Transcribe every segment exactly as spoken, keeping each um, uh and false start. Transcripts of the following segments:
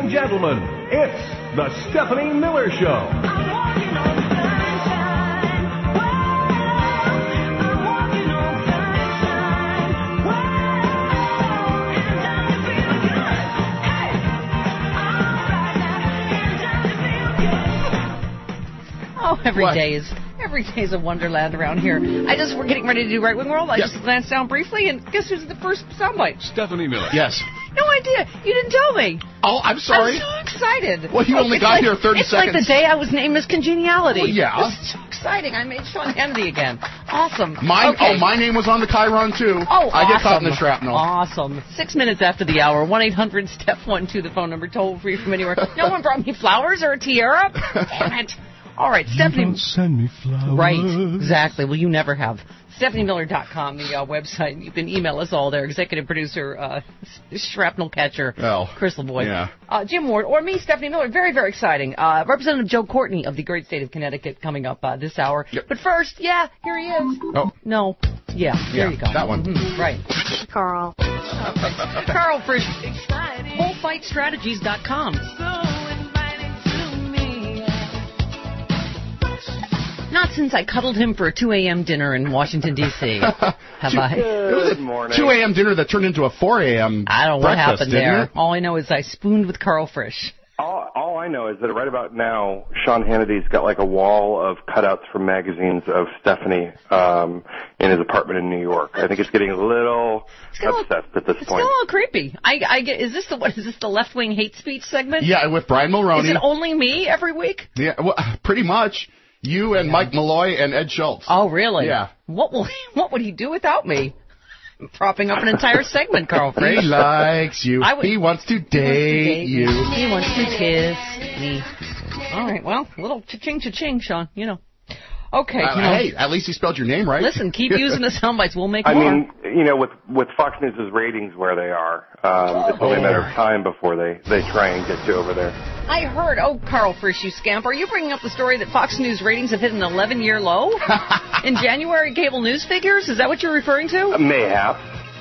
and gentlemen, it's the Stephanie Miller Show. Oh, every What? day is every day is a wonderland around here. I just we're getting ready to do Right Wing World. I Yes. just glanced down briefly, and guess who's the first soundbite? Stephanie Miller. Yes. No idea. You didn't tell me. Oh, I'm sorry. I'm so excited. Well, you only It's got like- here thirty it's seconds. It's like the day I was named Miss Congeniality. Well, yeah. This is so exciting. I made Sean Kennedy again. Awesome. Mine, okay. Oh, my name was on the Chiron, too. Oh, I get awesome. caught in the shrapnel. Awesome. Six minutes after the hour, one eight hundred step one two, the phone number, toll free from anywhere. No one brought me flowers or a tiara? Damn it. All right, Stephanie. Don't send me flowers. Right, exactly. Well, you never have. Stephanie Miller dot com, the uh, website. You can email us all there. Executive producer, uh, shrapnel catcher, Oh, Chris LeBoy. yeah. Uh, Jim Ward, or me, Stephanie Miller. Very, very exciting. Uh, Representative Joe Courtney of the great state of Connecticut coming up uh, this hour. Yep. But first, yeah, here he is. Oh. No. Yeah, there Yeah, you go. that one. Mhm, right. Carl. Carl Frisch. bullfight strategies dot com. Not since I cuddled him for a two a.m. dinner in Washington, D C have I. It was Good morning. a two a.m. dinner that turned into a four a.m. I don't know what breakfast, happened didn't there. it? All I know is I spooned with Carl Frisch. All, all I know is that right about now, Sean Hannity's got like a wall of cutouts from magazines of Stephanie um, in his apartment in New York. I think it's getting a little getting a little- obsessed at this It's point. still a little creepy. I, I get. Is this the what? Is this the left wing hate speech segment? Yeah, with Brian Mulroney. Is it only me every week? Yeah, well, pretty much. You and Mike Malloy and Ed Schultz. Oh, really? Yeah. What will What would he do without me? I'm propping up an entire segment, Carl Frisch. He likes you. I would- he wants to date you. He wants to kiss me. All right. Well, a little cha-ching, cha-ching, Sean. You know. Okay. Uh, you know, hey, at least he spelled your name right. listen, keep using the sound bites. We'll make I more. mean, you know, with with Fox News' ratings where they are, um, it's only a matter of time before they, they try and get you over there. I heard, oh, Carl Frisch, you scamp, are you bringing up the story that Fox News ratings have hit an eleven-year low in January cable news figures? Is that what you're referring to? Mayhap.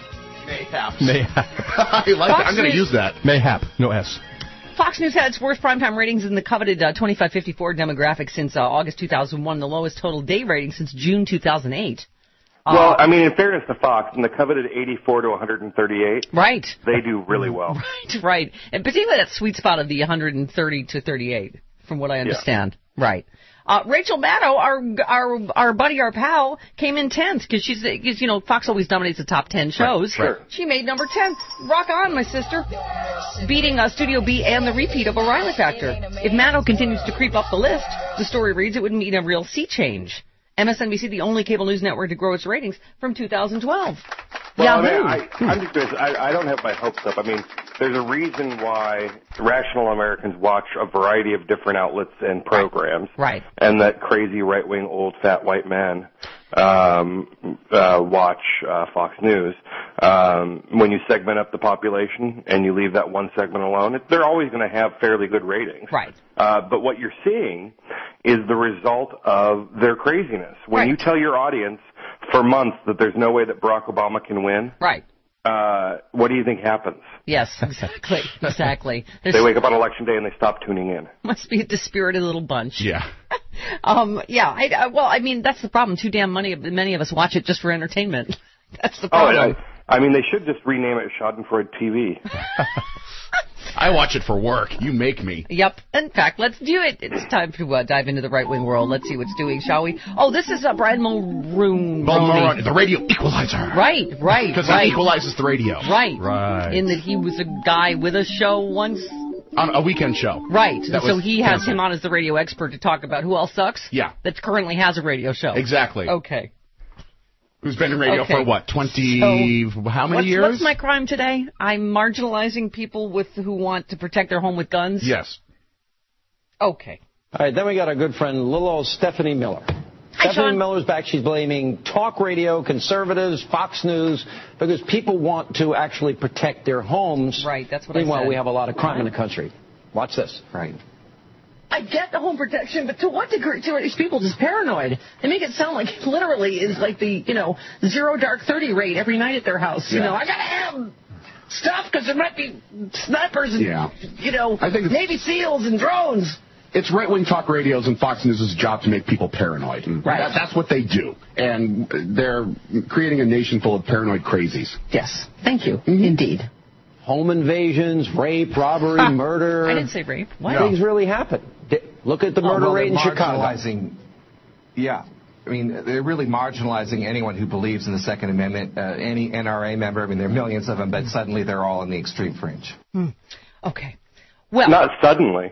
Mayhap. Mayhap. I like Fox it. I'm going News- to use that. Mayhap. No S. Fox News had its worst primetime ratings in the coveted uh, twenty-five fifty-four demographic since uh, August two thousand one, the lowest total day rating since June two thousand eight. Uh, Well, I mean, in fairness to Fox, in the coveted eighty-four to one thirty-eight, Right. they do really well. Right, right. And particularly that sweet spot of the one thirty to thirty-eight, from what I understand. Right. Uh, Rachel Maddow, our our our buddy, our pal, came in tenth because she's, cause, you know, Fox always dominates the top ten shows. Right, right. She made number ten. Rock on, my sister. Beating uh, Studio B and the repeat of O'Reilly Factor. If Maddow continues to creep up the list, the story reads it would mean a real sea change. M S N B C, the only cable news network to grow its ratings from two thousand twelve. Well, Yahoo! I, I, I'm just curious. I, I don't have my hopes up. I mean, there's a reason why rational Americans watch a variety of different outlets and programs. Right. And that crazy right-wing old fat white man um, uh, watch uh, Fox News. Um, when you segment up the population and you leave that one segment alone, it, they're always going to have fairly good ratings. Right. Uh, but what you're seeing is the result of their craziness. When Right. you tell your audience for months that there's no way that Barack Obama can win, Right. uh, what do you think happens? Yes, exactly. Exactly. There's They wake up on election day and they stop tuning in. must be a dispirited little bunch. Yeah. Um, yeah, I, I, well, I mean, that's the problem. Too damn many, many of us watch it just for entertainment. That's the Oh, problem. I, I mean, they should just rename it Schadenfreude T V. I watch it for work. You make me. Yep. In fact, let's do it. It's time to uh, dive into the right-wing world. Let's see what's doing, shall we? Oh, this is uh, Brian Mulrooney. Well, Mulroney, the radio equalizer. Right, right, Because right. he equalizes the radio. Right. Right. In that he was a guy with a show once. On a weekend show. Right. That So was he has canceled. him on as the radio expert to talk about who else sucks? Yeah. That currently has a radio show. Exactly. Okay. Who's been in radio Okay. for what, twenty, So, how many what's, years? What's my crime today? I'm marginalizing people with who want to protect their home with guns? Yes. Okay. All right, then we got our good friend, little old Stephanie Miller. Hi, Stephanie Sean. Miller's back. She's blaming talk radio, conservatives, Fox News, because people want to actually protect their homes. Right, that's what I Meanwhile, said. we have a lot of crime in the country. Watch this. Right. I get the home protection, but to what degree are these people just paranoid? They make it sound like it literally is like the, you know, zero dark thirty rate every night at their house. You Yeah. know, I gotta have stuff because there might be snipers and, Yeah. you know, I think it's- Navy SEALs and drones. It's right-wing talk radios and Fox News' job to make people paranoid. Right. That, that's what they do. And they're creating a nation full of paranoid crazies. Yes. Thank you. Mm-hmm. Indeed. Home invasions, rape, robbery, Huh. murder. I didn't say rape. What? Things really happen. Di- Look at the Oh, murder well, rate in they're Chicago. marginalizing- Yeah. I mean, they're really marginalizing anyone who believes in the Second Amendment, uh, any N R A member. I mean, there are millions of them, but suddenly they're all on the extreme fringe. Hmm. Okay. Well, Not suddenly.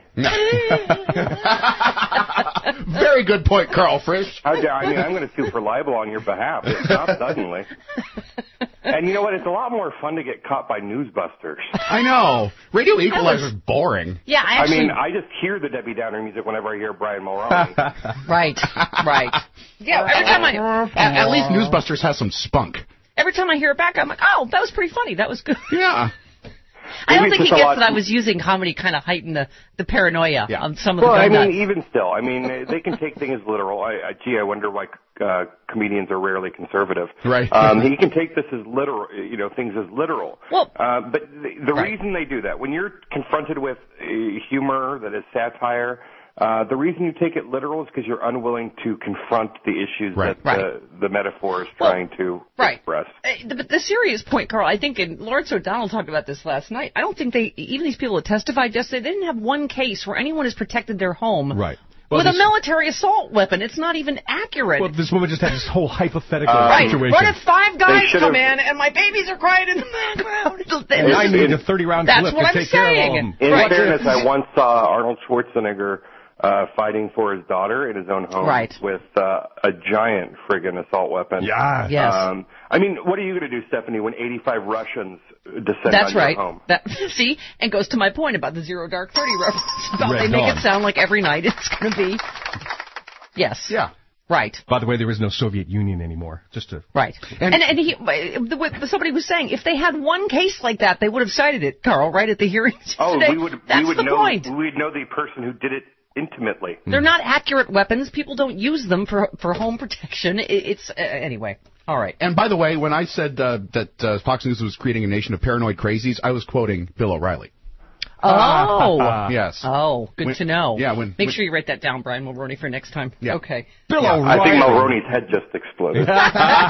Very good point, Carl Frisch. How dare, I mean, I'm going to sue for libel on your behalf. It's not suddenly. And you know what? It's a lot more fun to get caught by newsbusters. I know. Radio Equalizer's boring. yeah, I actually... I mean, I just hear the Debbie Downer music whenever I hear Brian Mulroney. Right, right. Yeah, every time I... At, at least Newsbusters has some spunk. Every time I hear it back, I'm like, oh, that was pretty funny. That was good. Yeah. I don't Maybe think it's he just a gets lot- that I was using comedy kind of heighten the, the paranoia Yeah. on some of Well, the I gun mean, nuts. even still, I mean, they can take things literal. I, I, gee, I wonder why uh, comedians are rarely conservative. Right. Um, he can take this as literal, you know, things as literal. Well- uh, but the, the Right. reason they do that, when you're confronted with uh, humor that is satire, uh, the reason you take it literal is because you're unwilling to confront the issues Right. that Right. The, the metaphor is Well, trying to right. express. Uh, But the serious point, Carl, I think, and Lawrence O'Donnell talked about this last night, I don't think they, even these people that testified yesterday, they didn't have one case where anyone has protected their home Right. Well, with a this- military assault weapon. It's not even accurate. Well, this woman just had this whole hypothetical right. situation. What if five guys They come should've- in and my babies are crying in the background? And I need a thirty-round That's clip what to I'm take care of all of saying. them. In Right. fairness, I once saw Arnold Schwarzenegger uh, fighting for his daughter in his own home Right. with uh, a giant friggin' assault weapon. Yeah. Yes. Um, I mean, what are you going to do, Stephanie, when eighty-five Russians descend That's on right. your home? That, see, and goes to my point about the Zero Dark Thirty reference. About Red they make Dawn. it sound like every night it's going to be. Yes. Yeah. Right. By the way, there is no Soviet Union anymore. Just to Right. And- And and, he, the, what somebody was saying, if they had one case like that, they would have cited it, Carl, right at the hearings Oh, today. we would That's we would the know point. we would know the person who did it intimately. They're not accurate weapons. People don't use them for for home protection. It, it's uh, anyway. All right. And by the way, when I said uh, that uh, Fox News was creating a nation of paranoid crazies, I was quoting Bill O'Reilly. Oh. Yes. Oh, good When- to know. yeah, when- Make when- sure you write that down, Brian Mulroney, for next time. Yeah. Okay. Bill Yeah, O'Reilly. I think Mulroney's head just exploded. You know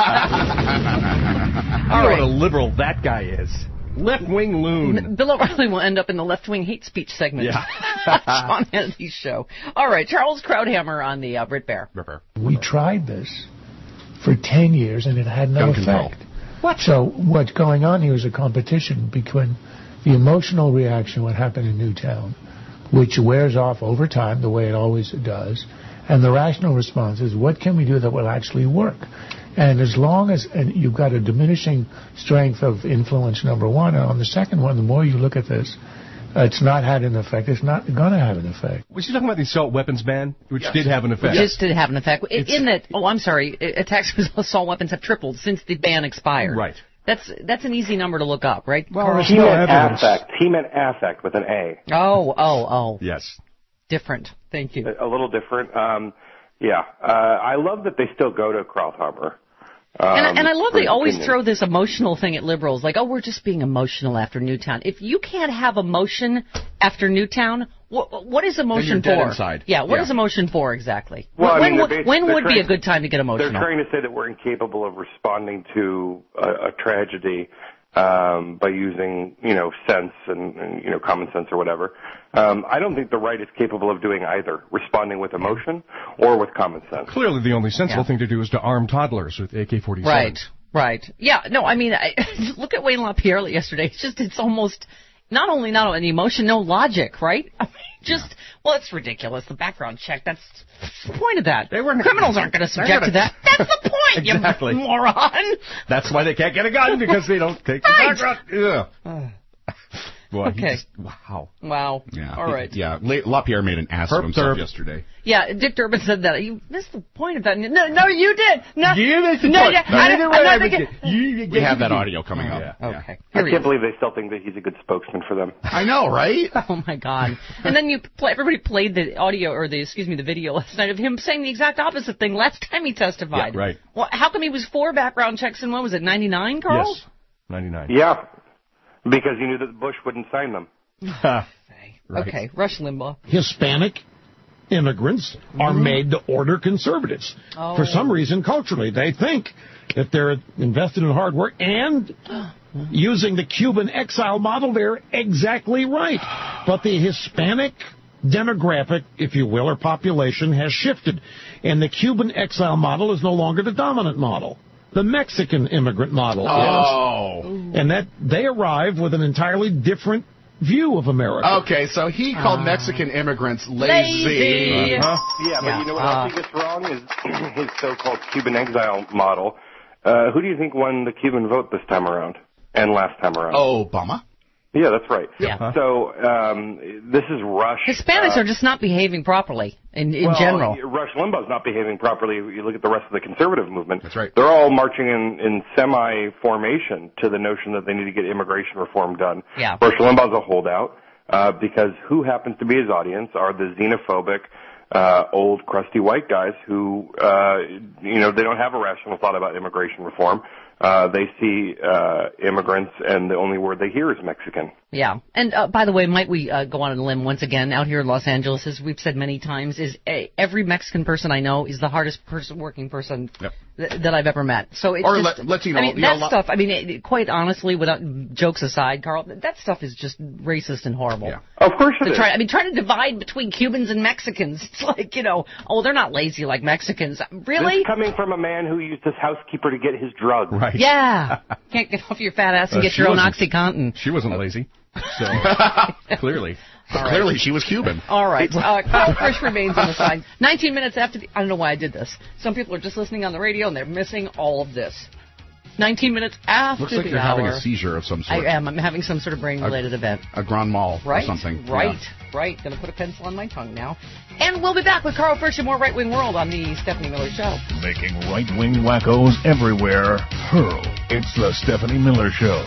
right. what a liberal that guy is. Left-wing loon. Bill O'Reilly will end up in the left-wing hate speech segment. Yeah. Sean Hannity's show. All right, Charles Krauthammer on the uh, Brit Bear. We tried this for ten years and it had no Gun control. effect. What? So what's going on here is a competition between the emotional reaction, what happened in Newtown, which wears off over time the way it always does, and the rational response is, what can we do that will actually work? And as long as and you've got a diminishing strength of influence, number one, and on the second one, the more you look at this, uh, it's not had an effect. It's not going to have an effect. Was she talking about the assault weapons ban, which did have an effect? Just did have an effect. In, in that, oh, I'm sorry, attacks with assault weapons have tripled since the ban expired. Right. That's that's an easy number to look up, right? Well, He no meant evidence. affect. He meant affect with an A. Oh, oh, oh. Yes. Different. Thank you. A, a little different. Um, yeah. Uh, I love that they still go to Krauthammer. Um, And, I- and I love for they his always opinion. throw this emotional thing at liberals, like, oh, we're just being emotional after Newtown. If you can't have emotion after Newtown, what, what is emotion Then you're dead for? inside. Yeah, what Yeah. is emotion for exactly? Well, I when mean, would, they're basi- when they're would be trying- a good time to get emotional? They're trying to say that we're incapable of responding to a, a tragedy um, by using, you know, sense and, and, you know, common sense or whatever. Um, I don't think the right is capable of doing either, responding with emotion or with common sense. Clearly, the only sensible Yeah. thing to do is to arm toddlers with A K forty-sevens. Right, right. Yeah, no, I mean, I, look at Wayne LaPierre yesterday. It's just, it's almost, not only not any emotion, no logic, right? I mean, just, well, it's ridiculous. The background check, that's the point of that. They weren't- Criminals aren't going to subject to that. That's the point, Exactly. you moron. That's why they can't get a gun, because they don't take the Right. background. Ugh. Boy, he Okay. just- wow. Wow. Yeah. All right. Yeah. La- LaPierre made an ass of Herp himself derp. yesterday. Yeah, Dick Durbin said that. You missed the point of that. No, no, you did. No, You missed the no, point. yeah, I, Either I'm way, not I thinking. missed it. You- We have that audio coming up. Yeah. Yeah. Okay. I Here he can't is. believe they still think that he's a good spokesman for them. I know, right? Oh my God! And then you play, everybody played the audio or the excuse me the video last night of him saying the exact opposite thing last time he testified. Yeah, right. Well, how come he was four background checks and what was it ninety-nine, Carl? Yes. ninety-nine. Yeah. Because he knew that Bush wouldn't sign them. Right. Okay, Rush Limbaugh. Hispanic immigrants are made to order conservatives. Oh. For some reason, culturally, they think if they're invested in hard work and using the Cuban exile model, they're exactly right. But the Hispanic demographic, if you will, or population has shifted. And the Cuban exile model is no longer the dominant model. The Mexican immigrant model Oh. is. And that they arrive with an entirely different view of America. Okay, so he called Uh, Mexican immigrants lazy. lazy. Uh-huh. Yeah, but Yeah. you know what Uh, else he gets wrong is his so-called Cuban exile model. Uh, who do you think won the Cuban vote this time around and last time around? Obama. Yeah, that's right. Yeah. So um, this is Rush. Hispanics uh, are just not behaving properly in, in well, general. Rush Limbaugh's not behaving properly. You look at the rest of the conservative movement. That's right. They're all marching in, in semi-formation to the notion that they need to get immigration reform done. Yeah. Rush Limbaugh's a holdout uh, because who happens to be his audience are the xenophobic, uh, old, crusty white guys who, uh, you know, they don't have a rational thought about immigration reform. Uh, they see uh, immigrants, and the only word they hear is Mexican. Yeah. And uh, by the way, might we uh, go on a limb once again out here in Los Angeles, as we've said many times, is uh, every Mexican person I know is the hardest person, working person Yep. th- that I've ever met. So it's Or just, let- Latino, I mean, you know, that lo- stuff, I mean, it, quite honestly, without jokes aside, Carl, that stuff is just racist and horrible. Yeah. Of course it To is. try, I mean, trying to divide between Cubans and Mexicans. It's like, you know, oh, they're not lazy like Mexicans. Really? This coming from a man who used his housekeeper to get his drugs. Right. Yeah. Can't get off your fat ass and Uh, get she your own wasn't- OxyContin. She wasn't lazy. So, clearly. Clearly, she was Cuban. All right. Uh, Carl Frisch remains on the side. nineteen minutes after the... I don't know why I did this. Some people are just listening on the radio, and they're missing all of this. nineteen minutes after Looks like the you're hour. having a seizure of some I sort. am. I'm having some sort of brain-related event. A grand mal Right? or something. Right. Yeah. Right. Going to put a pencil on my tongue now. And we'll be back with Carl Frisch and more Right Wing World on the Stephanie Miller Show. Making right-wing wackos everywhere hurl. It's the Stephanie Miller Show.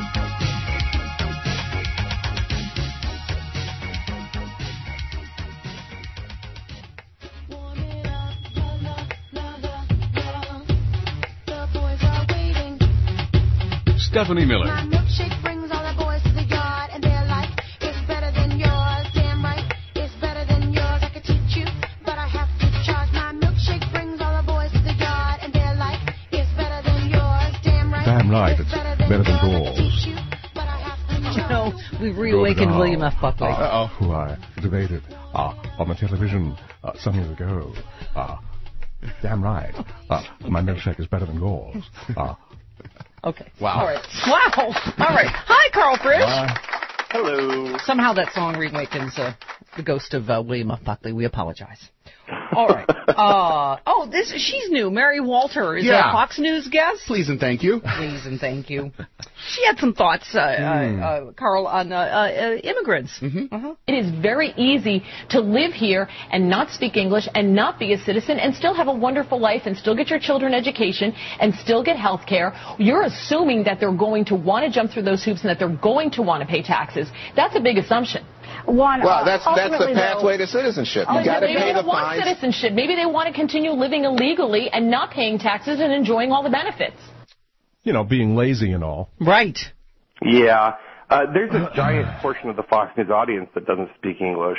Stephanie Miller. My milkshake brings all the boys to the yard, and they're like, it's better than yours. Damn right, it's better than yours. I could teach you, but I have to charge. My milkshake brings all the boys to the yard, and they're like, it's better than yours. Damn right, Damn right, it's it's better than better than yours. I yours. could teach you, but I have to charge. No, we've reawakened Good William now. F. Buckley. Uh, who I debated uh, on the television uh, some years ago. Uh, damn right. Uh, my milkshake is better than yours. Uh, Okay. Wow. All right. Wow. All right. Hi, Carl Frisch. uh, Hello. Somehow that song reawakens uh, the ghost of uh, William F. Buckley. We apologize. All right. Uh, oh, this she's new. Mary Walter is Yeah. a Fox News guest. Please and thank you. Please and thank you. She had some thoughts, uh, uh, uh, Carl, on uh, uh, immigrants. Mm-hmm. Uh-huh. It is very easy to live here and not speak English and not be a citizen and still have a wonderful life and still get your children education and still get health care. You're assuming that they're going to want to jump through those hoops and that they're going to want to pay taxes. That's a big assumption. One, Well, that's that's the ultimately, pathway though, to citizenship. Oh, You got to maybe pay they the don't want fines. citizenship. Maybe they want to continue living illegally and not paying taxes and enjoying all the benefits. you know, being lazy and all. Right. Yeah. Uh, there's a giant portion of the Fox News audience that doesn't speak English.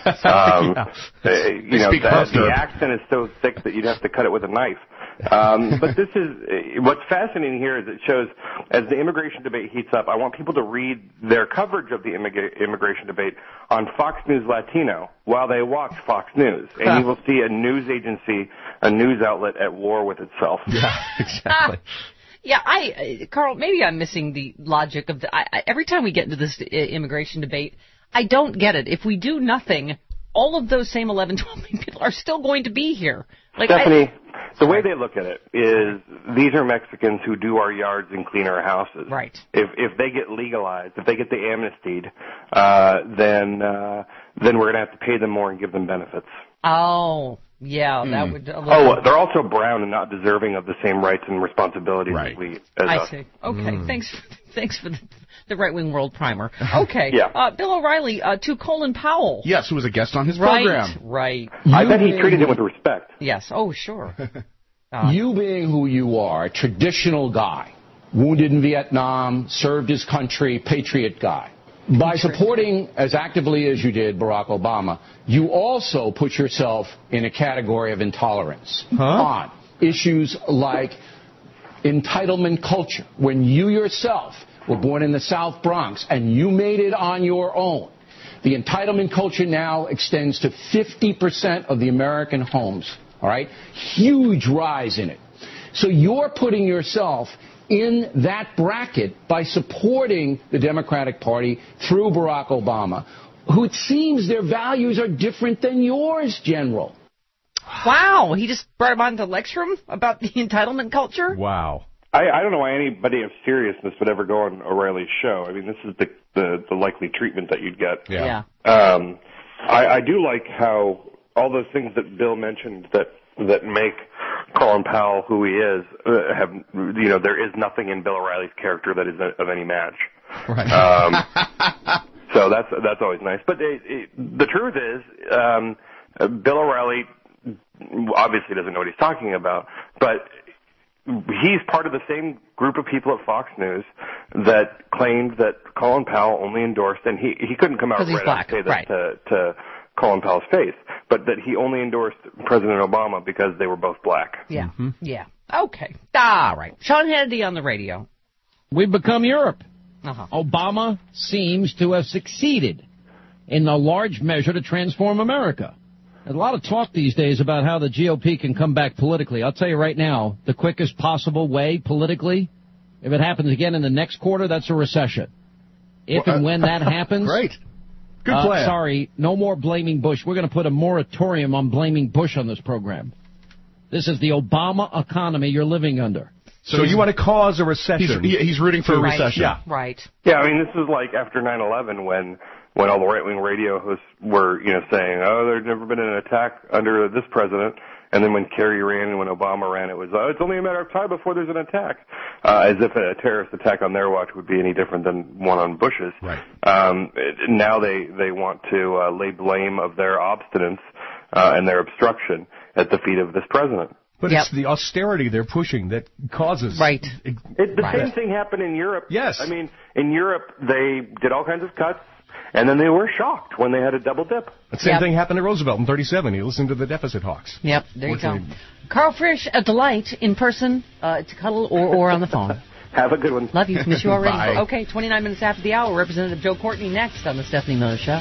Um, Yeah. uh, you know, speak the, Buster. the accent is so thick that you'd have to cut it with a knife. Um, but this is uh, what's fascinating here is it shows as the immigration debate heats up. I want people to read their coverage of the immig- immigration debate on Fox News Latino while they watch Fox News, and you will see a news agency, a news outlet at war with itself. Yeah, exactly. Yeah, I, uh, Carl, maybe I'm missing the logic of the, I, I, every time we get into this uh, immigration debate, I don't get it. If we do nothing, all of those same eleven, twelve million people are still going to be here. Like, Stephanie, I, the way they look at it is these are Mexicans who do our yards and clean our houses. Right. If if they get legalized, if they get the amnestied, uh, then uh, then we're going to have to pay them more and give them benefits. oh, yeah, that would. A little, Oh, they're also brown and not deserving of the same rights and responsibilities Right. as we. As I us. see. Okay, thanks. Thanks for the, the right wing world primer. Okay. Yeah. Uh, Bill O'Reilly uh, to Colin Powell. Yes, who was a guest on his Right. program. Right. I bet he treated him with respect. Yes. Oh, sure. Uh, You being who you are, a traditional guy, wounded in Vietnam, served his country, patriot guy. By supporting as actively as you did Barack Obama, you also put yourself in a category of intolerance huh? on issues like entitlement culture. When you yourself were born in the South Bronx and you made it on your own, the entitlement culture now extends to fifty percent of the American homes. All right? Huge rise in it. So you're putting yourself in that bracket by supporting the Democratic Party through Barack Obama, who it seems their values are different than yours, General. Wow. He just brought him on to lecture him about the entitlement culture? Wow. I, I don't know why anybody of seriousness would ever go on O'Reilly's show. I mean, this is the the, the likely treatment that you'd get. Yeah. Um, I, I do like how all those things that Bill mentioned that that make Colin Powell who he is uh, have, you know, there is nothing in Bill O'Reilly's character that is a, of any match. Right. Um, so that's that's always nice. But it, it, the truth is, um, Bill O'Reilly obviously doesn't know what he's talking about, but he's part of the same group of people at Fox News that claimed that Colin Powell only endorsed, and he he couldn't come out right black, and say that right. to, to Colin Powell's face, but that he only endorsed President Obama because they were both black. Yeah, mm-hmm. yeah. Okay, all right. Sean Hannity on the radio. We've become Europe. Uh-huh. Obama seems to have succeeded in a large measure to transform America. There's a lot of talk these days about how the G O P can come back politically. I'll tell you right now, the quickest possible way politically, if it happens again in the next quarter, that's a recession. If and when that happens... Great. Good uh, plan. Sorry, no more blaming Bush. We're going to put a moratorium on blaming Bush on this program. This is the Obama economy you're living under. So, so you want to cause a recession? He's, he's rooting for a right. recession. Yeah. Right. Yeah, I mean, this is like after nine eleven when when all the right-wing radio hosts were, you know, saying, oh, there's never been an attack under this president. And then when Kerry ran and when Obama ran, it was, oh, it's only a matter of time before there's an attack. Uh, as if a terrorist attack on their watch would be any different than one on Bush's. Right. Um, it, now they, they want to uh, lay blame of their obstinance uh, and their obstruction at the feet of this president. But yep. it's the austerity they're pushing that causes... Right. It, the right. same thing happened in Europe. Yes. I mean, in Europe, they did all kinds of cuts. And then they were shocked when they had a double dip. The same yep. thing happened to Roosevelt in thirty-seven. He listened to the deficit hawks. Yep, there you go. Carl Frisch, a delight in person, uh, to cuddle or, or on the phone. Have a good one. Love you. Miss you already. Bye. Okay, twenty-nine minutes after the hour, Representative Joe Courtney next on the Stephanie Miller Show.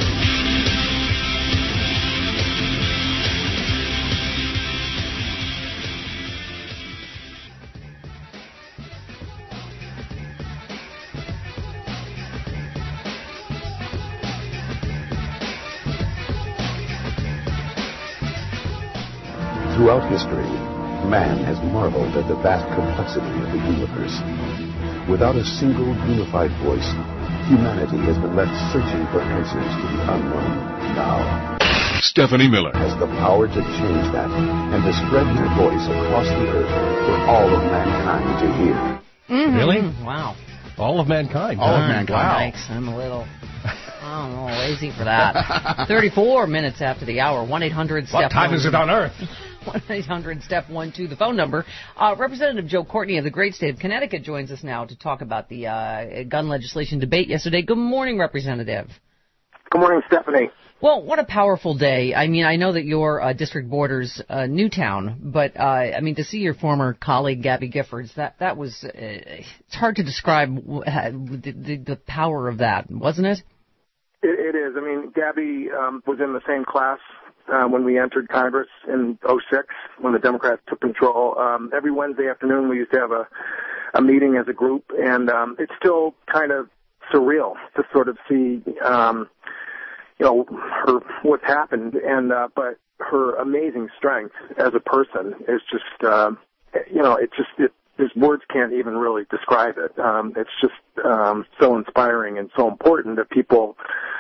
Throughout history, man has marveled at the vast complexity of the universe. Without a single unified voice, humanity has been left searching for answers to the unknown. Now, Stephanie Miller has the power to change that and to spread her voice across the earth for all of mankind to hear. Mm-hmm. Really? Wow. All of mankind. All of mankind. Wow. Thanks. I'm a little... I'm a little lazy for that. thirty-four minutes after the hour. one eight hundred step What time is it on Earth? one eight hundred step one two, the phone number. Uh, Representative Joe Courtney of the great state of Connecticut joins us now to talk about the uh, gun legislation debate yesterday. Good morning, Representative. Good morning, Stephanie. Well, what a powerful day. I mean, I know that your uh, district borders uh, Newtown, but, uh, I mean, to see your former colleague, Gabby Giffords, that, that was, uh, it's hard to describe the, the, the power of that, wasn't it? It, it is. I mean, Gabby um, was in the same class uh, when we entered Congress in oh six, when the Democrats took control. Um, every Wednesday afternoon, we used to have a, a meeting as a group, and um, it's still kind of surreal to sort of see, um, you know, her what's happened, and uh, but her amazing strength as a person is just, uh, you know, it just it. His words can't even really describe it. Um, it's just um, so inspiring and so important that people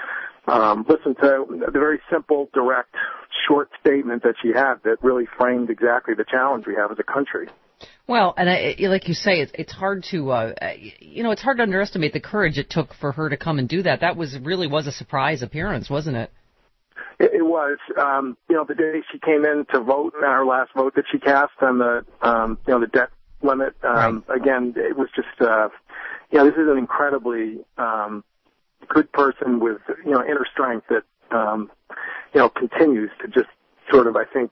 um, listen to the very simple, direct, short statement that she had that really framed exactly the challenge we have as a country. Well, and I, like you say, it's, it's hard to, uh, you know, it's hard to underestimate the courage it took for her to come and do that. That was really was a surprise appearance, wasn't it? It, it was. Um, you know, the day she came in to vote, our last vote that she cast on the, um, you know, the debt limit. Um, right. Again, it was just, uh, you know, this is an incredibly um, good person with, you know, inner strength that, um, you know, continues to just sort of, I think,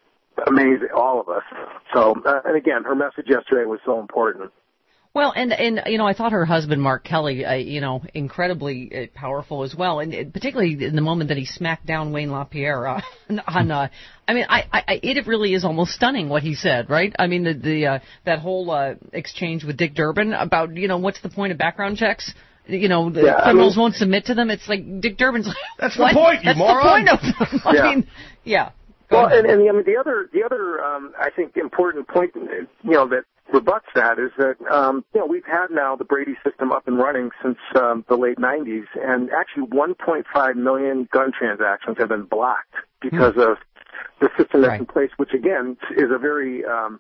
amaze all of us. So, uh, and again, her message yesterday was so important. Well, and, and you know, I thought her husband, Mark Kelly, uh, you know, incredibly uh, powerful as well, and uh, particularly in the moment that he smacked down Wayne LaPierre uh, on, uh, I mean, I, I, it really is almost stunning what he said, right? I mean, the, the uh, that whole uh, exchange with Dick Durbin about, you know, what's the point of background checks? You know, the yeah, criminals I mean, won't submit to them. It's like Dick Durbin's like, that's the point, you That's moron. That's the point of them. I yeah. mean, yeah. Well, and, and I mean, the other, the other, um, I think, important point, you know, that rebuts that is that, um, you know, we've had now the Brady system up and running since um, the late nineties, and actually one point five million gun transactions have been blocked because mm. of the system that's right. in place, which, again, is a very um,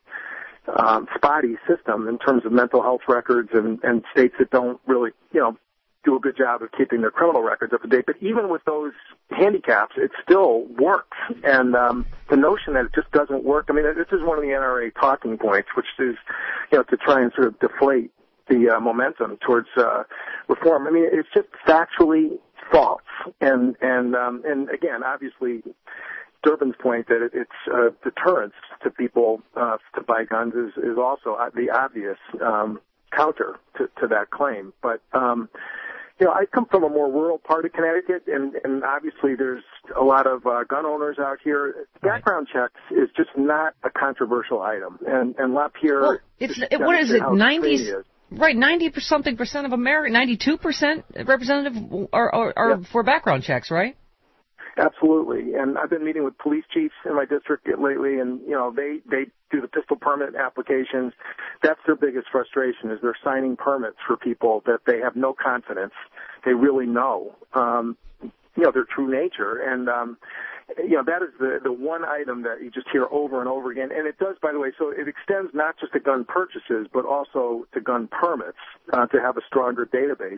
um, spotty system in terms of mental health records and, and states that don't really, you know, do a good job of keeping their criminal records up to date. But even with those handicaps, it still works. And um, the notion that it just doesn't work, I mean, this is one of the N R A talking points, which is, you know, to try and sort of deflate the uh, momentum towards uh, reform. I mean, it's just factually false. And, and, um, and again, obviously, Durbin's point that it, it's uh, deterrence to people uh, to buy guns is, is also the obvious um, counter to, to that claim. But, um, you know, I come from a more rural part of Connecticut, and, and obviously there's a lot of uh, gun owners out here. Background checks is just not a controversial item. And, and LaPierre... Well, it's, it, what is it, ninety... Right, ninety something percent of America, ninety-two percent representative are, are, are yeah. for background checks, right? Absolutely. And I've been meeting with police chiefs in my district lately, and, you know, they, they do the pistol permit applications. That's their biggest frustration, is they're signing permits for people that they have no confidence. They really know, um, you know, their true nature. And, um, you know, that is the, the one item that you just hear over and over again. And it does, by the way, so it extends not just to gun purchases, but also to gun permits, uh, to have a stronger database,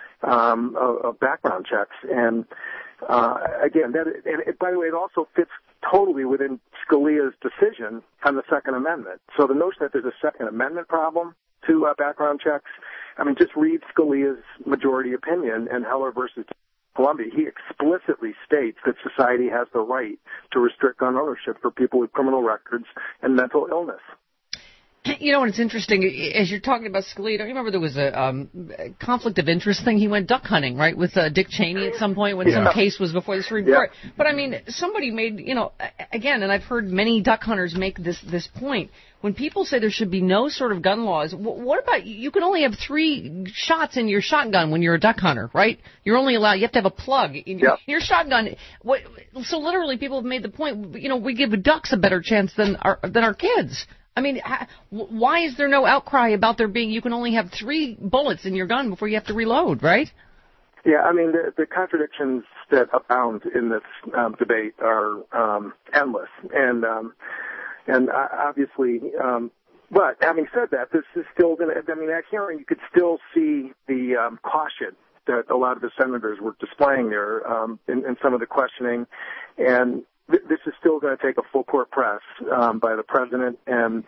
um, of, of background checks. And, Uh, again, that, and it, by the way, it also fits totally within Scalia's decision on the Second Amendment. So the notion that there's a Second Amendment problem to uh, background checks, I mean, just read Scalia's majority opinion in Heller versus Columbia. He explicitly states that society has the right to restrict gun ownership for people with criminal records and mental illness. You know what, it's interesting, as you're talking about Scalia, don't you remember there was a um, conflict of interest thing? He went duck hunting, right, with uh, Dick Cheney at some point when yeah. some case was before the Supreme Court. Yeah. But, I mean, somebody made, you know, again, and I've heard many duck hunters make this, this point, when people say there should be no sort of gun laws, what about, you can only have three shots in your shotgun when you're a duck hunter, right? You're only allowed, you have to have a plug in your, yeah. your shotgun. What, so literally people have made the point, you know, we give ducks a better chance than our, than our kids. I mean, why is there no outcry about there being, you can only have three bullets in your gun before you have to reload, right? Yeah, I mean, the, the contradictions that abound in this um, debate are um, endless. And, um, and uh, obviously, um, but having said that, this is still going to, I mean, that hearing, you could still see the um, caution that a lot of the senators were displaying there um, in, in some of the questioning. And this is still going to take a full court press um, by the president and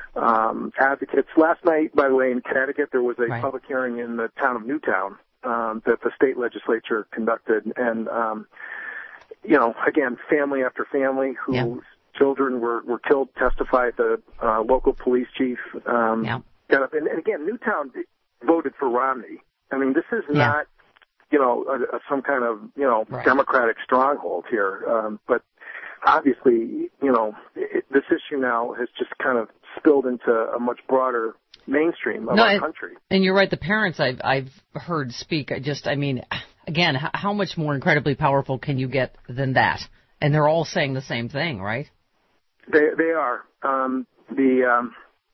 um, advocates. Last night, by the way, in Connecticut, there was a right. public hearing in the town of Newtown um, that the state legislature conducted. And, um, you know, again, family after family whose yeah. children were, were killed testified. The uh, local police chief um, yeah. got up. And, and, again, Newtown voted for Romney. I mean, this is yeah. not, you know, a, a, some kind of, you know, right. Democratic stronghold here. Um, but obviously, you know, it, this issue now has just kind of spilled into a much broader mainstream of no, our and, country. And you're right. The parents I've I've heard speak. I just, I mean, again, how, how much more incredibly powerful can you get than that? And they're all saying the same thing, right? They they are. Um, the um,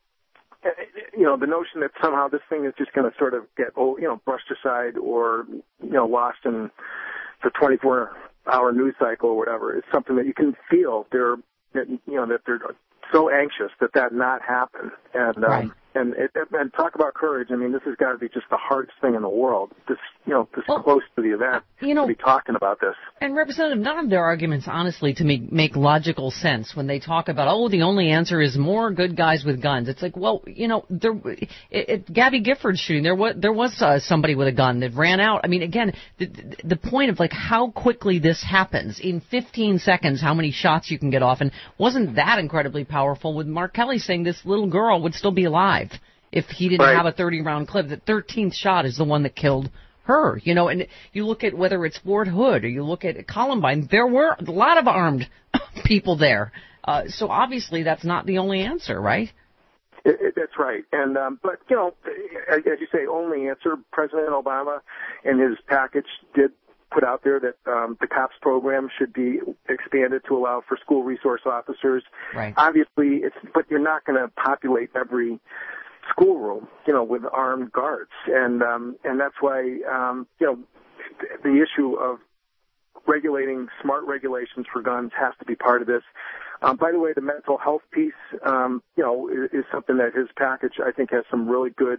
you know, the notion that somehow this thing is just going to sort of get, you know, brushed aside or, you know, lost in the twenty-four hour news cycle or whatever is something that you can feel. They're, you know, that they're so anxious that that not happen. And, um, right. and it, and talk about courage. I mean, this has got to be just the hardest thing in the world. This, you know, this well, close to the event you know, to be talking about this. And Representative, none of their arguments, honestly, to me, make logical sense when they talk about, oh, the only answer is more good guys with guns. It's like, well, you know, there, it, it, Gabby Gifford's shooting, there was there was uh, somebody with a gun that ran out. I mean, again, the, the point of like how quickly this happens in fifteen seconds, how many shots you can get off, and wasn't that incredibly powerful? With Mark Kelly saying this little girl would still be alive if he didn't right. have a thirty round clip. The thirteenth shot is the one that killed her, you know, and you look at whether it's Fort Hood or you look at Columbine, there were a lot of armed people there. Uh, so obviously that's not the only answer, right? It, it, that's right. And, um, but, you know, as, as you say, only answer, President Obama and his package did put out there that um, the COPS program should be expanded to allow for school resource officers. Right. Obviously, it's, but you're not going to populate every schoolroom, you know, with armed guards. And, um, and that's why, um, you know, the issue of regulating smart regulations for guns has to be part of this. Um, by the way, the mental health piece, um, you know, is, is something that his package, I think, has some really good,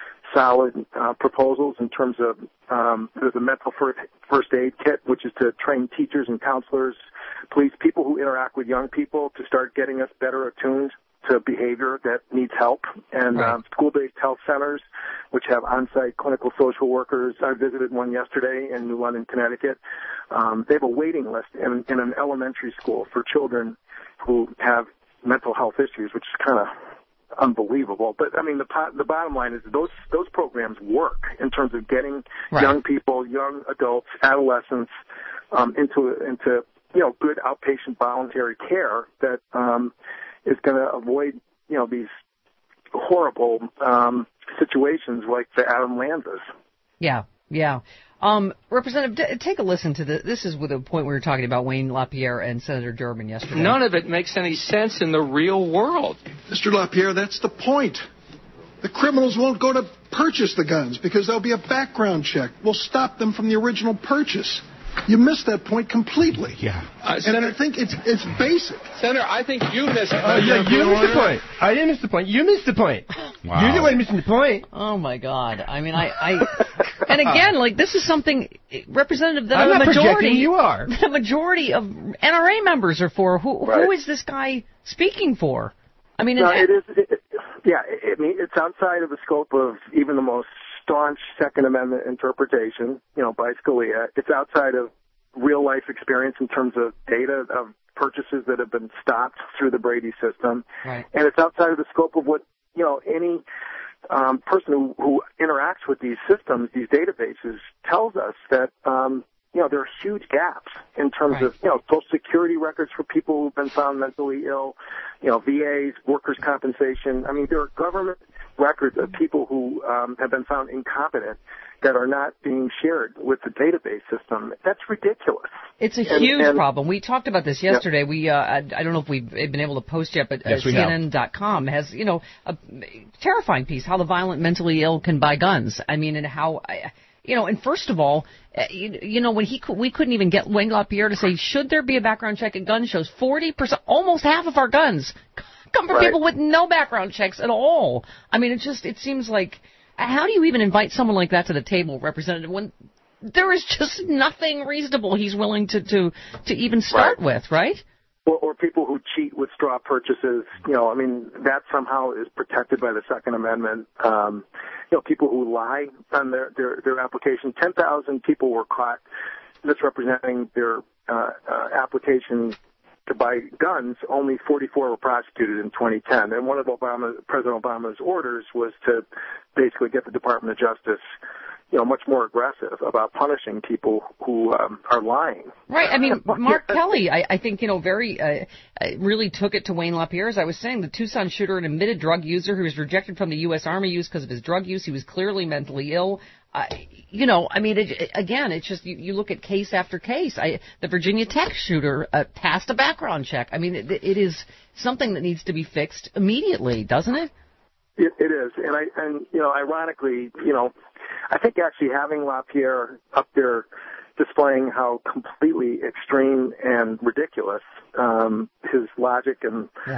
solid uh, proposals in terms of um, there's a mental first, first aid kit, which is to train teachers and counselors, police, people who interact with young people to start getting us better attuned to behavior that needs help, and right. um, school-based health centers, which have on-site clinical social workers. I visited one yesterday in New London, Connecticut. Um, they have a waiting list in, in an elementary school for children who have mental health issues, which is kind of unbelievable. But I mean, the the bottom line is those those programs work in terms of getting right. young people, young adults, adolescents um, into into you know good outpatient voluntary care that um, is going to avoid you know these horrible um, situations like the Adam Lanzas. Yeah, yeah. Um, Representative, d- take a listen to this. This is with a point we were talking about Wayne LaPierre and Senator Durbin yesterday. None of it makes any sense in the real world. Mister LaPierre, that's the point. The criminals won't go to purchase the guns because there'll be a background check. We'll stop them from the original purchase. You missed that point completely. Yeah. Uh, and Senator, I think it's it's basic. Senator, I think you missed it. Uh, yeah, you missed the point. I didn't miss the point. You missed the point. Wow. You're the one missing the point. Oh, my God. I mean, I... I and again, like, this is something, Representative, that I'm the not majority... projecting, you are. The majority of N R A members are for. Who, right. who is this guy speaking for? I mean... No, it, it is... It, yeah, I mean, it's outside of the scope of even the most staunch Second Amendment interpretation, you know, by Scalia. It's outside of real-life experience in terms of data of purchases that have been stopped through the Brady system. Right. And it's outside of the scope of what, you know, any um, person who, who interacts with these systems, these databases, tells us that, um, you know, there are huge gaps in terms right. of, you know, Social Security records for people who've been found mentally ill, you know, V As, workers' compensation. I mean, there are government records of people who um, have been found incompetent that are not being shared with the database system. That's ridiculous. It's a and, huge and, problem. We talked about this yesterday. Yeah. We uh, I, I don't know if we've been able to post yet, but uh, yes, C N N dot com has, you know, a terrifying piece, how the violent mentally ill can buy guns. I mean, and how... I, You know, and first of all, uh, you, you know, when he we couldn't even get Wayne LaPierre to say, should there be a background check at gun shows? forty percent, almost half of our guns come from right. people with no background checks at all. I mean, it just, it seems like, how do you even invite someone like that to the table, Representative, when there is just nothing reasonable he's willing to, to, to even start right. with, right? Or, or people who cheat with straw purchases, you know, I mean, that somehow is protected by the Second Amendment. Um, you know, people who lie on their, their, their application. ten thousand people were caught misrepresenting their uh, uh, application to buy guns. Only forty-four were prosecuted in twenty ten. And one of Obama, President Obama's orders was to basically get the Department of Justice, you know, much more aggressive about punishing people who um, are lying. Right. I mean, Mark Kelly, I, I think, you know, very uh, really took it to Wayne LaPierre. As I was saying, the Tucson shooter, an admitted drug user who was rejected from the U S Army use because of his drug use. He was clearly mentally ill. Uh, you know, I mean, it, again, it's just you, you look at case after case. I, the Virginia Tech shooter uh, passed a background check. I mean, it, it is something that needs to be fixed immediately, doesn't it? It, it is, and I and you know, ironically, you know, I think actually having LaPierre up there displaying how completely extreme and ridiculous um, his logic and yeah.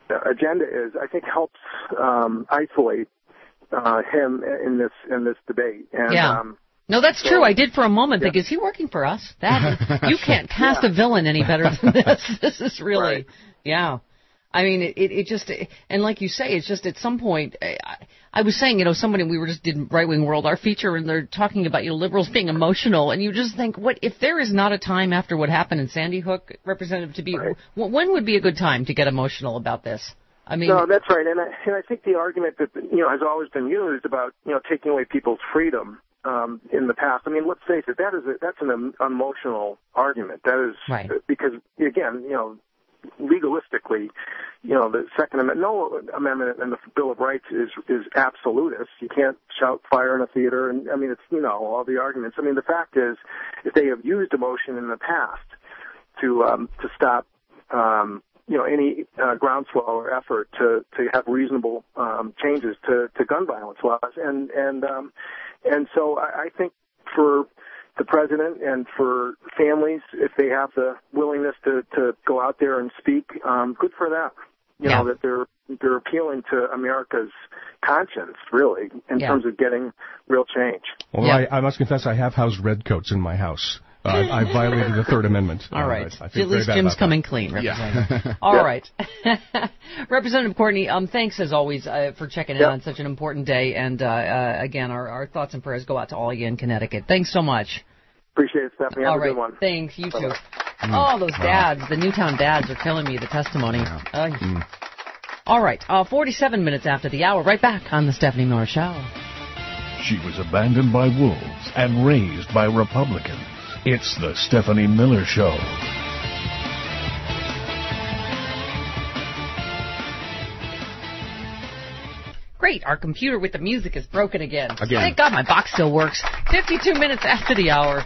agenda is, I think, helps um, isolate uh, him in this in this debate. And, yeah. Um, no, that's so, true. I did for a moment yeah. think, is he working for us? That you can't cast yeah. a villain any better than this. This is really, right. yeah. I mean, it, it just, and like you say, it's just at some point, I, I was saying, you know, somebody, we were just did Right Wing World, our feature, and they're talking about, you know, liberals being emotional, and you just think, what, if there is not a time after what happened in Sandy Hook, Representative, to be, right. when would be a good time to get emotional about this? I mean, no, that's right, and I, and I think the argument that, you know, has always been used about, you know, taking away people's freedom um, in the past. I mean, let's face it, that is a, that's an emotional argument. That is right. because, again, you know, legalistically, you know, the Second Amendment, no amendment in the Bill of Rights is is absolutist. You can't shout fire in a theater, and I mean, it's, you know, all the arguments. I mean, the fact is, if they have used emotion in the past to um, to stop, um, you know, any uh, groundswell or effort to to have reasonable um, changes to, to gun violence laws, and and um, and so I, I think for the president and for families, if they have the willingness to, to go out there and speak, um, good for them. You yeah. know, that they're they're appealing to America's conscience, really, in yeah. terms of getting real change. Well, yeah. I, I must confess, I have housed redcoats in my house. Uh, I violated the Third Amendment. All uh, right. I, I At least Jim's coming that. clean, Representative. Yeah. All yeah. right. Representative Courtney, um, thanks as always uh, for checking in yep. on such an important day. And, uh, uh, again, our, our thoughts and prayers go out to all of you in Connecticut. Thanks so much. Appreciate it, Stephanie. Have all a right. good one. Thanks. You too. Mm. Oh, those dads. The Newtown dads are killing me, the testimony. Yeah. Uh, mm. All right. Uh, forty-seven minutes after the hour. Right back on the Stephanie Miller Show. She was abandoned by wolves and raised by Republicans. It's the Stephanie Miller Show. Great, our computer with the music is broken again. Again. Thank God my box still works. fifty-two minutes after the hour.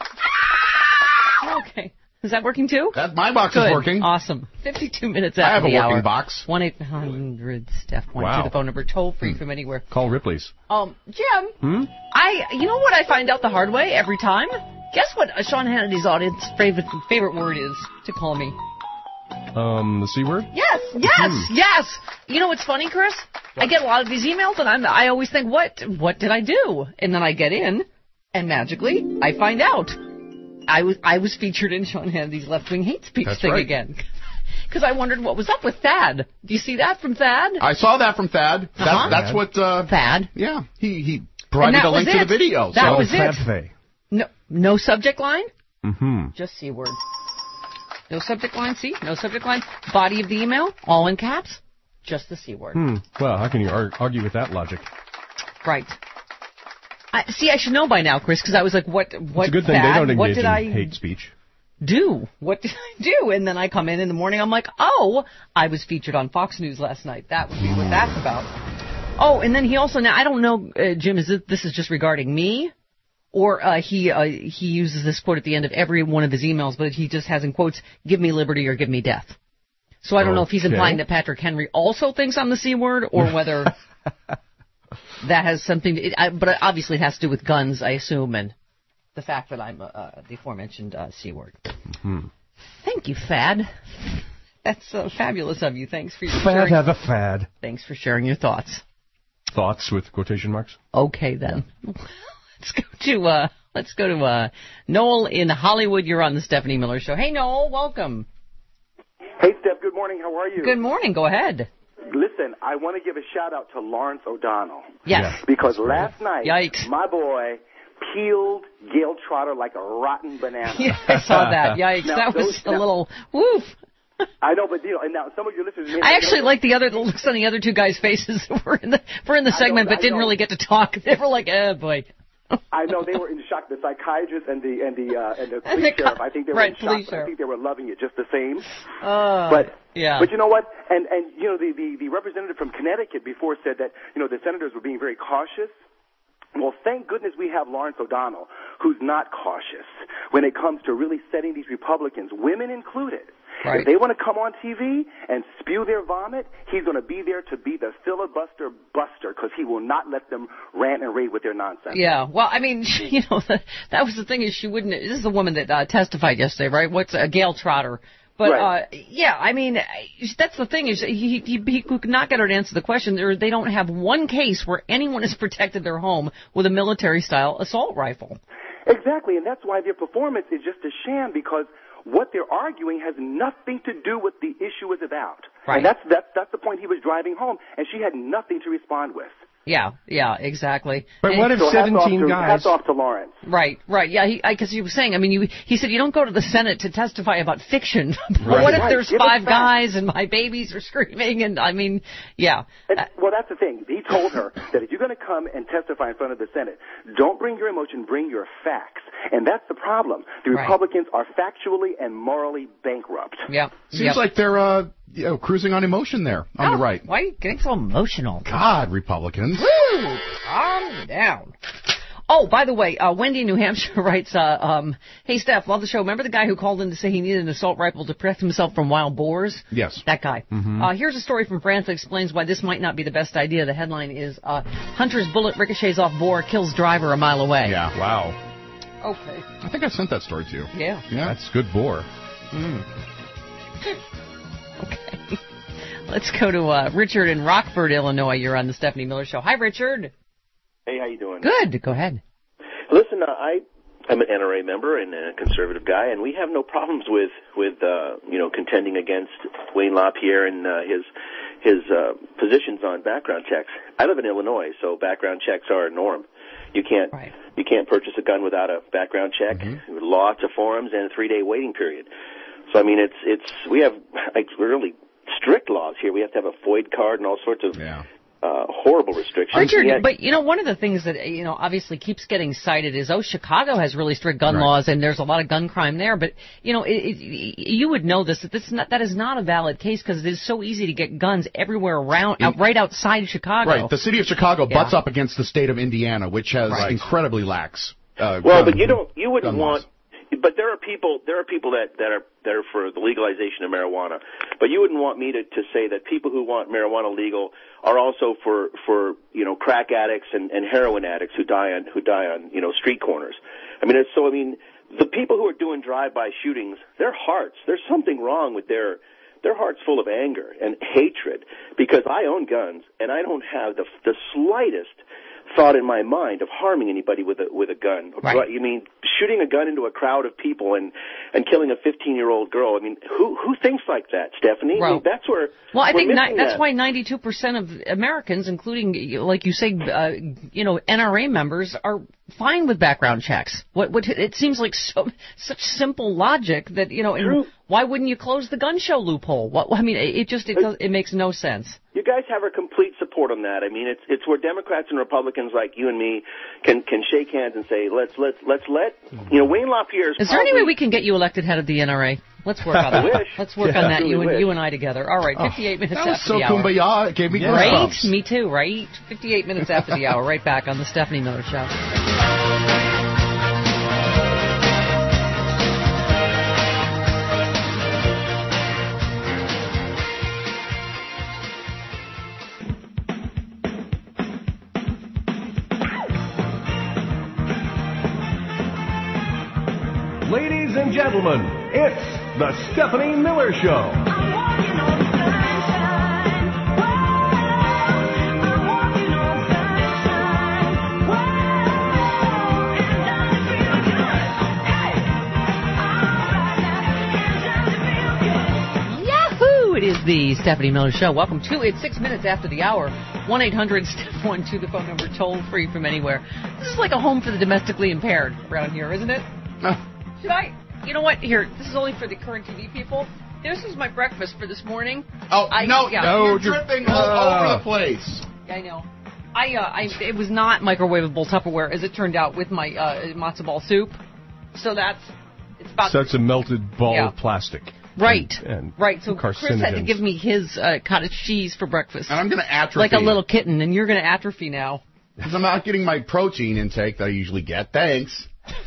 Okay. Is that working too? That, my box Good. is working. Awesome. fifty-two minutes after the hour. I have a working hour. box. one eight hundred Steph one wow. to the phone number, toll free hmm. from anywhere. Call Ripley's. Um, Jim, hmm? I, you know what I find out the hard way every time? Guess what Sean Hannity's audience favorite favorite word is to call me? Um, the C word? Yes, yes, hmm. yes. You know what's funny, Chris? What? I get a lot of these emails, and I'm, I always think, what, what did I do? And then I get in, and magically, I find out. I was, I was featured in Sean Hannity's left-wing hate speech That's thing right. again. Because I wondered what was up with Thad. Do you see that from Thad? I saw that from Thad. That, uh-huh. That's what... Uh, Thad? Yeah, he, he provided a link it. to the video. That so. was it. No, no subject line? Mm-hmm. Just C word. No subject line, see? No subject line. Body of the email, all in caps, just the C word. Hmm. Well, how can you ar- argue with that logic? Right. I, see, I should know by now, Chris, because I was like, what, what, It's a good thing Thad, they don't what engage did in I hate speech. do? What did I do? And then I come in in the morning, I'm like, oh, I was featured on Fox News last night. That would be what that's about. Oh, and then he also, now, I don't know, uh, Jim, is it, this is just regarding me? Or uh, he uh, he uses this quote at the end of every one of his emails, but he just has in quotes, give me liberty or give me death. So I don't okay. know if he's implying that Patrick Henry also thinks I'm the C word, or whether that has something to, it, I, but obviously it has to do with guns, I assume, and the fact that I'm uh, the aforementioned uh, C word. Mm-hmm. Thank you, Fad. That's uh, fabulous of you. Thanks for your Fad sharing. have a fad. Thanks for sharing your thoughts. Thoughts with quotation marks? Okay, then. Let's go to uh, let's go to uh, Noel in Hollywood. You're on the Stephanie Miller Show. Hey, Noel, welcome. Hey, Steph. Good morning. How are you? Good morning. Go ahead. Listen, I want to give a shout out to Lawrence O'Donnell. Yes. Because last night, Yikes. my boy peeled Gail Trotter like a rotten banana. Yeah, I saw that. Yikes. Now, that was those, a now, little woof. I know, but you know, and now some of your listeners. May I actually like the other the looks on the other two guys' faces that were in the were in the segment, know, but didn't really get to talk. They were like, "Oh boy." I know they were in shock. The psychiatrist and the and the uh, and the police and the sheriff. I think they were right, in shock. But I think they were loving it just the same. Uh, but yeah. But you know what? And and you know the, the the representative from Connecticut before said that you know the senators were being very cautious. Well, thank goodness we have Lawrence O'Donnell, who's not cautious when it comes to really setting these Republicans, women included. Right. If they want to come on T V and spew their vomit, he's going to be there to be the filibuster buster because he will not let them rant and rave with their nonsense. Yeah, well, I mean, you know, that was the thing is she wouldn't. This is the woman that uh, testified yesterday, right? What's uh, Gail Trotter? But, Right. uh, yeah, I mean, that's the thing is he, he, he could not get her to answer the question. There, they don't have one case where anyone has protected their home with a military-style assault rifle. Exactly, and that's why their performance is just a sham because what they're arguing has nothing to do with the issue is about. Right. And that's, that's, that's the point he was driving home, and she had nothing to respond with. Yeah, yeah, exactly. But And- what if So hats off seventeen to- guys... Hats off to Lawrence. Right, right. Yeah, he, because he was saying, I mean, you, he said you don't go to the Senate to testify about fiction. But Right. what if Right. there's Give us five facts. guys and my babies are screaming? And I mean, yeah. And, well, that's the thing. He told her that if you're going to come and testify in front of the Senate, don't bring your emotion, bring your facts. And that's the problem. The Right. Republicans are factually and morally bankrupt. Yeah. Seems Yep. like they're uh, you know, cruising on emotion there on Oh, the right. Why are you getting so emotional? God, Republicans. Woo! Calm down. Oh, by the way, uh, Wendy in New Hampshire writes, uh, um, hey, Steph, love the show. Remember the guy who called in to say he needed an assault rifle to protect himself from wild boars? Yes. That guy. Mhm. Uh, here's a story from France that explains why this might not be the best idea. The headline is, uh, Hunter's bullet ricochets off boar, kills driver a mile away. Yeah. Wow. Okay. I think I sent that story to you. Yeah. Yeah. That's good boar. Mm. Okay. Let's go to uh, Richard in Rockford, Illinois. You're on the Stephanie Miller Show. Hi, Richard. Hey, how you doing? Good. Go ahead. Listen, uh, I I'm an N R A member and a conservative guy, and we have no problems with with uh, you know contending against Wayne LaPierre and uh, his his uh, positions on background checks. I live in Illinois, so background checks are a norm. You can't right. you can't purchase a gun without a background check, Mm-hmm. lots of forms, and a three day waiting period. So I mean, it's it's we have like really strict laws here. We have to have a FOID card and all sorts of yeah. uh, horrible restrictions. Richard, Yet- but you know, one of the things that, you know, obviously keeps getting cited is, oh, Chicago has really strict gun Right. laws and there's a lot of gun crime there. But, you know, it, it, you would know this, that this is not, that is not a valid case because it is so easy to get guns everywhere around, out, right outside Chicago. Right. The city of Chicago Yeah. butts up against the state of Indiana, which has Right. incredibly lax. Uh, Well, gun- but you don't. You wouldn't gun want. laws. But there are people. There are people that that are that are for the legalization of marijuana. But you wouldn't want me to to say that people who want marijuana legal are also for for you know crack addicts and, and heroin addicts who die on who die on you know street corners. I mean, it's, so I mean, the people who are doing drive-by shootings, their hearts. There's something wrong with their. Their heart's full of anger and hatred because I own guns and I don't have the the slightest thought in my mind of harming anybody with a with a gun. Right. You mean shooting a gun into a crowd of people and and killing a fifteen-year-old girl? I mean, who who thinks like that, Stephanie? I Well- mean, that's where Well, I we're think ni- missing that's that. why ninety-two percent of Americans, including, like you say, uh, you know, N R A members, are fine with background checks. What, what it seems like so such simple logic that, you know, and why wouldn't you close the gun show loophole? What I mean, it, it just it does, it makes no sense. You guys have our complete support on that. I mean, it's it's where Democrats and Republicans like you and me can can shake hands and say, let's let's let's let you know Wayne LaPierre's. Is there any way we can get you elected head of the N R A? Let's work on I that. wish. Let's work Yeah. on that, I you really and wish. you and I together. All right, fifty-eight minutes That was after so the hour. kumbaya. It gave me Right? goosebumps. Me too, right? fifty-eight minutes after the hour, right back on the Stephanie Miller Show. Ladies and gentlemen, it's the Stephanie Miller Show. Yahoo! It is the Stephanie Miller Show. Welcome to it. Six minutes after the hour. one eight hundred step one two, the phone number, toll free from anywhere. This is like a home for the domestically impaired around here, isn't it? Should I? You know what? Here, this is only for the current T V people. This is my breakfast for this morning. Oh, I, no, yeah. no, you're dripping all Uh, over the place. Yeah, I know. I, uh, I, it was not microwavable Tupperware, as it turned out, with my uh, matzo ball soup. So that's, it's about... So it's a melted ball Yeah. of plastic. Right, And, and right. So Chris had to carcinogens. give me his uh, cottage cheese for breakfast. And I'm going to atrophy. Like a little kitten, and you're going to atrophy now. Because I'm not getting my protein intake that I usually get. Thanks.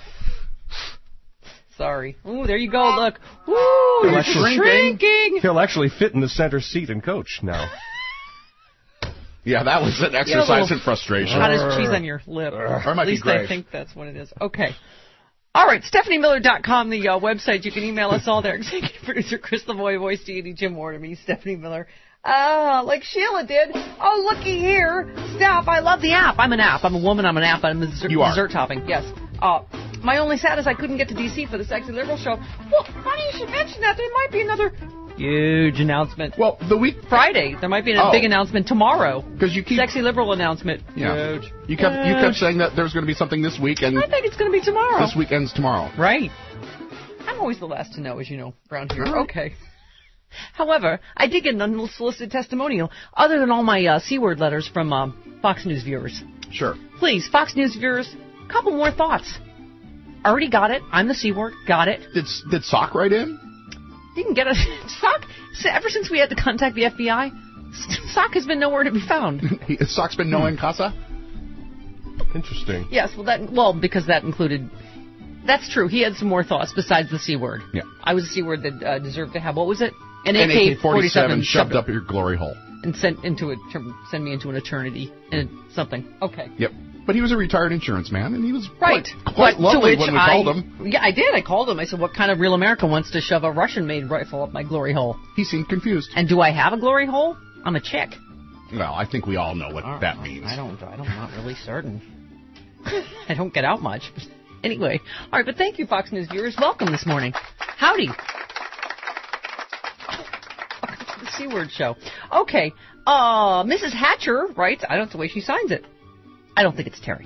Sorry. Ooh, there you go. Look. Woo, He'll you're actually- shrinking. He'll actually fit in the center seat and coach now. Yeah, that was an You have a exercise little in frustration. Cottage cheese on your lip. Or it might At be least I great. think that's what it is. Okay. All right, Stephanie Miller dot com, the uh, website. You can email us all there. Executive producer Chris Lavoie, voice deity Jim Ward, and me, Stephanie Miller. Ah, uh, like Sheila did. Oh, looky here. Steph, I love the app. I'm an app. I'm a woman. I'm an app. I'm a dessert, You are. dessert topping. Yes. Uh, my only sad is I couldn't get to D C for the Sexy Liberal show. Well, funny you should mention that. There might be another huge announcement. Well, the week Friday. There might be a Oh. big announcement tomorrow. Because you keep Sexy Liberal announcement. Yeah. Huge. You kept you Huge. kept saying that there was going to be something this week, and I think it's going to be tomorrow. this weekend's tomorrow. Right. I'm always the last to know, as you know, around here. Okay. However, I did get an unsolicited testimonial, other than all my uh, C-word letters from uh, Fox News viewers. Sure. Please, Fox News viewers, a couple more thoughts. Already got it. I'm the C-word. Got it. Did did Sock write in? Didn't get a Sock. Ever since we had to contact the F B I, Sock has been nowhere to be found. Sock's been no en casa? Interesting. Yes, well, that well because that included. That's true. He had some more thoughts besides the C word. Yeah. I was the C word that uh, deserved to have. What was it? An An A K forty-seven shoved up your glory hole. and sent into a send me into an eternity and something. Okay. Yep. But he was a retired insurance man, and he was Right. quite, quite But lovely to which when we I, called him. Yeah, I did. I called him. I said, "What kind of real America wants to shove a Russian-made rifle up my glory hole?" He seemed confused. And do I have a glory hole? I'm a chick. Well, I think we all know what Oh, that means. I don't. I don't. I'm not really certain. I don't get out much. Anyway, all right. But thank you, Fox News viewers. Welcome this morning. Howdy. Welcome to the C Word Show. Okay. Uh, Missus Hatcher writes. I don't know the way she signs it. I don't think it's Terry.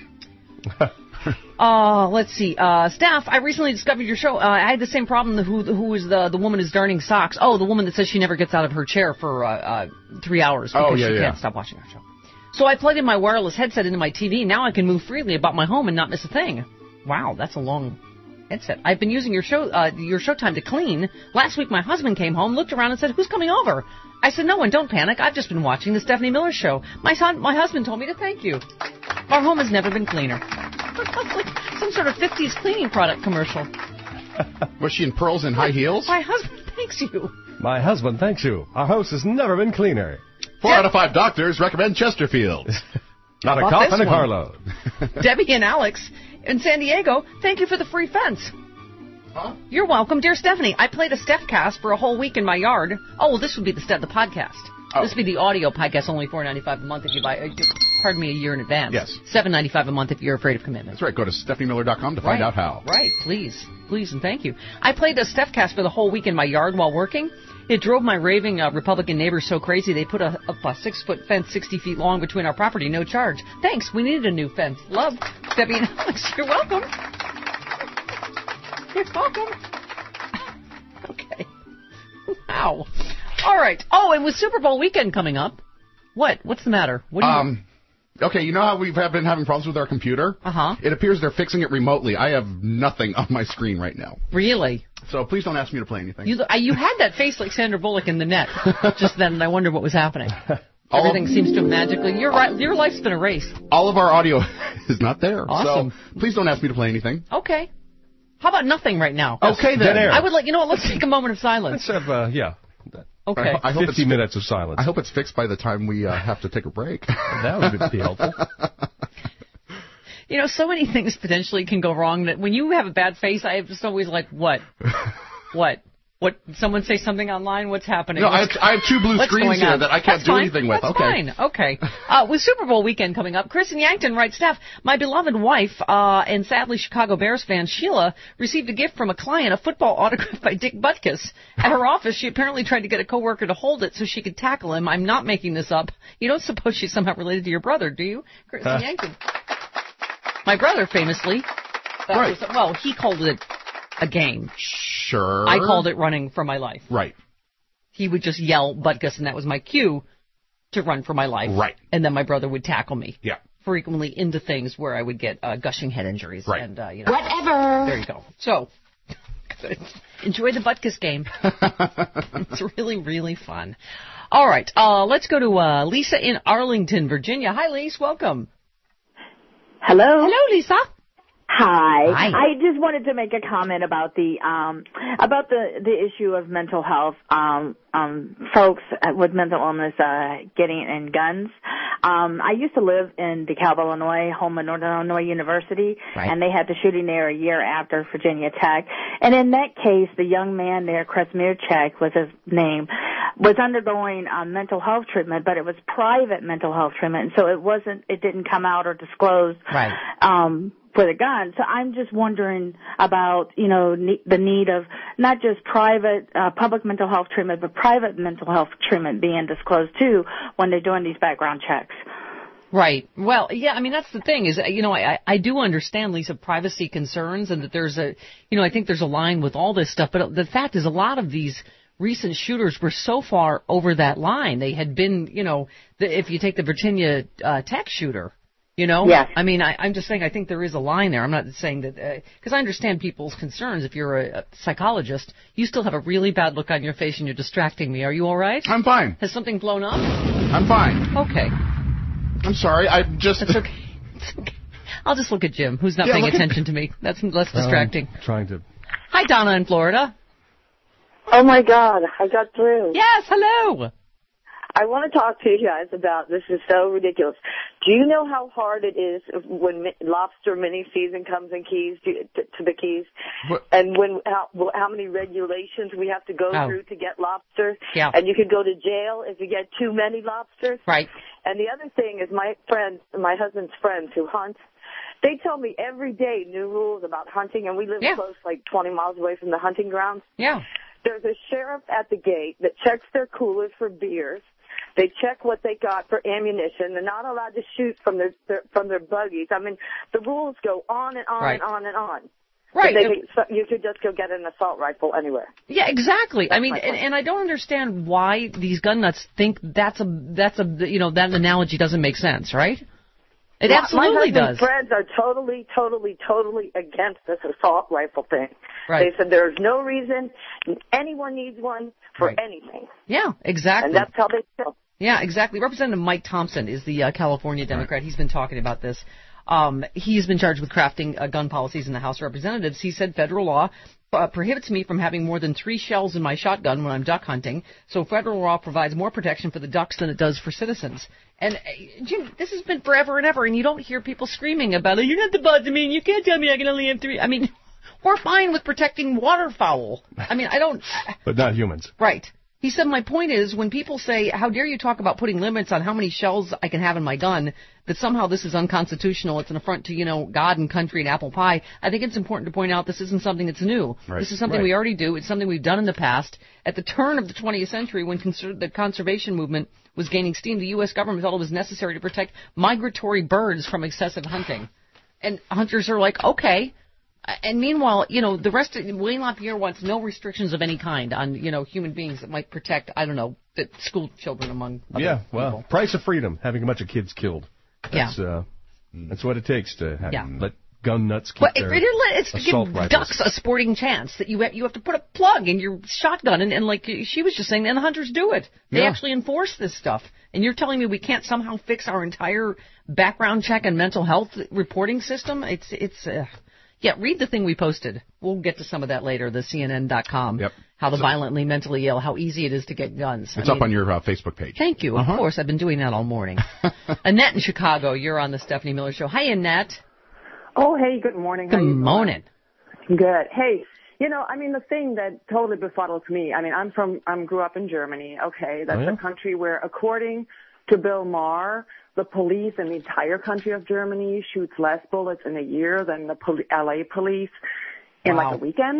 Uh, let's see. Uh, staff, I recently discovered your show. Uh, I had the same problem. Who, who is the the woman who's darning socks? Oh, the woman that says she never gets out of her chair for uh, uh, three hours because Oh, yeah, she yeah. can't stop watching our show. So I plugged in my wireless headset into my T V. Now I can move freely about my home and not miss a thing. Wow, that's a long headset. I've been using your show uh, your showtime to clean. Last week my husband came home, looked around, and said, "Who's coming over?" I said, "No one, don't panic. I've just been watching the Stephanie Miller Show. My son, my husband told me to thank you. Our home has never been cleaner." Like some sort of fifties cleaning product commercial. Was she in pearls and high heels? My husband thanks you. My husband thanks you. Our house has never been cleaner. Four out of five doctors recommend Chesterfield. Not a About cough this and a one? carload. Debbie and Alex in San Diego, thank you for the free fence. Huh? You're welcome, dear Stephanie. I played a Steph cast for a whole week in my yard. Oh, well, this would be the Steph the podcast. Oh. This would be the audio podcast, only four ninety-five a month if you buy. Uh, pardon me, a year in advance. Yes. seven ninety-five a month if you're afraid of commitment. That's right. Go to Stephanie Miller dot com to find Right. out how. Right, please. Please and thank you. I played a Steph cast for the whole week in my yard while working. It drove my raving uh, Republican neighbors so crazy they put a, up a six-foot fence sixty feet long between our property, no charge. Thanks, we needed a new fence. Love, Debbie and Alex. You're welcome. You're welcome. Okay. Wow. All right. Oh, and with Super Bowl weekend coming up, what? What's the matter? What do you... Um, okay, you know how we've have been having problems with our computer? Uh-huh. It appears they're fixing it remotely. I have nothing on my screen right now. Really? So please don't ask me to play anything. You, I, you had that face like Sandra Bullock in the net just then, and I wondered what was happening. All Everything of- seems to have magically... Your, ri- your life's been erased. All of our audio is not there. Awesome. So please don't ask me to play anything. Okay. How about nothing right now? Okay, then. Dead air. I would like... You know what? Let's take a moment of silence. Let's have, uh, yeah, Okay. I, ho- I hope fifty it's, minutes of silence. I hope it's fixed by the time we uh, have to take a break. That would be helpful. You know, so many things potentially can go wrong that when you have a bad face, I just always like, what? What? What? Someone say something online? What's happening? No, I have, What's- I have two blue What's screens going here on? that I can't That's do fine. anything with. That's okay. fine. Okay. Uh, with Super Bowl weekend coming up, Chris in Yankton writes, Steph, my beloved wife uh, and sadly Chicago Bears fan Sheila received a gift from a client, a football autograph by Dick Butkus. At her office, she apparently tried to get a coworker to hold it so she could tackle him. I'm not making this up. You don't suppose she's somehow related to your brother, do you? Chris in Yankton. My brother famously. That Right. was, well, he called it a game. Sure. I called it running for my life. Right. He would just yell Butkus, and that was my cue to run for my life. Right. And then my brother would tackle me. Yeah. Frequently into things where I would get uh, gushing head injuries. Right. And, uh, you know. Whatever. There you go. So, enjoy the Butkus game. It's really, really fun. All right. Uh, let's go to uh, Lisa in Arlington, Virginia. Hi, Lisa. Welcome. Hello. Hello, Lisa. Hi. Hi. I just wanted to make a comment about the um about the the issue of mental health um um folks with mental illness uh getting in guns. Um, I used to live in DeKalb, Illinois, home of Northern Illinois University, Right. and they had the shooting there a year after Virginia Tech. And in that case, the young man there, Kresmirchek was his name, was undergoing uh, mental health treatment, but it was private mental health treatment, and so it wasn't, it didn't come out or disclose. Right. Um, for the gun. So I'm just wondering about, you know, ne- the need of not just private, uh, public mental health treatment, but private mental health treatment being disclosed too when they're doing these background checks. Right. Well, yeah, I mean, that's the thing is, you know, I, I do understand, Lisa, privacy concerns and that there's a, you know, I think there's a line with all this stuff, but the fact is a lot of these recent shooters were so far over that line. They had been, you know, the, if you take the Virginia uh, Tech shooter, you know, Yes. I mean, I, I'm just saying I think there is a line there. I'm not saying that, because uh, I understand people's concerns. If you're a, a psychologist, you still have a really bad look on your face and you're distracting me. Are you all right? I'm fine. Has something blown up? I'm fine. Okay. I'm sorry. I just. It's okay. It's okay. I'll just look at Jim, who's not Yeah, paying look at- attention to me. That's less Um, distracting. trying to. Hi, Donna in Florida. Oh my God, I got through. Yes, hello. I want to talk to you guys about this. Is so ridiculous. Do you know how hard it is when mi- lobster mini season comes in Keys to, to, to the Keys, What? and when how, how many regulations we have to go Oh. through to get lobsters? Yeah. And you could go to jail if you get too many lobsters. Right. And the other thing is my friends, my husband's friends who hunt, they tell me every day new rules about hunting, and we live Yeah. close, like twenty miles away from the hunting grounds. Yeah. There's a sheriff at the gate that checks their coolers for beers. They check what they got for ammunition. They're not allowed to shoot from their, their from their buggies. I mean, the rules go on and on Right. and on and on. Right. But They, so you could just go get an assault rifle anywhere. Yeah, exactly. I mean, my and, point. and I don't understand why these gun nuts think that's a that's a you know that analogy doesn't make sense, right? It My- absolutely my husband's does. friends are totally, totally, totally against this assault rifle thing. Right. They said there's no reason anyone needs one for anything. Yeah, exactly. And that's how they feel. Yeah, exactly. Representative Mike Thompson is the uh, California Democrat. He's been talking about this. Um, he's been charged with crafting uh, gun policies in the House of Representatives. He said federal law uh, prohibits me from having more than three shells in my shotgun when I'm duck hunting, so federal law provides more protection for the ducks than it does for citizens. And, uh, Jim, this has been forever and ever, and you don't hear people screaming about it. You're not the bud to me, and you can't tell me I can only have three. I mean, we're fine with protecting waterfowl. I mean, I don't... But not humans. Right. He said, my point is, when people say, how dare you talk about putting limits on how many shells I can have in my gun, that somehow this is unconstitutional, it's an affront to, you know, God and country and apple pie, I think it's important to point out this isn't something that's new. Right. This is something Right. we already do. It's something we've done in the past. At the turn of the twentieth century, when conser- the conservation movement was gaining steam, the U S government felt it was necessary to protect migratory birds from excessive hunting. And hunters are like, okay. And meanwhile, you know, the rest of Wayne LaPierre wants no restrictions of any kind on, you know, human beings that might protect, I don't know, the school children among other Yeah, well, people. price of freedom, having a bunch of kids killed. That's, Yeah. uh, that's what it takes to have, Yeah. let gun nuts keep Well, it, their it, it's to assault give rifles. ducks a sporting chance that you have, you have to put a plug in your shotgun, and, and like she was just saying, and the hunters do it. They Yeah. actually enforce this stuff. And you're telling me we can't somehow fix our entire background check and mental health reporting system? It's it's. Uh, Yeah, read the thing we posted. We'll get to some of that later, the C N N dot com. Yep. How the So- violently mentally ill, how easy it is to get guns. It's I up mean, on your uh, Facebook page. Thank you. Of Uh-huh. course, I've been doing that all morning. Annette in Chicago, you're on the Stephanie Miller Show. Hi, Annette. Oh, hey, good morning. How Good you doing? morning. Good. Hey, you know, I mean, the thing that totally befuddles me, I mean, I'm from, I grew up in Germany, okay? That's Oh, yeah? a country where, according to Bill Maher, the police in the entire country of Germany shoots less bullets in a year than the poli- L A police in Wow. like a weekend.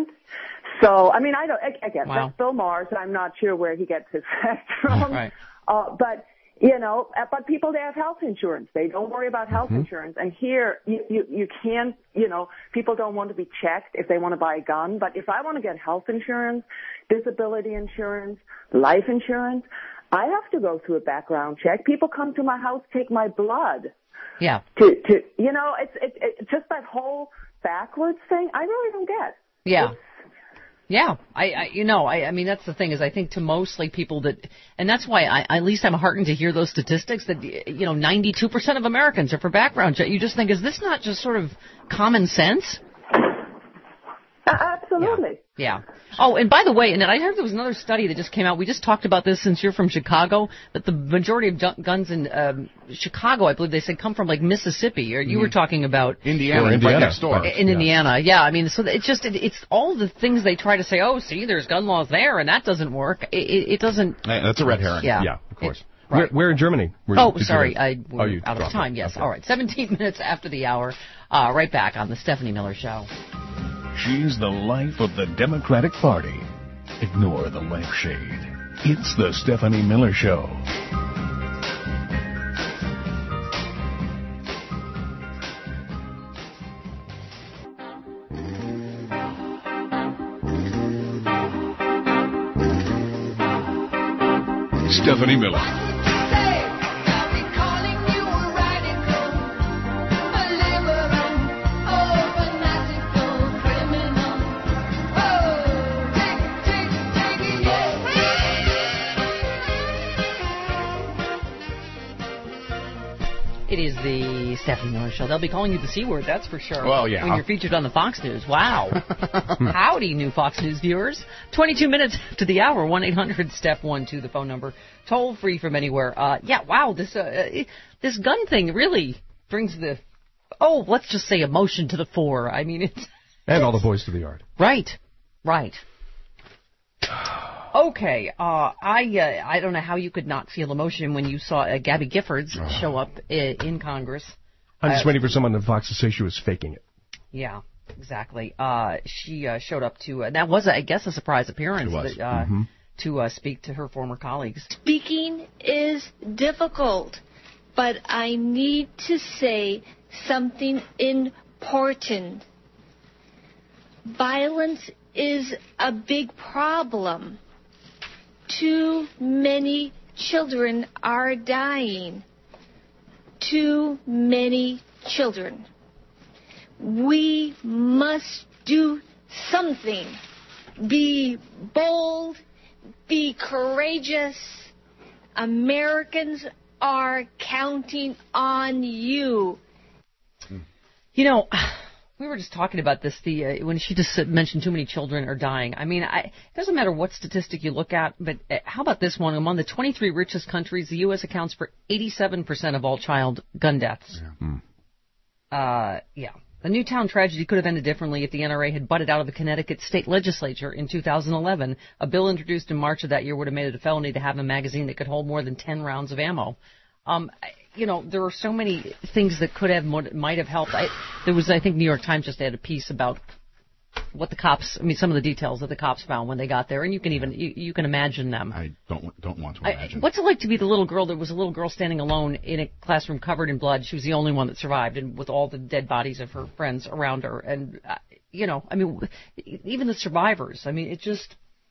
So, I mean, I don't, I, again, Wow. that's Bill Maher, so I'm not sure where he gets his facts from. Right. Uh, but, you know, uh, but people, they have health insurance. They don't worry about health Mhm. insurance. And here, you, you, you can't, you know, people don't want to be checked if they want to buy a gun. But if I want to get health insurance, disability insurance, life insurance, I have to go through a background check. People come to my house, take my blood. Yeah. To, to, you know, it's, it's, it's just that whole backwards thing. I really don't get. Yeah. Yeah, I, I you know, I, I mean, that's the thing is I think to mostly people that, and that's why I, at least I'm heartened to hear those statistics that, you know, ninety-two percent of Americans are for background check. You just think, is this not just sort of common sense? Absolutely. Yeah. Oh, and by the way, and I heard there was another study that just came out. We just talked about this since you're from Chicago, that the majority of gu- guns in um, Chicago, I believe they said, come from like Mississippi, or you mm. were talking about Indiana, or Indiana. Right next door. In yeah. Indiana, yeah. I mean, so it's just it, it's all the things they try to say. Oh, see, there's gun laws there, and that doesn't work. It, it, it doesn't. That's a red herring. Yeah, yeah of course. It, right. Where, where in Germany? Were, oh, sorry, you I we're oh, you out of time. It. Yes. Okay. All right. seventeen minutes after the hour. Uh, right back on the Stephanie Miller Show. She's the life of the Democratic Party. Ignore the lampshade. It's the Stephanie Miller Show. Stephanie Miller. It is the Stephanie Miller Show. They'll be calling you the C word, that's for sure. Well, yeah. When you're featured on the Fox News. Wow. Howdy, new Fox News viewers. twenty-two minutes to the hour. one eight hundred Steph one two, the phone number. Toll free from anywhere. Uh, yeah, wow, this uh, this gun thing really brings the, oh, let's just say emotion to the fore. I mean, it's... And all the boys to the yard. Right, right. Okay, uh, I uh, I don't know how you could not feel emotion when you saw uh, Gabby Giffords oh. show up I- in Congress. I'm just uh, waiting for someone on Fox to say she was faking it. Yeah, exactly. Uh, she uh, showed up to, uh, that was, I guess, a surprise appearance it was. That, uh, mm-hmm. to uh, speak to her former colleagues. Speaking is difficult, but I need to say something important. Violence is a big problem. Too many children are dying. Too many children. We must do something. Be bold. Be courageous. Americans are counting on you. You know, we were just talking about this, the uh, when she just mentioned too many children are dying. I mean, I, it doesn't matter what statistic you look at, but uh, how about this one? Among the twenty-three richest countries, the U S accounts for eighty-seven percent of all child gun deaths. Yeah. Uh, yeah. The Newtown tragedy could have ended differently if the N R A had butted out of the Connecticut state legislature in two thousand eleven. A bill introduced in March of that year would have made it a felony to have a magazine that could hold more than ten rounds of ammo. Um, you know, there are so many things that could have, might have helped. I, there was, I think, New York Times just had a piece about what the cops, I mean, some of the details that the cops found when they got there, and you can even, you, you can imagine them. I don't don't want to imagine. I, what's it like to be the little girl? There was a little girl standing alone in a classroom covered in blood. She was the only one that survived, and with all the dead bodies of her friends around her. And, uh, you know, I mean, even the survivors, I mean, it just...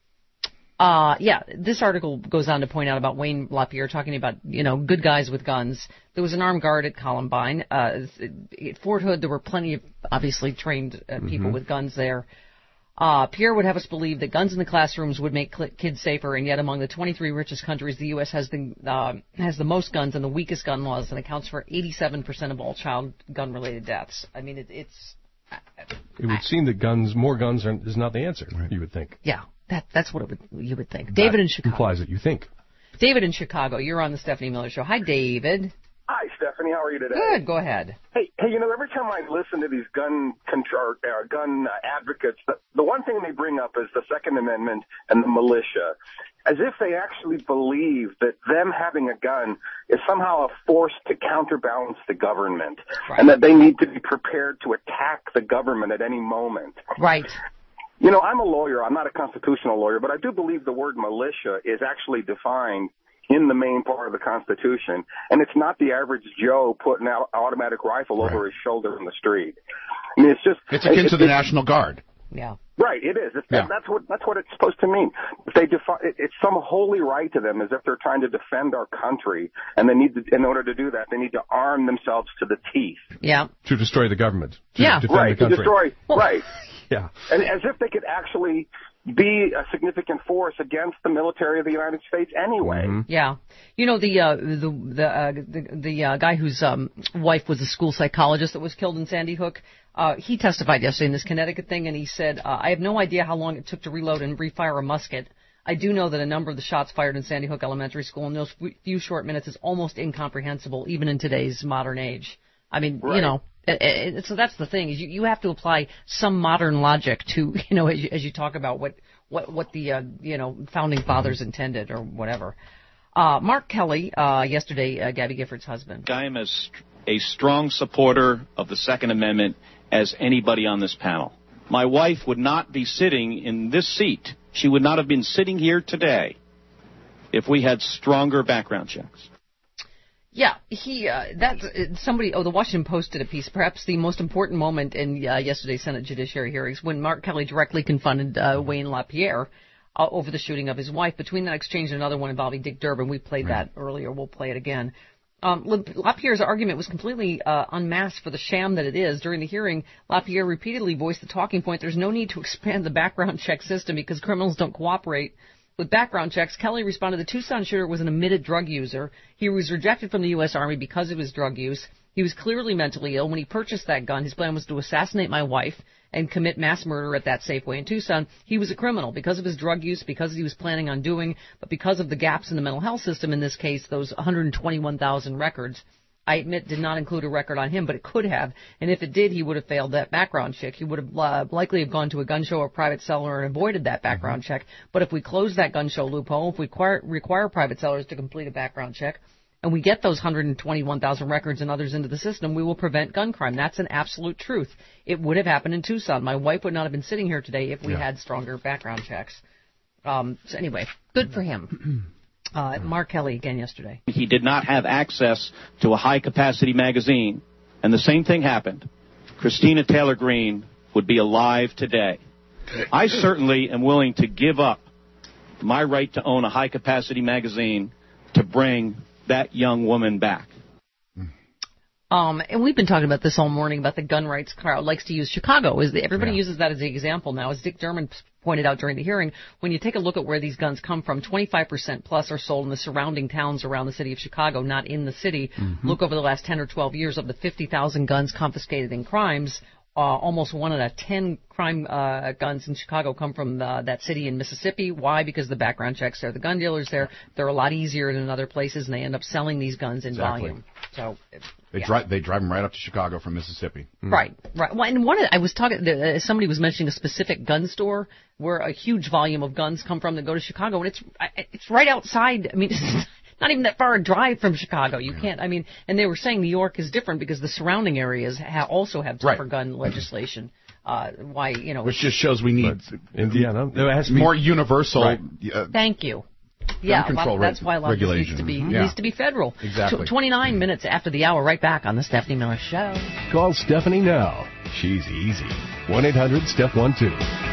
Uh, yeah, this article goes on to point out about Wayne LaPierre talking about, you know, good guys with guns. There was an armed guard at Columbine. Uh, at Fort Hood, there were plenty of, obviously, trained uh, people mm-hmm. with guns there. Uh, Pierre would have us believe that guns in the classrooms would make cl- kids safer, and yet among the twenty-three richest countries, the U S has the uh, has the most guns and the weakest gun laws, and accounts for eighty-seven percent of all child gun-related deaths. I mean, it, it's... Uh, it would I, seem that guns, more guns are, is not the answer, right. you would think. Yeah. That that's what it would, you would think. David that in Chicago. implies that you think. David in Chicago, you're on the Stephanie Miller Show. Hi, David. Hi, Stephanie. How are you today? Good. Go ahead. Hey, hey. You know, every time I listen to these gun control, uh, gun advocates, the, the one thing they bring up is the Second Amendment and the militia, as if they actually believe that them having a gun is somehow a force to counterbalance the government, right. and that they need to be prepared to attack the government at any moment. Right. You know, I'm a lawyer. I'm not a constitutional lawyer, but I do believe the word militia is actually defined in the main part of the Constitution, and it's not the average Joe putting out an automatic rifle right. over his shoulder in the street. I mean, it's just it's akin it, to the it, National Guard. Yeah. Right, it is. It's, yeah. that, that's what that's what it's supposed to mean. If they defi- it, it's some holy right to them, as if they're trying to defend our country, and they need to, in order to do that, they need to arm themselves to the teeth. Yeah. To destroy the government. To yeah. defend right. the country. To destroy. Well, right. Yeah. And as if they could actually be a significant force against the military of the United States anyway. Mm-hmm. Yeah. You know, the uh, the the, uh, the, the uh, guy whose um, wife was a school psychologist that was killed in Sandy Hook, uh, he testified yesterday in this Connecticut thing, and he said, uh, I have no idea how long it took to reload and refire a musket. I do know that a number of the shots fired in Sandy Hook Elementary School in those few short minutes is almost incomprehensible, even in today's modern age. I mean, Right. you know, it, it, so that's the thing, is you, you have to apply some modern logic to, you know, as you, as you talk about what, what, what the, uh, you know, founding fathers intended or whatever. Uh, Mark Kelly, uh, yesterday, uh, Gabby Gifford's husband. I am as a strong supporter of the Second Amendment as anybody on this panel. My wife would not be sitting in this seat. She would not have been sitting here today if we had stronger background checks. Yeah, he, uh, that's, uh, somebody, oh, the Washington Post did a piece, perhaps the most important moment in uh, yesterday's Senate Judiciary hearings, when Mark Kelly directly confronted uh, Wayne LaPierre uh, over the shooting of his wife. Between that exchange and another one involving Dick Durbin, we played Right. that earlier, we'll play it again. Um, LaPierre's argument was completely uh, unmasked for the sham that it is. During the hearing, LaPierre repeatedly voiced the talking point, there's no need to expand the background check system because criminals don't cooperate with background checks. Kelly responded the Tucson shooter was an admitted drug user. He was rejected from the U S Army because of his drug use. He was clearly mentally ill. When he purchased that gun, his plan was to assassinate my wife and commit mass murder at that Safeway in Tucson. He was a criminal because of his drug use, because he was planning on doing, but because of the gaps in the mental health system, in this case, those one hundred twenty-one thousand records, I admit, did not include a record on him, but it could have. And if it did, he would have failed that background check. He would have uh, likely have gone to a gun show or private seller and avoided that background check. But if we close that gun show loophole, if we require, require private sellers to complete a background check, and we get those one hundred twenty-one thousand records and others into the system, we will prevent gun crime. That's an absolute truth. It would have happened in Tucson. My wife would not have been sitting here today if we Yeah. had stronger background checks. Um, so anyway, good for him. Uh, Mark Kelly again yesterday. He did not have access to a high-capacity magazine, and the same thing happened. Christina Taylor Greene would be alive today. I certainly am willing to give up my right to own a high-capacity magazine to bring that young woman back. Um, and we've been talking about this all morning about the gun rights crowd likes to use Chicago. Is the, everybody Yeah. uses that as the example now. As Dick Durbin pointed out during the hearing, when you take a look at where these guns come from, twenty-five percent plus are sold in the surrounding towns around the city of Chicago, not in the city. Mm-hmm. Look over the last ten or twelve years, of the fifty thousand guns confiscated in crimes, uh, almost one out of ten crime uh, guns in Chicago come from uh, that city in Mississippi. Why? Because the background checks there, the gun dealers there, they're a lot easier than in other places, and they end up selling these guns in Exactly. volume. So. They Yeah. drive they drive them right up to Chicago from Mississippi. Right, right. Well, and one of, I was talking, uh, somebody was mentioning a specific gun store where a huge volume of guns come from that go to Chicago, and it's it's right outside. I mean, it's not even that far a drive from Chicago. You can't. I mean, and they were saying New York is different because the surrounding areas ha- also have tougher Right. gun legislation. Uh, why, you know? Which just shows we need Indiana. There has to be more universal. Right. Uh, Thank you. Yeah, a lot control of, that's reg- why a lot of this needs regulation. to be Mhm. Yeah. needs to be federal. Exactly. Tw- twenty-nine minutes after the hour, right back on the Stephanie Miller Show. Call Stephanie now. She's easy. one eight hundred step one two.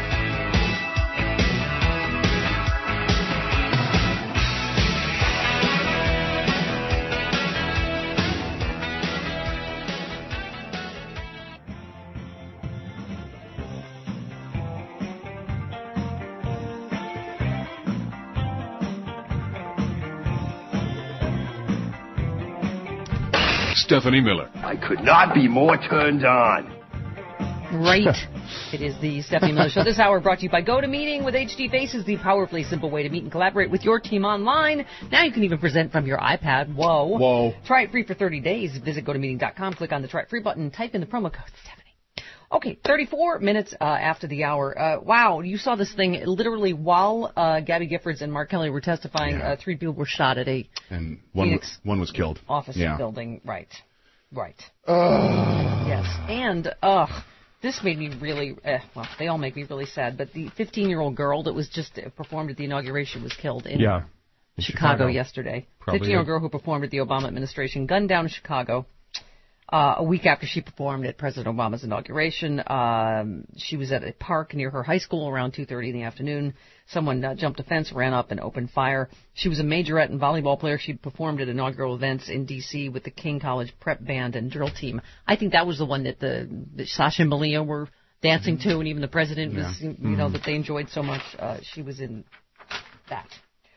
Stephanie Miller. I could not be more turned on. Right. It is the Stephanie Miller Show. This hour brought to you by GoToMeeting with H D Faces, the powerfully simple way to meet and collaborate with your team online. Now you can even present from your iPad. Whoa. Whoa. Try it free for thirty days. Visit go to meeting dot com, click on the Try It Free button, type in the promo code Stephanie. Okay, thirty-four minutes uh, after the hour. Uh, wow, you saw this thing literally while uh, Gabby Giffords and Mark Kelly were testifying. Yeah. Uh, three people were shot at a and one Phoenix was, one was killed. office Yeah. building. Right. Right. Ugh. Yes. And, ugh, this made me really, eh, well, they all make me really sad, but the fifteen-year-old girl that was just uh, performed at the inauguration was killed in Yeah. In Chicago, Chicago. yesterday. Probably fifteen-year-old a- girl who performed at the Obama administration, gunned down in Chicago. Uh, a week after she performed at President Obama's inauguration, um, she was at a park near her high school around two thirty in the afternoon. Someone uh, jumped a fence, ran up, and opened fire. She was a majorette and volleyball player. She performed at inaugural events in D C with the King College prep band and drill team. I think that was the one that the that Sasha and Malia were dancing to, and even the president Yeah. was, you Mm-hmm. know, that they enjoyed so much. Uh, she was in that.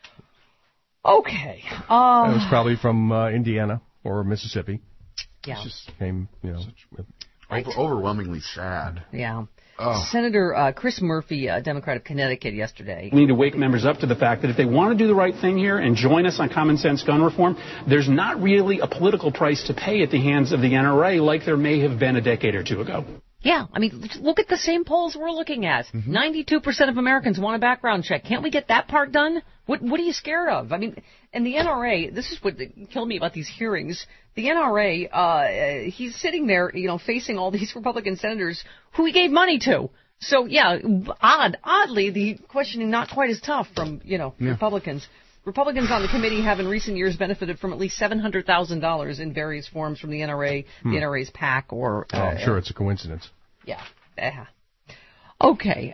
Okay. Uh, It was probably from uh, Indiana or Mississippi. Yeah. It just came, you know. with- Over, overwhelmingly sad. Yeah. Oh. Senator uh, Chris Murphy, uh, Democrat of Connecticut, yesterday. We need to wake members up to the fact that if they want to do the right thing here and join us on common sense gun reform, there's not really a political price to pay at the hands of the N R A like there may have been a decade or two ago. Yeah, I mean, look at the same polls we're looking at. Mm-hmm. ninety-two percent of Americans want a background check. Can't we get that part done? What What are you scared of? I mean, and the N R A, this is what killed me about these hearings. The N R A, uh, he's sitting there, you know, facing all these Republican senators who he gave money to. So, yeah, odd, oddly, the questioning not quite as tough from, you know, Yeah. Republicans. Republicans on the committee have in recent years benefited from at least seven hundred thousand dollars in various forms from the N R A, Hmm. the N R A's PAC, or... Oh, I'm sure it's a coincidence. Yeah. Yeah. Okay.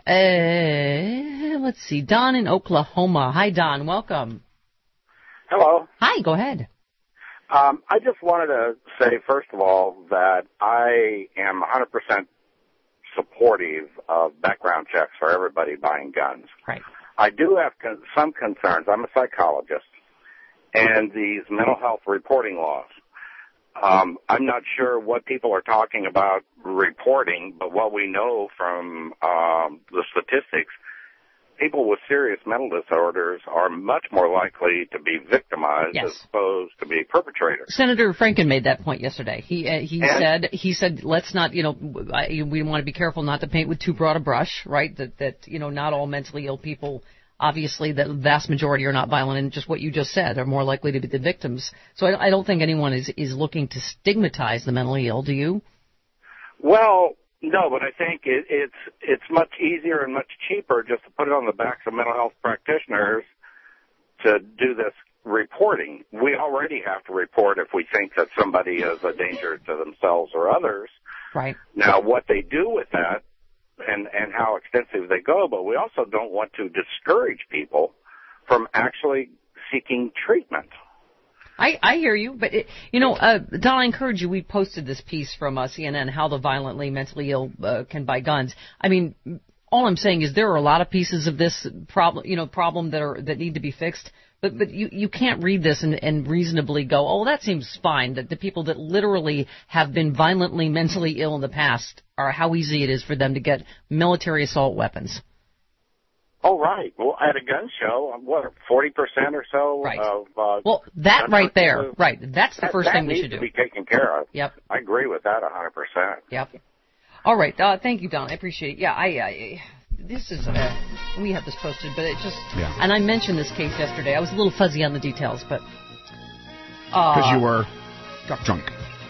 Uh, let's see. Don in Oklahoma. Hi, Don. Welcome. Hello. Hi. Go ahead. Um, I just wanted to say, first of all, that I am one hundred percent supportive of background checks for everybody buying guns. Right. I do have con- some concerns. I'm a psychologist, and these mental health reporting laws. Um, I'm not sure what people are talking about reporting, but what we know from um, the statistics, people with serious mental disorders are much more likely to be victimized Yes. as opposed to be perpetrators. Senator Franken made that point yesterday. He uh, he And- said he said let's not, you know, I, we want to be careful not to paint with too broad a brush, right? That that you know not all mentally ill people. Obviously, the vast majority are not violent, and just what you just said, are more likely to be the victims. So I, I don't think anyone is, is looking to stigmatize the mentally ill, do you? Well, no, but I think it, it's it's much easier and much cheaper just to put it on the backs of mental health practitioners to do this reporting. We already have to report if we think that somebody is a danger to themselves or others. Right. Now, what they do with that and, and how extensive they go, but we also don't want to discourage people from actually seeking treatment. I, I hear you, but, it, you know, uh, Don, I encourage you, we posted this piece from uh, C N N, How the Violently Mentally Ill uh, Can Buy Guns. I mean, all I'm saying is there are a lot of pieces of this problem, you know, problem that are that need to be fixed, but but you, you can't read this and, and reasonably go, oh, that seems fine, that the people that literally have been violently mentally ill in the past are how easy it is for them to get military assault weapons. Oh, right. Well, at a gun show, what, forty percent or so Right. of... Uh, Well, that gun right there, purchases? right, that's the That- first that thing we needs should to do. be taken care of. Yep. I agree with that one hundred percent. Yep. All right. Uh, thank you, Don. I appreciate it. Yeah, I, I this is, uh, we have this posted, but it just, Yeah. and I mentioned this case yesterday. I was a little fuzzy on the details, but. Because Uh, you were drunk.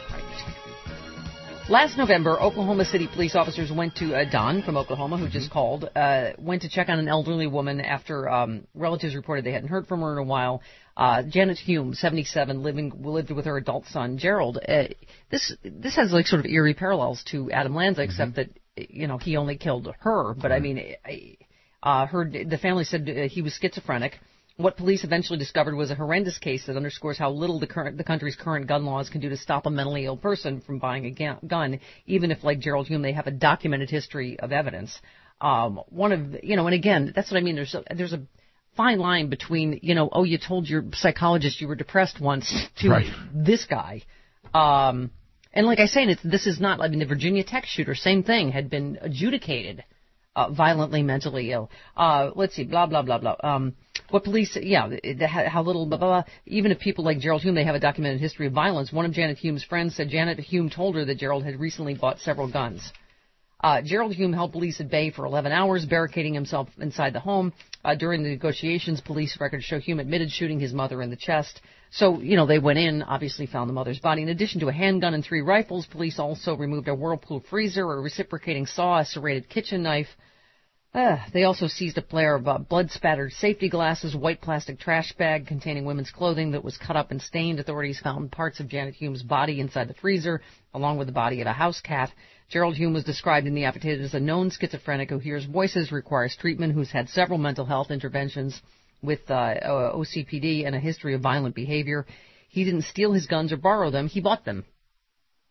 Last November, Oklahoma City police officers went to uh, Don from Oklahoma, who just called, uh, went to check on an elderly woman after um, relatives reported they hadn't heard from her in a while. Uh, Janet Hume, seventy-seven, living lived with her adult son Gerald. Uh, this this has like sort of eerie parallels to Adam Lanza, except that you know he only killed her. But I mean, I, uh, her the family said uh, he was schizophrenic. What police eventually discovered was a horrendous case that underscores how little the, current, the country's current gun laws can do to stop a mentally ill person from buying a ga- gun, even if, like Gerald Hume, they have a documented history of evidence. Um, one of, you know, and again, that's what I mean. There's a, there's a fine line between, you know, oh, you told your psychologist you were depressed once to Right. this guy. Um, and like I say, it's, this is not, I mean, the Virginia Tech shooter, same thing, had been adjudicated uh, violently mentally ill. Uh, let's see, blah, blah, blah, blah. Um, What police, yeah, the, how little, blah, blah, blah. Even if people like Gerald Hume, they have a documented history of violence. One of Janet Hume's friends said Janet Hume told her that Gerald had recently bought several guns. Uh, Gerald Hume held police at bay for eleven hours, barricading himself inside the home. Uh, during the negotiations, police records show Hume admitted shooting his mother in the chest. So, you know, they went in, obviously found the mother's body. In addition to a handgun and three rifles, police also removed a Whirlpool freezer, a reciprocating saw, a serrated kitchen knife. Uh, they also seized a pair of uh, blood-spattered safety glasses, white plastic trash bag containing women's clothing that was cut up and stained. Authorities found parts of Janet Hume's body inside the freezer, along with the body of a house cat. Gerald Hume was described in the affidavit as a known schizophrenic who hears voices, requires treatment, who's had several mental health interventions with uh, O C P D and a history of violent behavior. He didn't steal his guns or borrow them. He bought them.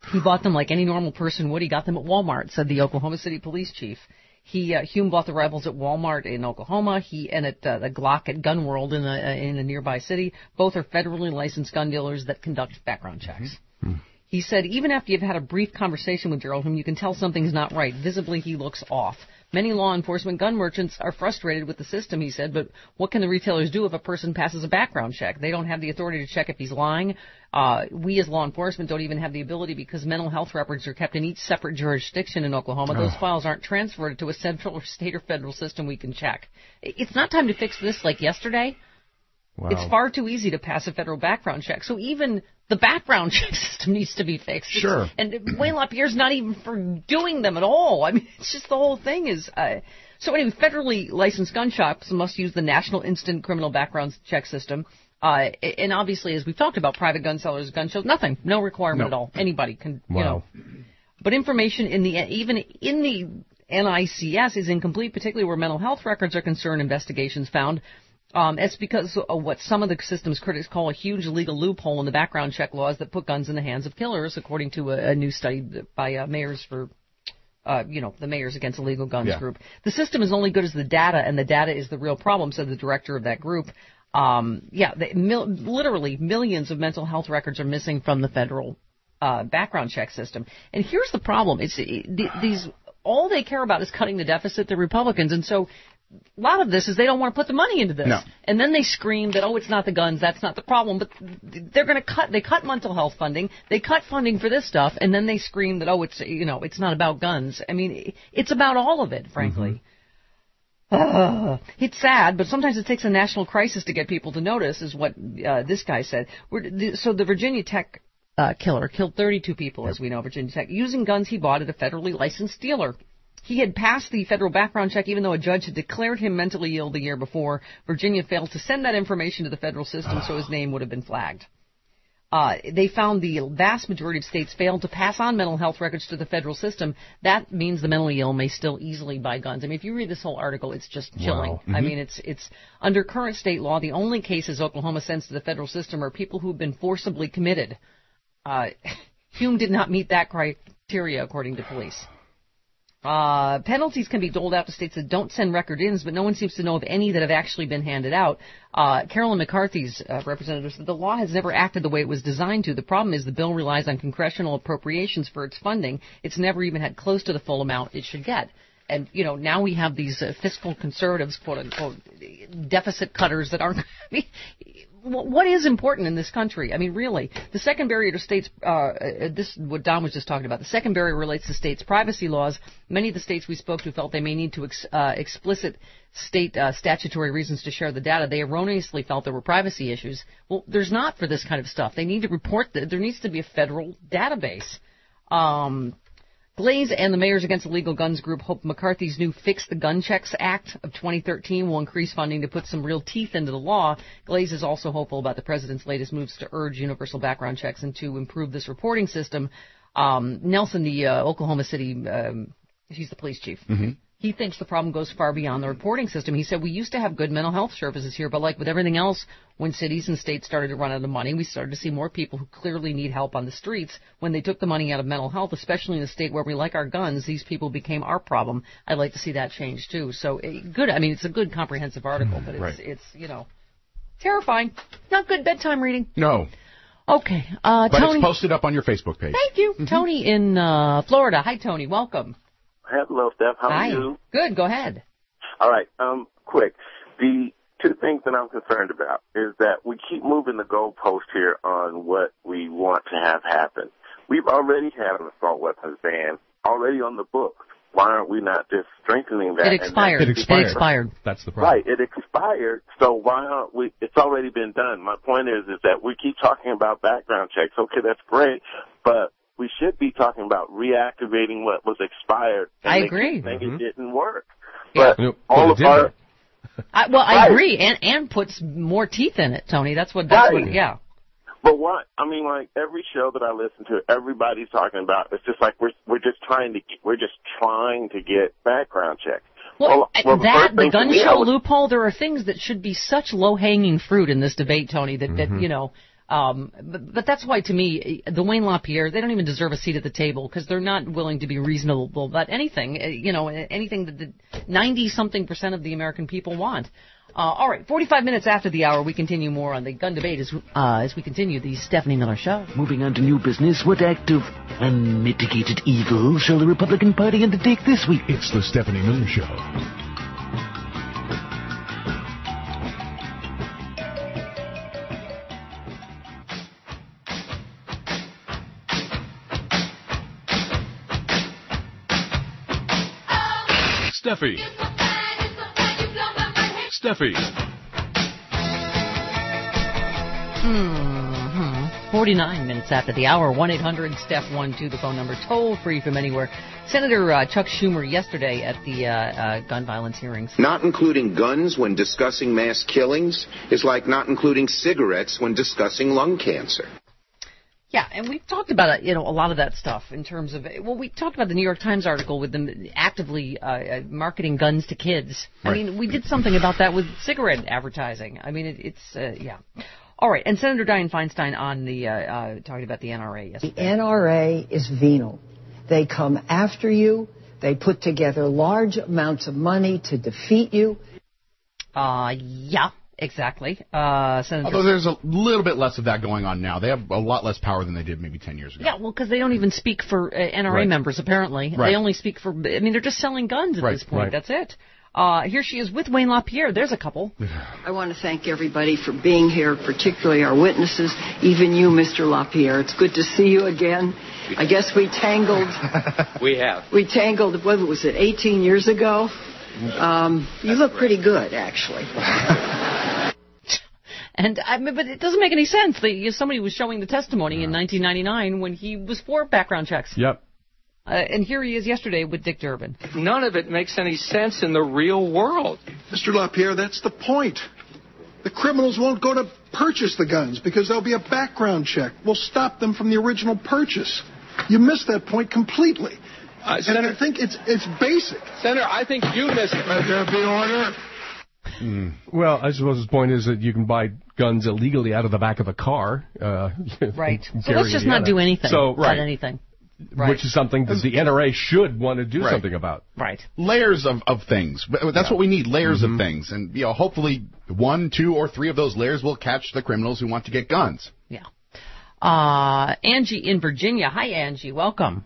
He bought them like any normal person would. He got them at Walmart, said the Oklahoma City police chief. He uh, Hume bought the rifles at Walmart in Oklahoma. He and at uh, the Glock at Gun World in a in a nearby city. Both are federally licensed gun dealers that conduct background checks. Mm-hmm. He said, even after you've had a brief conversation with Gerald Hume, you can tell something's not right. Visibly, he looks off. Many law enforcement gun merchants are frustrated with the system, he said, but what can the retailers do if a person passes a background check? They don't have the authority to check if he's lying. Uh, we as law enforcement don't even have the ability because mental health records are kept in each separate jurisdiction in Oklahoma. Those oh. files aren't transferred to a central or state or federal system we can check. It's not time to fix this like yesterday. Wow. It's far too easy to pass a federal background check. So even the background check system needs to be fixed. Sure. It's, and Wayne LaPierre's not even for doing them at all. I mean, it's just the whole thing is... Uh, so anyway, federally licensed gun shops must use the National Instant Criminal Background Check System. Uh, and obviously, as we've talked about, private gun sellers, gun shows, nothing. No requirement no. at all. Anybody can, wow. you know. But information in the... Even in the N I C S is incomplete, particularly where mental health records are concerned, investigations found... Um, it's because of what some of the system's critics call a huge legal loophole in the background check laws that put guns in the hands of killers, according to a, a new study by uh, mayors for, uh, you know, the Mayors Against Illegal Guns yeah. group. The system is only good as the data, and the data is the real problem, said the director of that group. Um, yeah, they, mil- literally millions of mental health records are missing from the federal uh, background check system. And here's the problem: it's it, these all they care about is cutting the deficit. The Republicans, and so. A lot of this is they don't want to put the money into this. No. And then they scream that, oh, it's not the guns, that's not the problem. But they're going to cut, they cut mental health funding, they cut funding for this stuff, and then they scream that, oh, it's, you know, it's not about guns. I mean, it's about all of it, frankly. Mm-hmm. Uh, it's sad, but sometimes it takes a national crisis to get people to notice, is what uh, this guy said. We're, so the Virginia Tech uh, killer killed thirty-two people, as we know, Virginia Tech, using guns he bought at a federally licensed dealer. He had passed the federal background check even though a judge had declared him mentally ill the year before. Virginia failed to send that information to the federal system, so his name would have been flagged. Uh, they found the vast majority of states failed to pass on mental health records to the federal system. That means the mentally ill may still easily buy guns. I mean, if you read this whole article, it's just chilling. Wow. Mm-hmm. I mean, it's it's under current state law, the only cases Oklahoma sends to the federal system are people who've been forcibly committed. Uh, Hume did not meet that criteria, according to police. Uh, penalties can be doled out to states that don't send record-ins, but no one seems to know of any that have actually been handed out. Uh, Carolyn McCarthy's uh, representative said the law has never acted the way it was designed to. The problem is the bill relies on congressional appropriations for its funding. It's never even had close to the full amount it should get. And, you know, now we have these uh, fiscal conservatives, quote-unquote, deficit cutters that aren't... I mean, what is important in this country? I mean, really, the second barrier to states, uh, this what Don was just talking about, the second barrier relates to states' privacy laws. Many of the states we spoke to felt they may need to ex, uh, explicit state uh, statutory reasons to share the data. They erroneously felt there were privacy issues. Well, there's not for this kind of stuff. They need to report that there needs to be a federal database. Um... Glaze and the Mayors Against Illegal Guns group hope McCarthy's new Fix the Gun Checks Act of twenty thirteen will increase funding to put some real teeth into the law. Glaze is also hopeful about the president's latest moves to urge universal background checks and to improve this reporting system. Um, Nelson, the uh, Oklahoma City, um, he's the police chief. Mm-hmm. He thinks the problem goes far beyond the reporting system. He said, we used to have good mental health services here, but like with everything else, when cities and states started to run out of money, we started to see more people who clearly need help on the streets. When they took the money out of mental health, especially in a state where we like our guns, these people became our problem. I'd like to see that change, too. So, good. I mean, it's a good, comprehensive article, but it's, right. it's you know, terrifying. Not good bedtime reading. No. Okay. Uh, but Tony, it's posted up on your Facebook page. Thank you. Mm-hmm. Tony in uh, Florida. Hi, Tony. Welcome. Hello, Steph. How Hi. are you? Good. Go ahead. All right. Um, quick. The two things that I'm concerned about is that we keep moving the goalpost here on what we want to have happen. We've already had an assault weapons ban already on the books. Why aren't we not just strengthening that? It expired. It expired. It expired. That's the problem. Right. It expired. So why aren't we? It's already been done. My point is, is that we keep talking about background checks. Okay, that's great, but we should be talking about reactivating what was expired. And I they agree. keep saying mm-hmm. it didn't work. Yeah. But yeah. all of our... I, well, right. I agree, and and puts more teeth in it, Tony. That's what, that's right. what, yeah. But what, I mean, like, every show that I listen to, everybody's talking about, it's just like we're we're just trying to, get, we're just trying to get background checks. Well, well, well that, the, the gun show was... loophole, there are things that should be such low-hanging fruit in this debate, Tony, that, mm-hmm. that you know... Um, but, but that's why, to me, the Wayne LaPierre, they don't even deserve a seat at the table because they're not willing to be reasonable about anything, uh, you know, anything that the ninety-something percent of the American people want. Uh, all right, forty-five minutes after the hour, we continue more on the gun debate as, uh, as we continue the Stephanie Miller Show. Moving on to new business, what act of unmitigated evil shall the Republican Party undertake this week? It's the Stephanie Miller Show. Steffi. Steffi. Mm-hmm. forty-nine minutes after the hour, one eight hundred Steph one two, the phone number, toll free from anywhere. Senator uh, Chuck Schumer yesterday at the uh, uh, gun violence hearings. Not including guns when discussing mass killings is like not including cigarettes when discussing lung cancer. Yeah, and we've talked about it, you know, a lot of that stuff in terms of, well, we talked about the New York Times article with them actively uh, marketing guns to kids. I Right. mean, we did something about that with cigarette advertising. I mean, it, it's, uh, yeah. All right, and Senator Dianne Feinstein on the, uh, uh, talking about the N R A yesterday. The N R A is venal. They come after you. They put together large amounts of money to defeat you. Uh, yeah. Exactly. Uh, Senator. Although there's a little bit less of that going on now. They have a lot less power than they did maybe ten years ago. Yeah, well, because they don't even speak for uh, N R A Right. members, apparently. Right. They only speak for, I mean, they're just selling guns at Right, this point. right. That's it. Uh, here she is with Wayne LaPierre. There's a couple. I want to thank everybody for being here, particularly our witnesses, even you, Mister LaPierre. It's good to see you again. I guess we tangled. We have. We tangled, what was it, eighteen years ago? Um, you look pretty good, actually. And I mean, but it doesn't make any sense. They, somebody was showing the testimony in nineteen ninety-nine when he was for background checks. Yep. Uh, and here he is yesterday with Dick Durbin. None of it makes any sense in the real world. Mister LaPierre, that's the point. The criminals won't go to purchase the guns because there'll be a background check. We'll stop them from the original purchase. You missed that point completely. Uh, and Senator, I think it's it's basic. Senator, I think you missed it. Let there be order. Mm. Well, I suppose his point is that you can buy guns illegally out of the back of a car. Uh, Right. So let's just not do anything so, about right. anything. Right. Which is something that the N R A should want to do Right. something about. Right. Layers of, of things. But That's Yeah. what we need, layers Mhm. of things. And, you know, hopefully one, two, or three of those layers will catch the criminals who want to get guns. Yeah. Uh, Angie in Virginia. Hi, Angie. Welcome.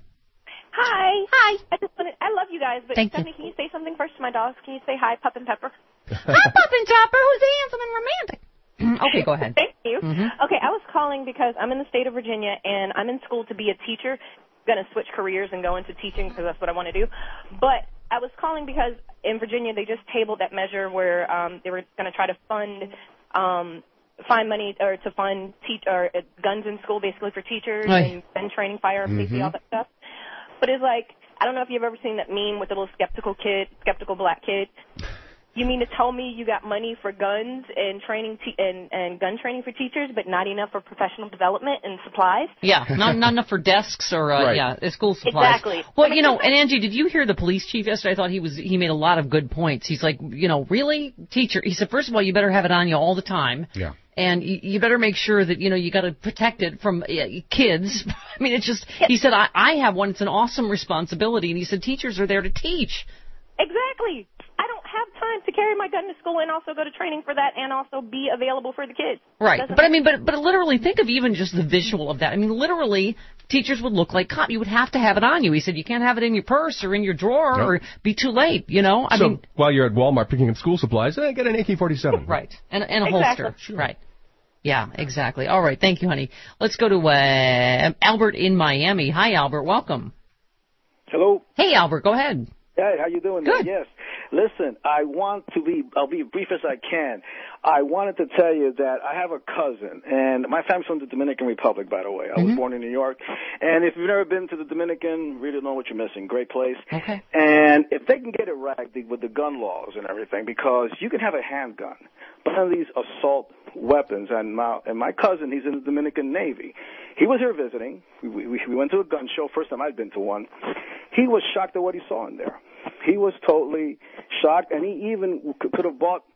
Hi. Hi. I just wanted, I love you guys, but Thank you. Stephanie, can you say something first to my dogs? Can you say hi, Pup and Pepper? Hi, Pup and Topper. Who's handsome and romantic? Okay, go ahead. Thank you. Mhm. Okay, I was calling because I'm in the state of Virginia and I'm in school to be a teacher. I'm going to switch careers and go into teaching because that's what I want to do. But I was calling because in Virginia they just tabled that measure where um, they were going to try to fund um, find money or to fund teach or uh, guns in school basically for teachers Right. and gun training, fire safety, Mhm. all that stuff. But it's like, I don't know if you've ever seen that meme with the little skeptical kid, skeptical black kid. You mean to tell me you got money for guns and training te- and, and gun training for teachers, but not enough for professional development and supplies? Yeah, not not enough for desks or uh, Right. yeah, uh, school supplies. Exactly. Well, you know, and Angie, did you hear the police chief yesterday? I thought he was he made a lot of good points. He's like, you know, really, teacher. He said, first of all, you better have it on you all the time. Yeah. And you, you better make sure that, you know, you got to protect it from uh, kids. I mean, it's just, he said, I, I have one. It's an awesome responsibility. And he said, teachers are there to teach. Exactly. I don't have time to carry my gun to school and also go to training for that and also be available for the kids. Right. Doesn't But I mean, but but literally, think of even just the visual of that. I mean, literally, teachers would look like cop. You would have to have it on you. He said, you can't have it in your purse or in your drawer Yep. or be too late, you know? I so mean, while you're at Walmart picking up school supplies, eh, get an A K forty-seven. right. And, and a Exactly. holster. Sure. Right. Yeah, exactly. All right. Thank you, honey. Let's go to uh, Albert in Miami. Hi, Albert. Welcome. Hello. Hey, Albert. Go ahead. Hey, how you doing? Good. Yes. Listen, I want to be, I'll be brief as I can. I wanted to tell you that I have a cousin, and my family's from the Dominican Republic, by the way. I was born in New York. And if you've never been to the Dominican, really know what you're missing. Great place. Okay. And if they can get it right with the gun laws and everything, because you can have a handgun, but none of these assault weapons. And my, and my cousin, he's in the Dominican Navy. He was here visiting. We, we, we went to a gun show, first time I'd been to one. He was shocked at what he saw in there. He was totally shocked, and he even could have bought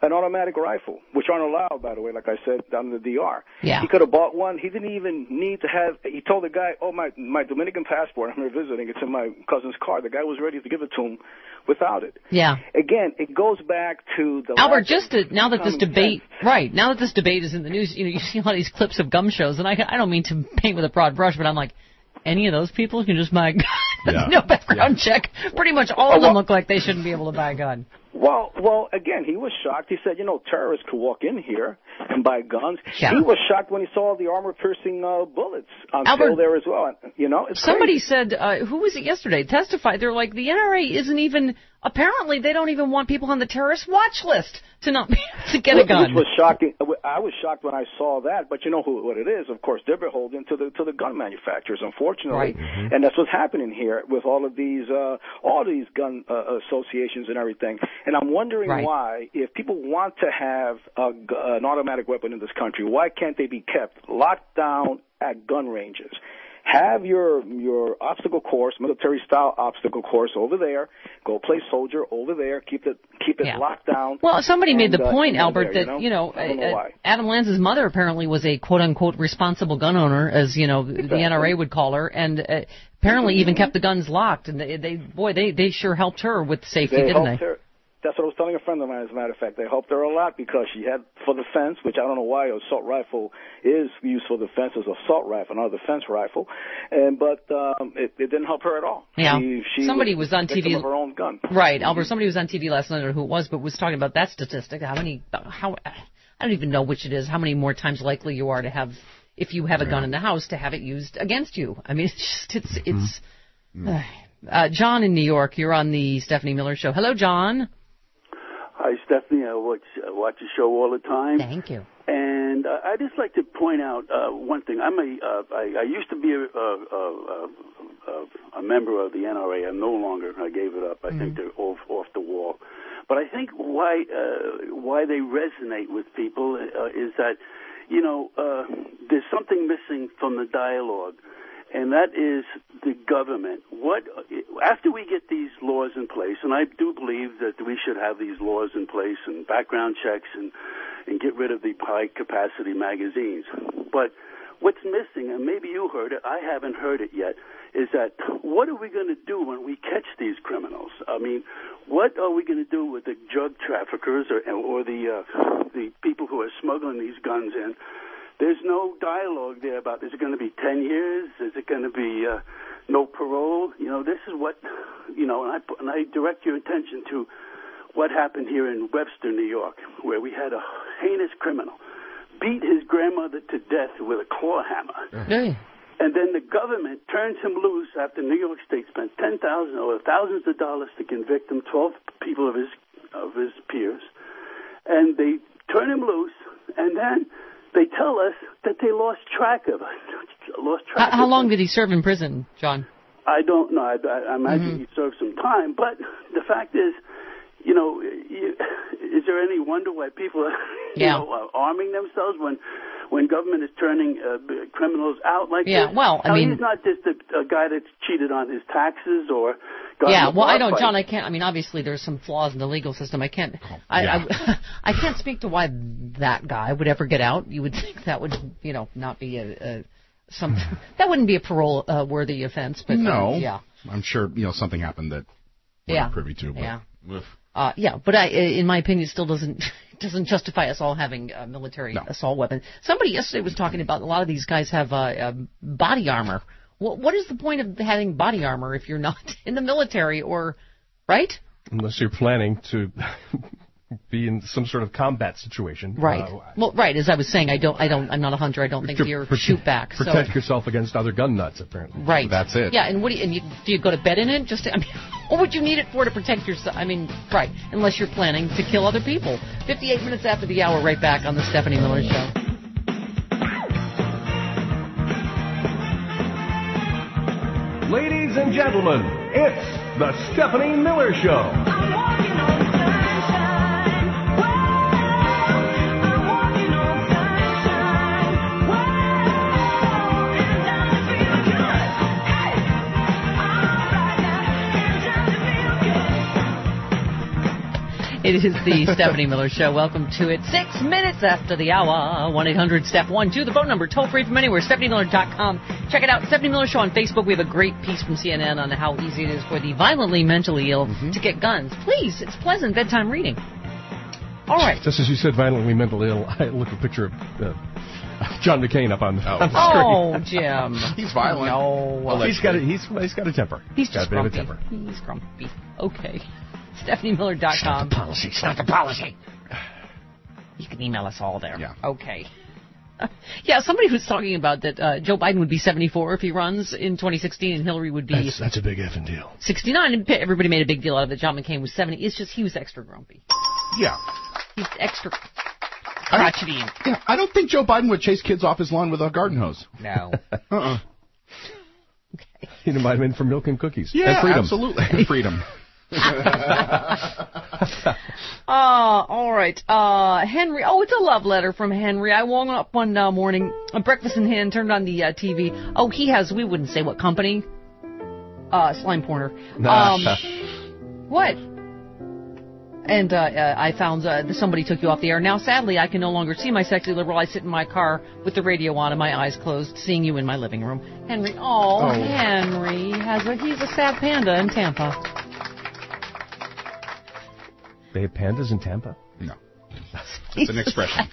an automatic rifle, which aren't allowed, by the way, like I said, down in the D R. Yeah. He could have bought one. He didn't even need to have, he told the guy, oh, my, my Dominican passport, I'm here visiting, it's in my cousin's car. The guy was ready to give it to him without it. Yeah. Again, it goes back to the... Albert, just to, now that this common debate, right, now that this debate is in the news, you know, you see a lot of these clips of gun shows, and I, I don't mean to paint with a broad brush, but I'm like, any of those people can just buy a gun. Yeah. No background Yeah. check. Pretty much all of them look like they shouldn't be able to buy a gun. Well, well, again, he was shocked. He said, you know, terrorists could walk in here and buy guns. Yeah. He was shocked when he saw the armor-piercing uh, bullets on Albert, sale there as well. You know, it's Somebody crazy. said, uh, who was it yesterday, testified, they're like, the N R A isn't even, apparently they don't even want people on the terrorist watch list to not be able to get a gun. Which was shocking. I was shocked when I saw that, but you know who, what it is? Of course, they're beholden to the to the gun manufacturers, unfortunately, Right. Mm-hmm. And that's what's happening here with all of these uh, all these gun uh, associations and everything. And I'm wondering Right. why, if people want to have a, gu- an automatic weapon in this country, why can't they be kept locked down at gun ranges? Have your your obstacle course, military style obstacle course over there. Go play soldier over there. Keep it keep it Yeah. locked down. Well, somebody made and, the uh, point, and Albert, there, that, you know, I don't know uh, why. Adam Lanza's mother apparently was a quote-unquote responsible gun owner, as, you know, Exactly. the N R A would call her, and uh, apparently even kept the guns locked. And they, they boy, they, they sure helped her with safety, They didn't helped they? her. That's what I was telling a friend of mine, as a matter of fact. They helped her a lot because she had, for the fence, which I don't know why assault rifle is used for defense as assault rifle, not a defense rifle. And But um, it, it didn't help her at all. Yeah. She, she Somebody was, was on the T V. victim of her own gun. Right, Albert. Somebody was on T V last night, or who it was, but was talking about that statistic. How many? How? I don't even know which it is. How many more times likely you are to have, if you have a gun in the house, to have it used against you? I mean, it's just, it's it's. Mm-hmm. Uh, John in New York, you're on the Stephanie Miller Show. Hello, John. Hi, Stephanie. I watch I watch the show all the time. Thank you. And uh, I just like to point out uh, one thing. I'm a uh, I, I used to be a, a, a, a, a member of the N R A. I'm no longer. I gave it up. I mm-hmm. think they're off off the wall. But I think why uh, why they resonate with people uh, is that, you know, uh, there's something missing from the dialogue. And that is the government. What after we get these laws in place, and I do believe that we should have these laws in place and background checks and, and get rid of the high-capacity magazines. But what's missing, and maybe you heard it, I haven't heard it yet, is that what are we going to do when we catch these criminals? I mean, what are we going to do with the drug traffickers or, or the uh, the people who are smuggling these guns in? There's no dialogue there about, is it going to be ten years? Is it going to be uh, no parole? You know, this is what, you know, and I, and I direct your attention to what happened here in Webster, New York, where we had a heinous criminal beat his grandmother to death with a claw hammer. Hey. And then the government turns him loose after New York State spent ten thousand dollars or thousands of dollars to convict him, twelve people of his of his peers. And they turn him loose, and then they tell us that they lost track of us. Lost track How, how of long us. did he serve in prison, John? I don't know. I, I, I imagine Mm-hmm. he served some time. But the fact is, you know, you, is there any wonder why people are you Yeah. know, uh, arming themselves when when government is turning uh, b- criminals out like Yeah, this? well, I Now, mean- he's not just a, a guy that's cheated on his taxes or got Yeah, in a well, I bar don't, fight. John. I can't. I mean, obviously, there's some flaws in the legal system. I can't. I, I, I can't speak to why that guy would ever get out. You would think that would, you know, not be a, a some. That wouldn't be a parole uh, worthy offense. But no, uh, yeah, I'm sure you know something happened that we're yeah, not privy to. But, yeah, oof. uh, yeah. But I, in my opinion, still doesn't doesn't justify us all having uh, military No. assault weapons. Somebody yesterday was talking about a lot of these guys have uh, uh, body armor. What, what is the point of having body armor if you're not in the military or, right? Unless you're planning to be in some sort of combat situation. Right. Uh, Well, right. As I was saying, I don't, I don't, I'm not a hunter. I don't think to deer prote- shoot back. Protect so. yourself against other gun nuts, apparently. Right. That's it. Yeah, and what do you, and you, do you go to bed in it? Just, to, I mean, what would you need it for to protect yourself? I mean, right. Unless you're planning to kill other people. fifty-eight minutes after the hour, right back on the Stephanie Miller Show. Ladies and gentlemen, it's the Stephanie Miller Show. It is the Stephanie Miller Show. Welcome to it. Six minutes after the hour. one eight hundred step one two. The phone number, toll free from anywhere. Stephanie Miller dot com. Check it out. Stephanie Miller Show on Facebook. We have a great piece from C N N on how easy it is for the violently mentally ill mm-hmm. to get guns. Please, it's pleasant bedtime reading. All right. Just as you said, violently mentally ill, I look at a picture of uh, John McCain up on the, oh. on the screen. Oh, Jim. He's violent. No. Well, he's got a, he's, he's got a temper. He's got just a bit grumpy. of a temper. He's grumpy. Okay. Stephanie Miller dot com. It's not the policy. It's not the policy. You can email us all there. Yeah. Okay. Yeah, somebody was talking about that uh, Joe Biden would be seventy-four if he runs in twenty sixteen, and Hillary would be... That's, that's a big effing deal. sixty-nine, and everybody made a big deal out of it. John McCain was seventy. It's just he was extra grumpy. Yeah. He's extra crotchety. I yeah, I don't think Joe Biden would chase kids off his lawn with a garden hose. No. uh-uh. Okay. He'd invite him in for milk and cookies. Yeah, and freedom. absolutely. And freedom. uh, all right. Uh, Henry. Oh, it's a love letter from Henry. I woke up one uh, morning, a breakfast in hand, turned on the uh, T V. Oh, he has, we wouldn't say what company. Uh, Slime Porner. Um, what? And uh, uh, I found uh, somebody took you off the air. Now, sadly, I can no longer see my sexy liberal. I sit in my car with the radio on and my eyes closed, seeing you in my living room. Henry. Oh, oh. Henry has a, he's a sad panda in Tampa. They have pandas in Tampa? No. It's an expression.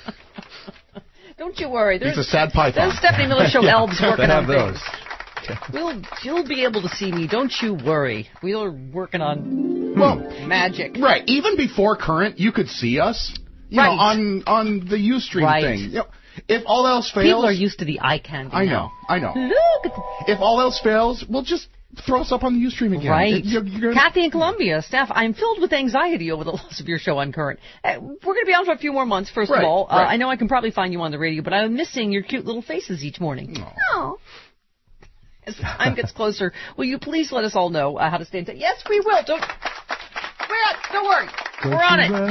Don't you worry. There's, He's a sad python. There's Stephanie Miller Show yeah, elves working on those. things. We'll, you'll be able to see me. Don't you worry. We're working on well, magic. Right. Even before current, you could see us. You right. know, on on the Ustream right. thing. You know, if all else fails, people are used to the eye candy. I know. Now. I know. Look at the, if all else fails, we'll just throw us up on the Ustream again. Right. It, you're, you're gonna... Kathy in Columbia, Steph, I'm filled with anxiety over the loss of your show on Current. Uh, we're going to be on for a few more months, first right, of all. Uh, right. I know I can probably find you on the radio, but I'm missing your cute little faces each morning. Aww. Oh. As the time gets closer, will you please let us all know uh, how to stay in touch? Yes, we will. Don't, we're on, don't worry. Don't we're on it. Worry,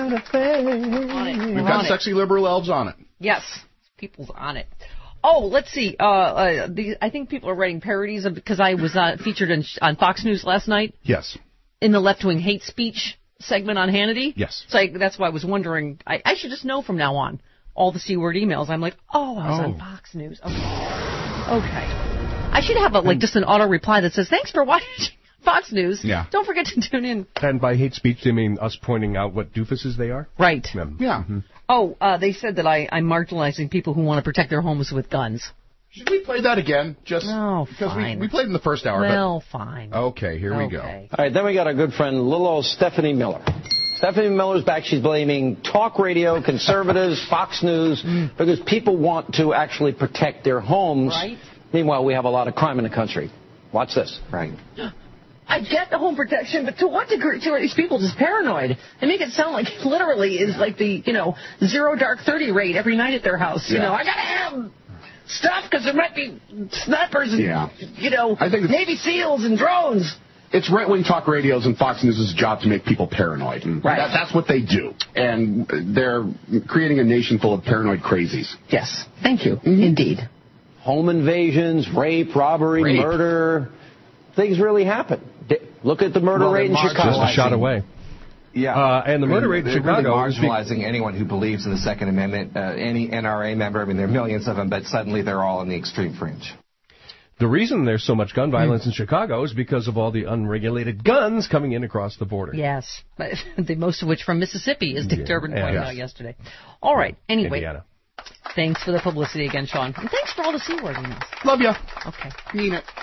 We're on it. We're We've got on sexy it. liberal elves on it. Yes. People's on it. Oh, let's see. Uh, uh, the, I think people are writing parodies of because I was uh, featured in, on Fox News last night. Yes. In the left-wing hate speech segment on Hannity. Yes. So I, that's why I was wondering. I, I should just know from now on all the C-word emails. I'm like, oh, I was oh. on Fox News. Okay. Okay. I should have a, like just an auto reply that says, thanks for watching Fox News. Yeah. Don't forget to tune in. And by hate speech, they mean us pointing out what doofuses they are? Right. Yeah. Mm-hmm. Oh, uh, they said that I, I'm marginalizing people who want to protect their homes with guns. Should we play that again? Just oh, because fine. we, we played in the first hour. Well, but... fine. Okay, here okay. we go. All right, then we got our good friend, little old Stephanie Miller. Stephanie Miller's back. She's blaming talk radio, conservatives, Fox News, because people want to actually protect their homes. Right. Meanwhile, we have a lot of crime in the country. Watch this. Right. I get the home protection, but to what degree are these people just paranoid? They make it sound like it literally is like the, you know, zero dark thirty rate every night at their house. Yeah. You know, I gotta have stuff because there might be snipers and, yeah. you know, I think Navy SEALs and drones. It's right-wing talk radios and Fox News' job to make people paranoid. Right. That, that's what they do. And they're creating a nation full of paranoid crazies. Yes. Thank you. Mm-hmm. Indeed. Home invasions, rape, robbery, rape. murder. Things really happen. Look at the murder well, rate in Chicago. Just a shot away. Yeah. Uh, and the murder I mean, rate in they're Chicago really marginalizing be- anyone who believes in the Second Amendment, uh, any N R A member. I mean, there are millions of them, but suddenly they're all on the extreme fringe. The reason there's so much gun violence mm. in Chicago is because of all the unregulated guns coming in across the border. Yes, the most of which from Mississippi, as Dick yeah. Durbin pointed yes. out yesterday. All right, anyway. Indiana. Thanks for the publicity again, Sean. And thanks for all the C-word emails. Love ya. Okay. Mean it.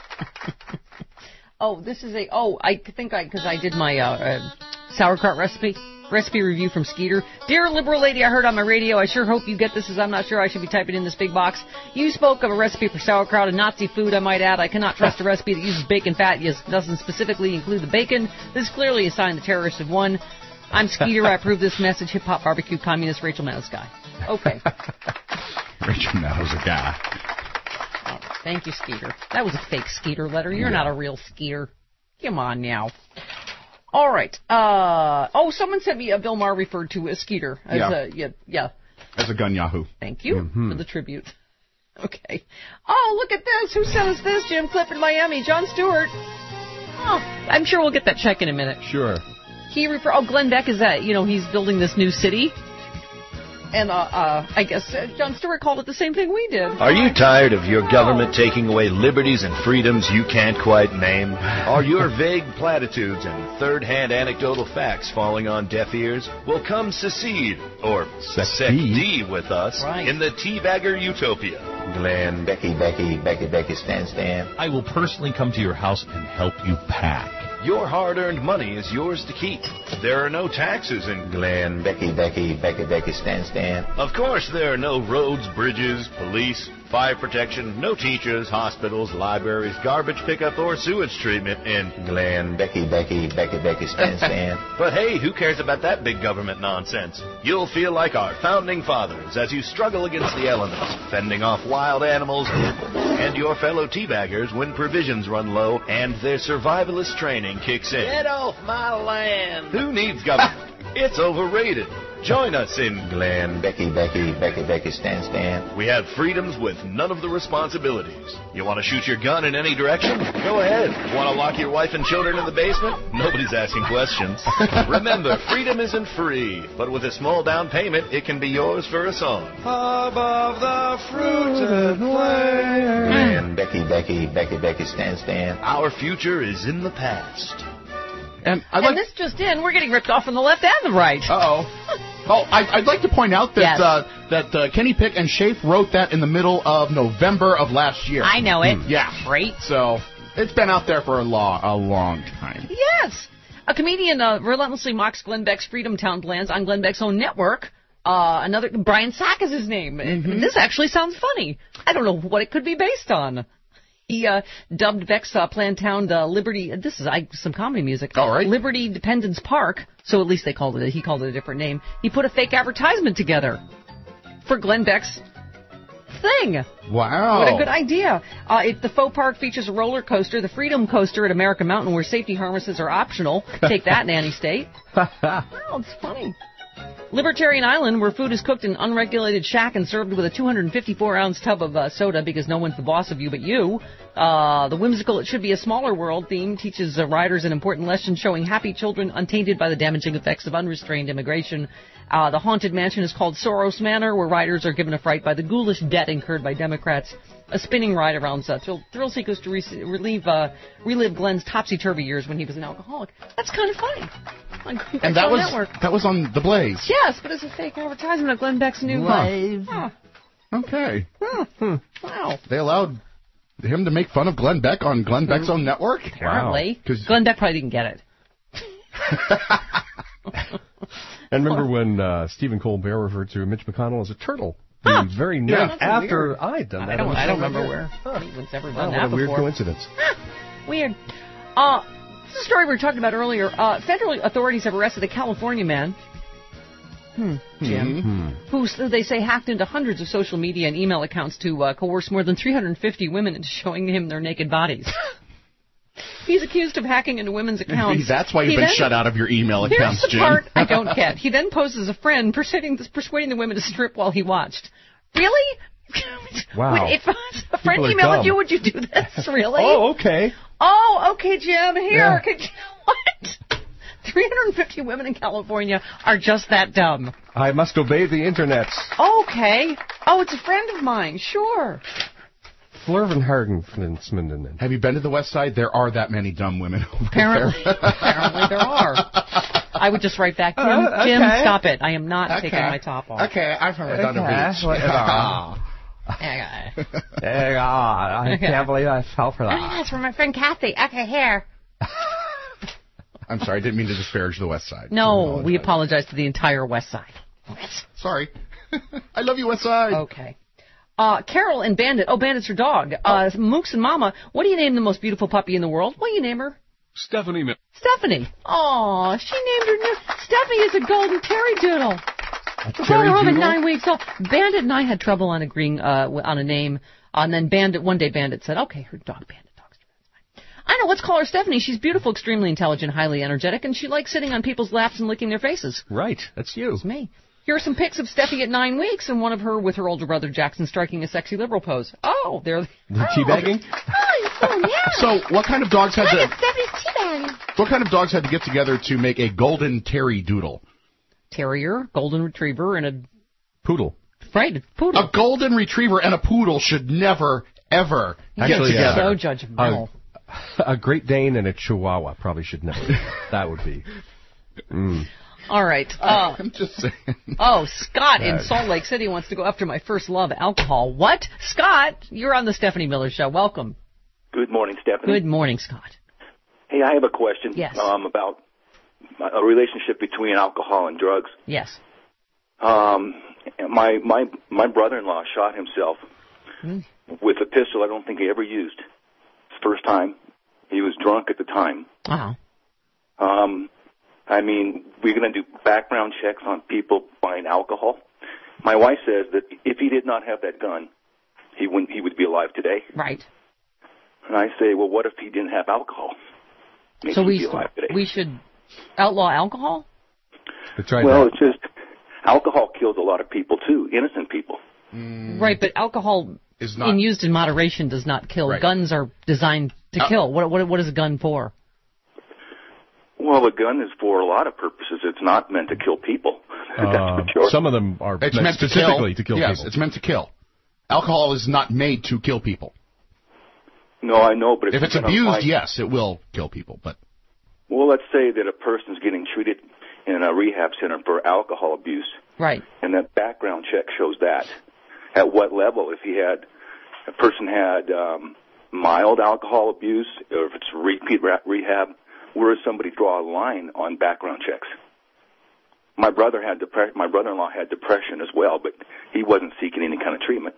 Oh, this is a, oh, I think I, because I did my uh, uh, sauerkraut recipe, recipe review from Skeeter. Dear liberal lady I heard on my radio, I sure hope you get this as I'm not sure I should be typing in this big box. You spoke of a recipe for sauerkraut, a Nazi food, I might add. I cannot trust a recipe that uses bacon fat, yet doesn't specifically include the bacon. This is clearly a sign the terrorists have won. I'm Skeeter, I approve this message, hip-hop barbecue communist Rachel Maddow's guy. Okay. Rachel Maddow's a guy. Oh, thank you, Skeeter. That was a fake Skeeter letter. You're yeah. not a real Skeeter. Come on now. All right. Uh, oh, someone sent me a Bill Maher referred to as Skeeter. As yeah. A, yeah. Yeah. As a gun yahoo. Thank you mm-hmm. for the tribute. Okay. Oh, look at this. Who sent us this? Jim Cliff in Miami. John Stewart. Oh, I'm sure we'll get that check in a minute. Sure. He refer. Oh, Glenn Beck is that? You know, he's building this new city. And uh, uh, I guess uh, Jon Stewart called it the same thing we did. Are you tired of your government taking away liberties and freedoms you can't quite name? Are your vague platitudes and third-hand anecdotal facts falling on deaf ears? Well, come secede, or sec-D with us, right. in the Teabagger Utopia. Glenn, Becky, Becky, Becky, Becky, Stan, Stan. I will personally come to your house and help you pack. Your hard-earned money is yours to keep. There are no taxes in Glenn, Becky, Becky, Becky, Becky, Stan, Stan. Of course, there are no roads, bridges, police, fire protection, no teachers, hospitals, libraries, garbage pickup, or sewage treatment in Glenn, Becky, Becky, Becky, Becky, Stan, Stan. But hey, who cares about that big government nonsense? You'll feel like our founding fathers as you struggle against the elements, fending off wild animals and your fellow teabaggers when provisions run low and their survivalist training kicks in. Get off my land! Who needs government? It's overrated. Join us in Glenn, Becky, Becky, Becky, Becky, Stan, Stan. We have freedoms with none of the responsibilities. You want to shoot your gun in any direction? Go ahead. Want to lock your wife and children in the basement? Nobody's asking questions. Remember, freedom isn't free, but with a small down payment, it can be yours for a song. Above the fruited plain. Glenn, Becky, Becky, Becky, Becky, Stan, Stan. Our future is in the past. And, I like and this just in, we're getting ripped off on the left and the right. Uh-oh. Oh, I, I'd like to point out that yes. uh, that uh, Kenny Pick and Schaaf wrote that in the middle of November of last year. I know it. Mm, yeah. Great. So it's been out there for a, long, a long time. Yes. A comedian uh, relentlessly mocks Glenn Beck's Freedom Town plans on Glenn Beck's own network. Uh, another Brian Sack is his name. Mm-hmm. This actually sounds funny. I don't know what it could be based on. He uh, dubbed Beck's uh, planned town the Liberty. This is I, some comedy music. All right. Liberty Dependence Park. So at least they called it. He called it a different name. He put a fake advertisement together for Glenn Beck's thing. Wow. What a good idea. Uh, it, the faux park features a roller coaster, the Freedom Coaster at American Mountain, where safety harnesses are optional. Take that, Nanny State. Oh, it's funny. Libertarian Island, where food is cooked in an unregulated shack and served with a two hundred fifty-four ounce tub of uh, soda because no one's the boss of you but you. Uh, the whimsical It Should Be a Smaller World theme teaches uh, riders an important lesson showing happy children untainted by the damaging effects of unrestrained immigration. Uh, the Haunted Mansion is called Soros Manor, where riders are given a fright by the ghoulish debt incurred by Democrats. A spinning ride around uh, thrill, thrill seekers to re- relieve, uh, relive Glenn's topsy-turvy years when he was an alcoholic. That's kind of funny. And that was Network. that was on The Blaze. Yes, but it's a fake advertisement of Glenn Beck's new Live. Huh. Okay. Huh. Hmm. Wow. They allowed him to make fun of Glenn Beck on Glenn Beck's own network? Apparently. Wow. Glenn Beck probably didn't get it. And remember when uh, Stephen Colbert referred to Mitch McConnell as a turtle? Huh. The very Yeah, night after I'd done that. I don't, I don't remember idea. where Huh. anyone's ever Wow, done what that a before. weird coincidence. Weird. Uh, this is a story we were talking about earlier. Uh, federal authorities have arrested a California man, hmm, Jim, Mm-hmm. who they say hacked into hundreds of social media and email accounts to uh, coerce more than three hundred fifty women into showing him their naked bodies. He's accused of hacking into women's accounts. That's why you've He been then, shut out of your email accounts, Here's the Jim. part I don't get. He then poses as a friend, persuading, persuading the women to strip while he watched. Really? Wow. If a friend People are emailed dumb. you, would you do this? Really? Oh, okay. Oh, okay, Jim. Here. Yeah. Could you, what? three hundred fifty women in California are just that dumb. I must obey the internet. Okay. Oh, it's a friend of mine. Sure. Flurvenhagen. Have you been to the West Side? There are that many dumb women over Apparently. there. Apparently there are. I would just write back, Jim, Uh, Jim, okay. stop it. I am not Okay. taking my top off. Okay, I've heard Okay. on the beach. Whatever. Okay. Hey, God, I Okay. can't believe I fell for Oh, that. that's from my friend Kathy. Okay, here. I'm sorry, I didn't mean to disparage the West Side. No, we apologize to the entire West Side. Sorry. I love you, West Side. Okay. Uh, Carol and Bandit. Oh, Bandit's her dog. Uh, Mooks and Mama. What do you name the most beautiful puppy in the world? What do you name her? Stephanie Miller. Stephanie. Aw, she named her new... Stephanie is a golden terry doodle. We brought her home at nine weeks old. Bandit and I had trouble on agreeing uh, on a name. Uh, and then Bandit, one day Bandit said, okay, her dog Bandit talks to her. I know, let's call her Stephanie. She's beautiful, extremely intelligent, highly energetic, and she likes sitting on people's laps and licking their faces. Right, that's you. It's me. Here are some pics of Steffi at nine weeks, and one of her with her older brother Jackson striking a sexy liberal pose. Oh, they're the teabagging. So, what kind of dogs had to? Steffi's teabagging. What kind of dogs had to get together to make a golden Terry Doodle? Terrier, golden retriever, and a poodle. Right, a poodle. A golden retriever and a poodle should never, ever Actually, get together. So judgmental. A, a Great Dane and a Chihuahua probably should never. That would be. Mm. All right. Uh, I'm just saying. Oh, Scott in Salt Lake City wants to go after my first love, alcohol. What? Scott, you're on the Stephanie Miller Show. Welcome. Good morning, Stephanie. Good morning, Scott. Hey, I have a question. Yes. Um, about a relationship between alcohol and drugs. Yes. Um, my my my brother-in-law shot himself mm. with a pistol I don't think he ever used. His first time. He was drunk at the time. Wow. Um, I mean, we're going to do background checks on people buying alcohol. My wife says that if he did not have that gun, he wouldn't. He would be alive today. Right. And I say, well, what if he didn't have alcohol? Maybe so he'd we be alive today. we should outlaw alcohol? That's right. Well, it's just alcohol kills a lot of people too, innocent people. Mm. Right, but alcohol is not in used in moderation does not kill. Right. Guns are designed to Uh, kill. What what what is a gun for? Well, a gun is for a lot of purposes. It's not meant to kill people. Uh, That's for sure. Some of them are It's meant meant to specifically kill. to kill yes, people. it's meant to kill. Alcohol is not made to kill people. No, I know, but if, If it's you're gonna abused, find- yes, it will kill people. But Well, let's say that a person's getting treated in a rehab center for alcohol abuse, right? And that background check shows that. At what level? If he had, a person had um, mild alcohol abuse, or if it's repeat ra- rehab, where does somebody draw a line on background checks? My brother had depre- my brother-in-law had depression as well, but he wasn't seeking any kind of treatment.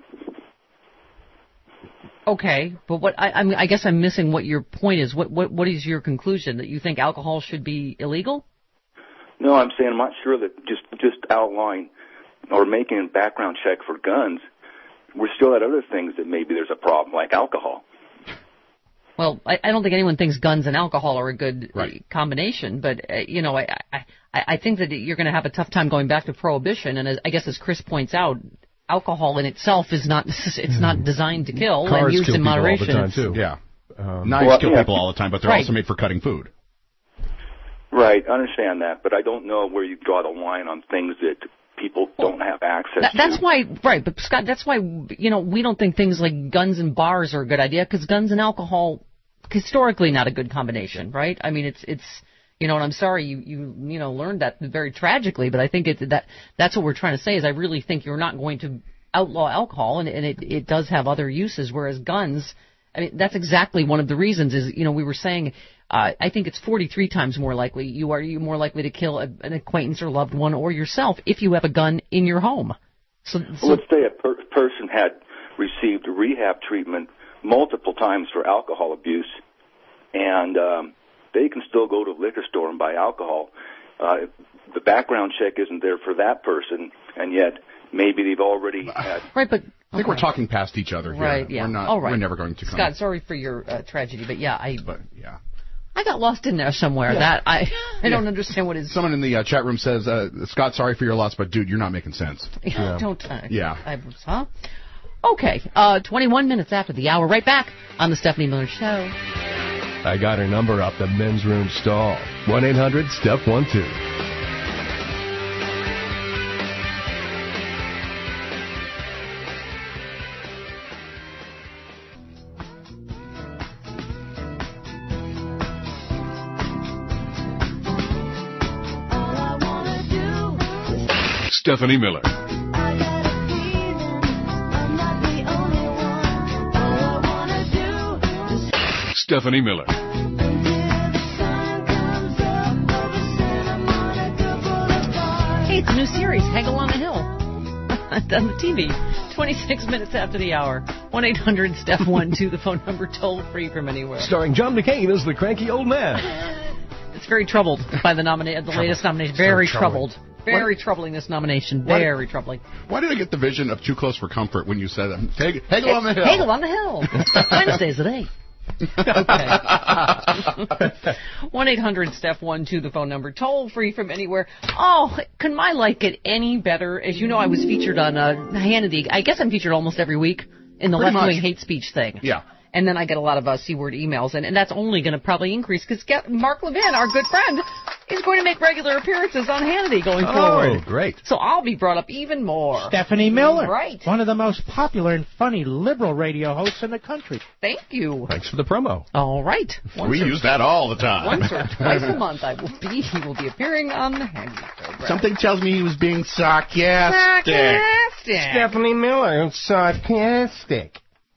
Okay, but what I I, mean, I guess I'm missing what your point is. What what what is your conclusion? That you think alcohol should be illegal? No, I'm saying I'm not sure that just just outlawing or making a background check for guns, we're still at other things that maybe there's a problem, like alcohol. Well, I, I don't think anyone thinks guns and alcohol are a good Right. combination, but uh, you know, I, I I think that you're going to have a tough time going back to prohibition. And as, I guess as Chris points out, alcohol in itself is not it's not designed to kill Cars and used kill in people all the moderation. time, It's- too. Yeah. Um, knives Well, kill yeah. people all the time, but they're Right. also made for cutting food. Right, I understand that, but I don't know where you draw the line on things that people don't have access That, to. that's why, right? But Scott, that's why you know we don't think things like guns and bars are a good idea because guns and alcohol historically not a good combination, right? I mean, it's it's you know, and I'm sorry you you you know learned that very tragically, but I think it that that's what we're trying to say is I really think you're not going to outlaw alcohol, and, and it it does have other uses, whereas guns. I mean, that's exactly one of the reasons is, you know, we were saying, uh, I think it's forty-three times more likely you are you more likely to kill a, an acquaintance or loved one or yourself if you have a gun in your home. So, so Well, let's say a per- person had received rehab treatment multiple times for alcohol abuse, and um, they can still go to the liquor store and buy alcohol. Uh, the background check isn't there for that person, and yet maybe they've already had... Right, but... I think we're talking past each other here. Right, yeah. We're not, All right. We're never going to come. Scott, sorry for your uh, tragedy, but yeah, I... But, yeah. I got lost in there somewhere. Yeah. That I I Yeah. don't understand what is... Someone in the uh, chat room says, uh, Scott, sorry for your loss, but dude, you're not making sense. Yeah, don't... Uh, Yeah. I, huh? Okay, uh, twenty-one minutes after the hour. Right back on the Stephanie Miller Show. I got her number off the men's room stall. one eight hundred step one two. Stephanie Miller. Stephanie Miller. Hey, it's a new series, Haggle on the Hill. On the T V. twenty-six minutes after the hour. one eight hundred step one two, the phone number, toll free from anywhere. Starring John McCain as the cranky old man. It's very troubled by the nomina- the latest nomination. Very So troubled. troubling. Very troubling, this nomination. Why- Very troubling. Why did I get the vision of Too Close for Comfort when you said that? Hag- Haggle on the Hill. Haggle on the Hill. Wednesdays at eight. one eight hundred Steph one two, the phone number, toll free from anywhere. Oh, can my life get any better? As you know, I was featured on uh, Hannity. I guess I'm featured almost every week in the Pretty left-wing much. hate speech thing. Yeah. And then I get a lot of uh, C-word emails, and, and that's only going to probably increase because Mark Levin, our good friend, is going to make regular appearances on Hannity going Oh, forward. great. So I'll be brought up even more. Stephanie Miller. Right. One of the most popular and funny liberal radio hosts in the country. Thank you. Thanks for the promo. All right. Once We or- use that all the time. Once or twice a month I will be, he will be appearing on the Hannity program. Something tells me he was being sarcastic. Sarcastic. Stephanie Miller, sarcastic.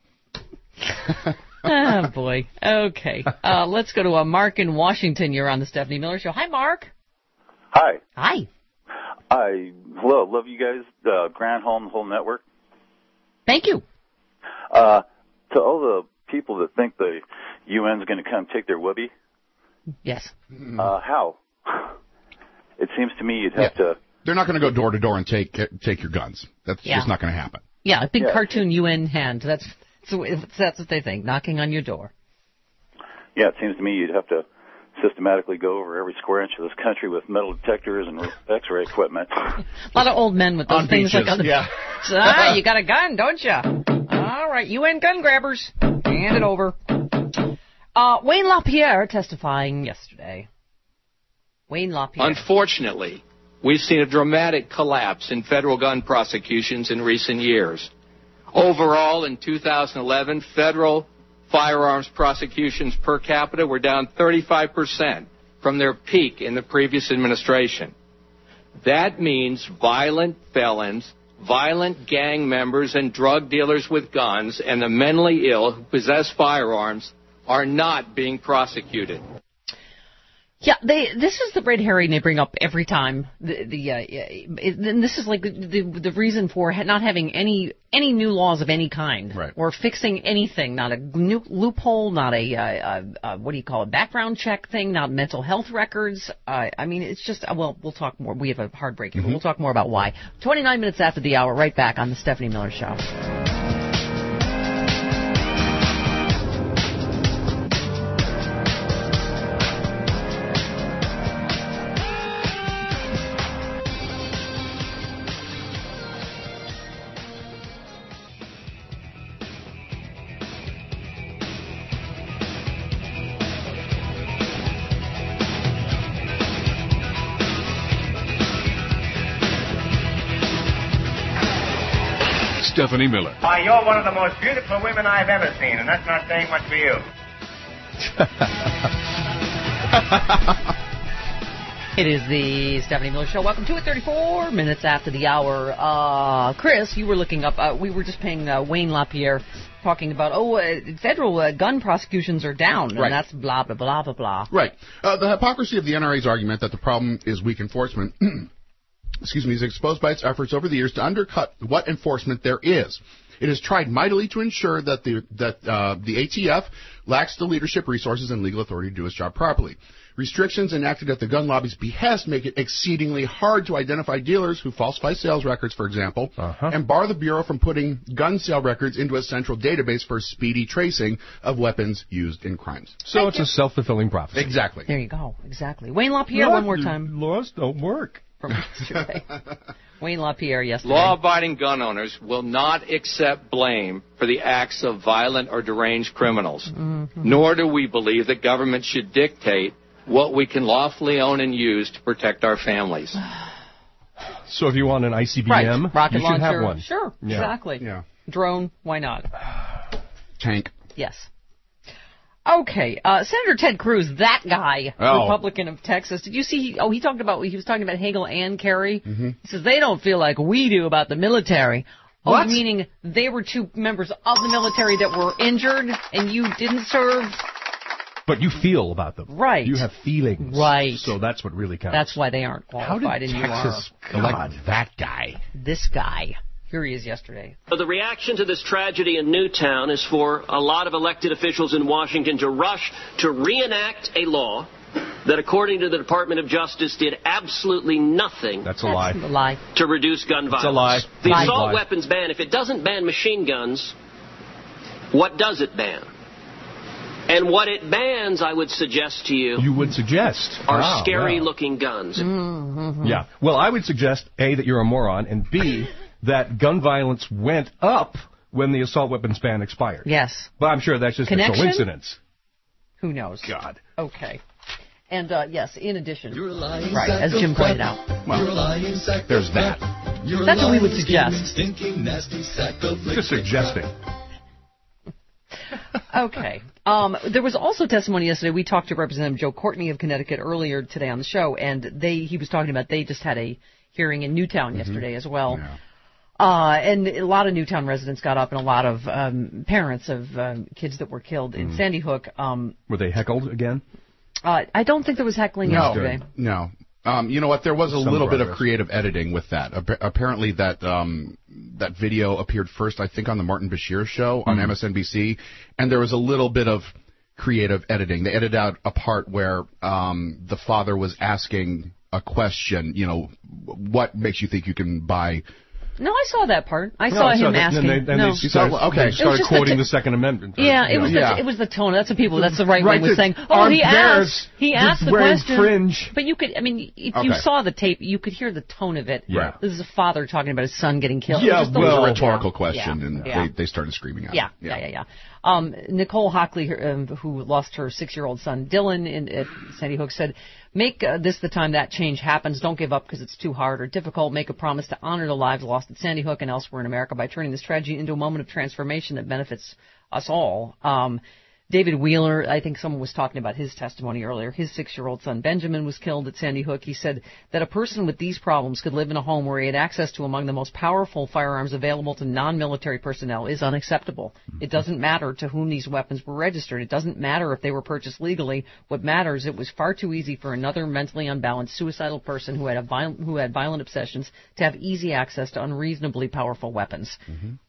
Oh, boy. Okay. Uh, let's go to uh, Mark in Washington. You're on the Stephanie Miller Show. Hi, Mark. Hi. Hi. I hello, love you guys, uh, Grant Hall and the whole network. Thank you. Uh, to all the people that think the U N's going to come take their whoopee, Yes. uh, how? It seems to me you'd have Yeah. to. They're not going to go door to door and take take your guns. That's Yeah. just not going to happen. Yeah, a big Yeah. cartoon U N hand. That's so that's what they think, knocking on your door. Yeah, it seems to me you'd have to systematically go over every square inch of this country with metal detectors and X-ray equipment. A lot of old men with those On things beaches, like on the yeah. So, ah, you got a gun, don't you? All right, U N gun grabbers, hand it over. Uh, Wayne LaPierre testifying yesterday. Wayne LaPierre. Unfortunately, we've seen a dramatic collapse in federal gun prosecutions in recent years. Overall, in two thousand eleven, federal firearms prosecutions per capita were down thirty-five percent from their peak in the previous administration. That means violent felons, violent gang members, and drug dealers with guns, and the mentally ill who possess firearms are not being prosecuted. Yeah, they. This is the red herring they bring up every time. The the uh, it, and this is like the, the the reason for not having any any new laws of any kind, right. Or fixing anything. Not a new loophole, not a uh, uh, uh, what do you call it, background check thing, not mental health records. Uh, I mean, it's just uh, well, we'll talk more. We have a hard break here, Mm-hmm. but we'll talk more about why. twenty-nine minutes after the hour, right back on the Stephanie Miller Show. Stephanie Miller. Why, you're one of the most beautiful women I've ever seen, and that's not saying much for you. It is the Stephanie Miller Show. Welcome to it. thirty-four minutes after the hour. Uh, Chris, you were looking up. Uh, we were just paying uh, Wayne LaPierre talking about, oh, uh, federal uh, gun prosecutions are down, and Right. that's blah, blah, blah, blah, blah. Right. Uh, the hypocrisy of the N R A's argument that the problem is weak enforcement, excuse me, is exposed by its efforts over the years to undercut what enforcement there is. It has tried mightily to ensure that the that uh, the A T F lacks the leadership, resources, and legal authority to do its job properly. Restrictions enacted at the gun lobby's behest make it exceedingly hard to identify dealers who falsify sales records, for example, uh-huh. and bar the Bureau from putting gun sale records into a central database for speedy tracing of weapons used in crimes. So Thank it's you. a self-fulfilling prophecy. Exactly. There you go. Exactly. Wayne LaPierre, Laws, one more time. Laws don't work. From yesterday. Wayne LaPierre yesterday. Law-abiding gun owners will not accept blame for the acts of violent or deranged criminals, mm-hmm. nor do we believe that government should dictate what we can lawfully own and use to protect our families. So if you want an I C B M, right. Rocket you should launcher. have one. Sure, yeah. exactly. Yeah. Drone, why not? Tank. Yes. Okay, uh, Senator Ted Cruz, that guy, oh. Republican of Texas. Did you see? Oh, he talked about he was talking about Hagel and Kerry. Mm-hmm. He says they don't feel like we do about the military. What? Oh, meaning they were two members of the military that were injured, and you didn't serve. But you feel about them. Right. You have feelings. Right. So that's what really counts. That's why they aren't qualified. How did and Texas you are. elect that guy? This guy. Here he is yesterday. The reaction to this tragedy in Newtown is for a lot of elected officials in Washington to rush to reenact a law that, according to the Department of Justice, did absolutely nothing. That's a lie. That's a lie. To reduce gun violence. It's a lie. The lie. assault lie. weapons ban, if it doesn't ban machine guns, what does it ban? And what it bans, I would suggest to you, You would suggest. are Ah, scary-looking guns. Mm-hmm. well. Yeah. Well, I would suggest, A, that you're a moron, and B, that gun violence went up when the assault weapons ban expired. Yes. But I'm sure that's just Connection? a coincidence. Who knows? God. Okay. And, uh, yes, in addition, lying right, sack as of Jim pointed crap. out. You're a lying sack of There's that. crap. You're a That's what we would lying, suggest. scheming, Stinking, nasty sack of Just suggesting. Okay. Um, there was also testimony yesterday. We talked to Representative Joe Courtney of Connecticut earlier today on the show, and they he was talking about they just had a hearing in Newtown Mm-hmm. yesterday as well. Yeah. Uh, and a lot of Newtown residents got up, and a lot of um, parents of um, kids that were killed in Mm. Sandy Hook. Um, Were they heckled again? uh, I don't think there was heckling No, yesterday. no. Um, you know what? There was a Some little bit of progress. creative editing with that. Appa- apparently, that um, that video appeared first, I think, on the Martin Bashir show on Mhm. M S N B C, and there was a little bit of creative editing. They edited out a part where um, the father was asking a question. You know, what makes you think you can buy? No, I saw that part. I No, saw I saw him that, asking. And they, and no. they started, okay. they It was started just the quoting t- the Second Amendment. Yeah, it was Yeah. the it was the tone. That's the people. That's the right, Right, way. Was the saying, oh, armed he bears asked. He just asked the wearing question. fringe. But you could, I mean, if you Okay. saw the tape, you could hear the tone of it. Yeah. This is a father talking about his son getting killed. Yeah, it was just It was the- a rhetorical yeah, question, yeah, and yeah. They, they started screaming at Yeah, it. yeah, yeah, yeah. Um, Nicole Hockley, her, um, who lost her six-year-old son Dylan in at Sandy Hook, said, "Make uh, this the time that change happens. Don't give up because it's too hard or difficult. Make a promise to honor the lives lost at Sandy Hook and elsewhere in America by turning this tragedy into a moment of transformation that benefits us all." Um, David Wheeler, I think someone was talking about his testimony earlier. His six-year-old son Benjamin was killed at Sandy Hook. He said that a person with these problems could live in a home where he had access to among the most powerful firearms available to non-military personnel is unacceptable. It doesn't matter to whom these weapons were registered. It doesn't matter if they were purchased legally. What matters, it was far too easy for another mentally unbalanced, suicidal person who had a violent, who had violent obsessions to have easy access to unreasonably powerful weapons.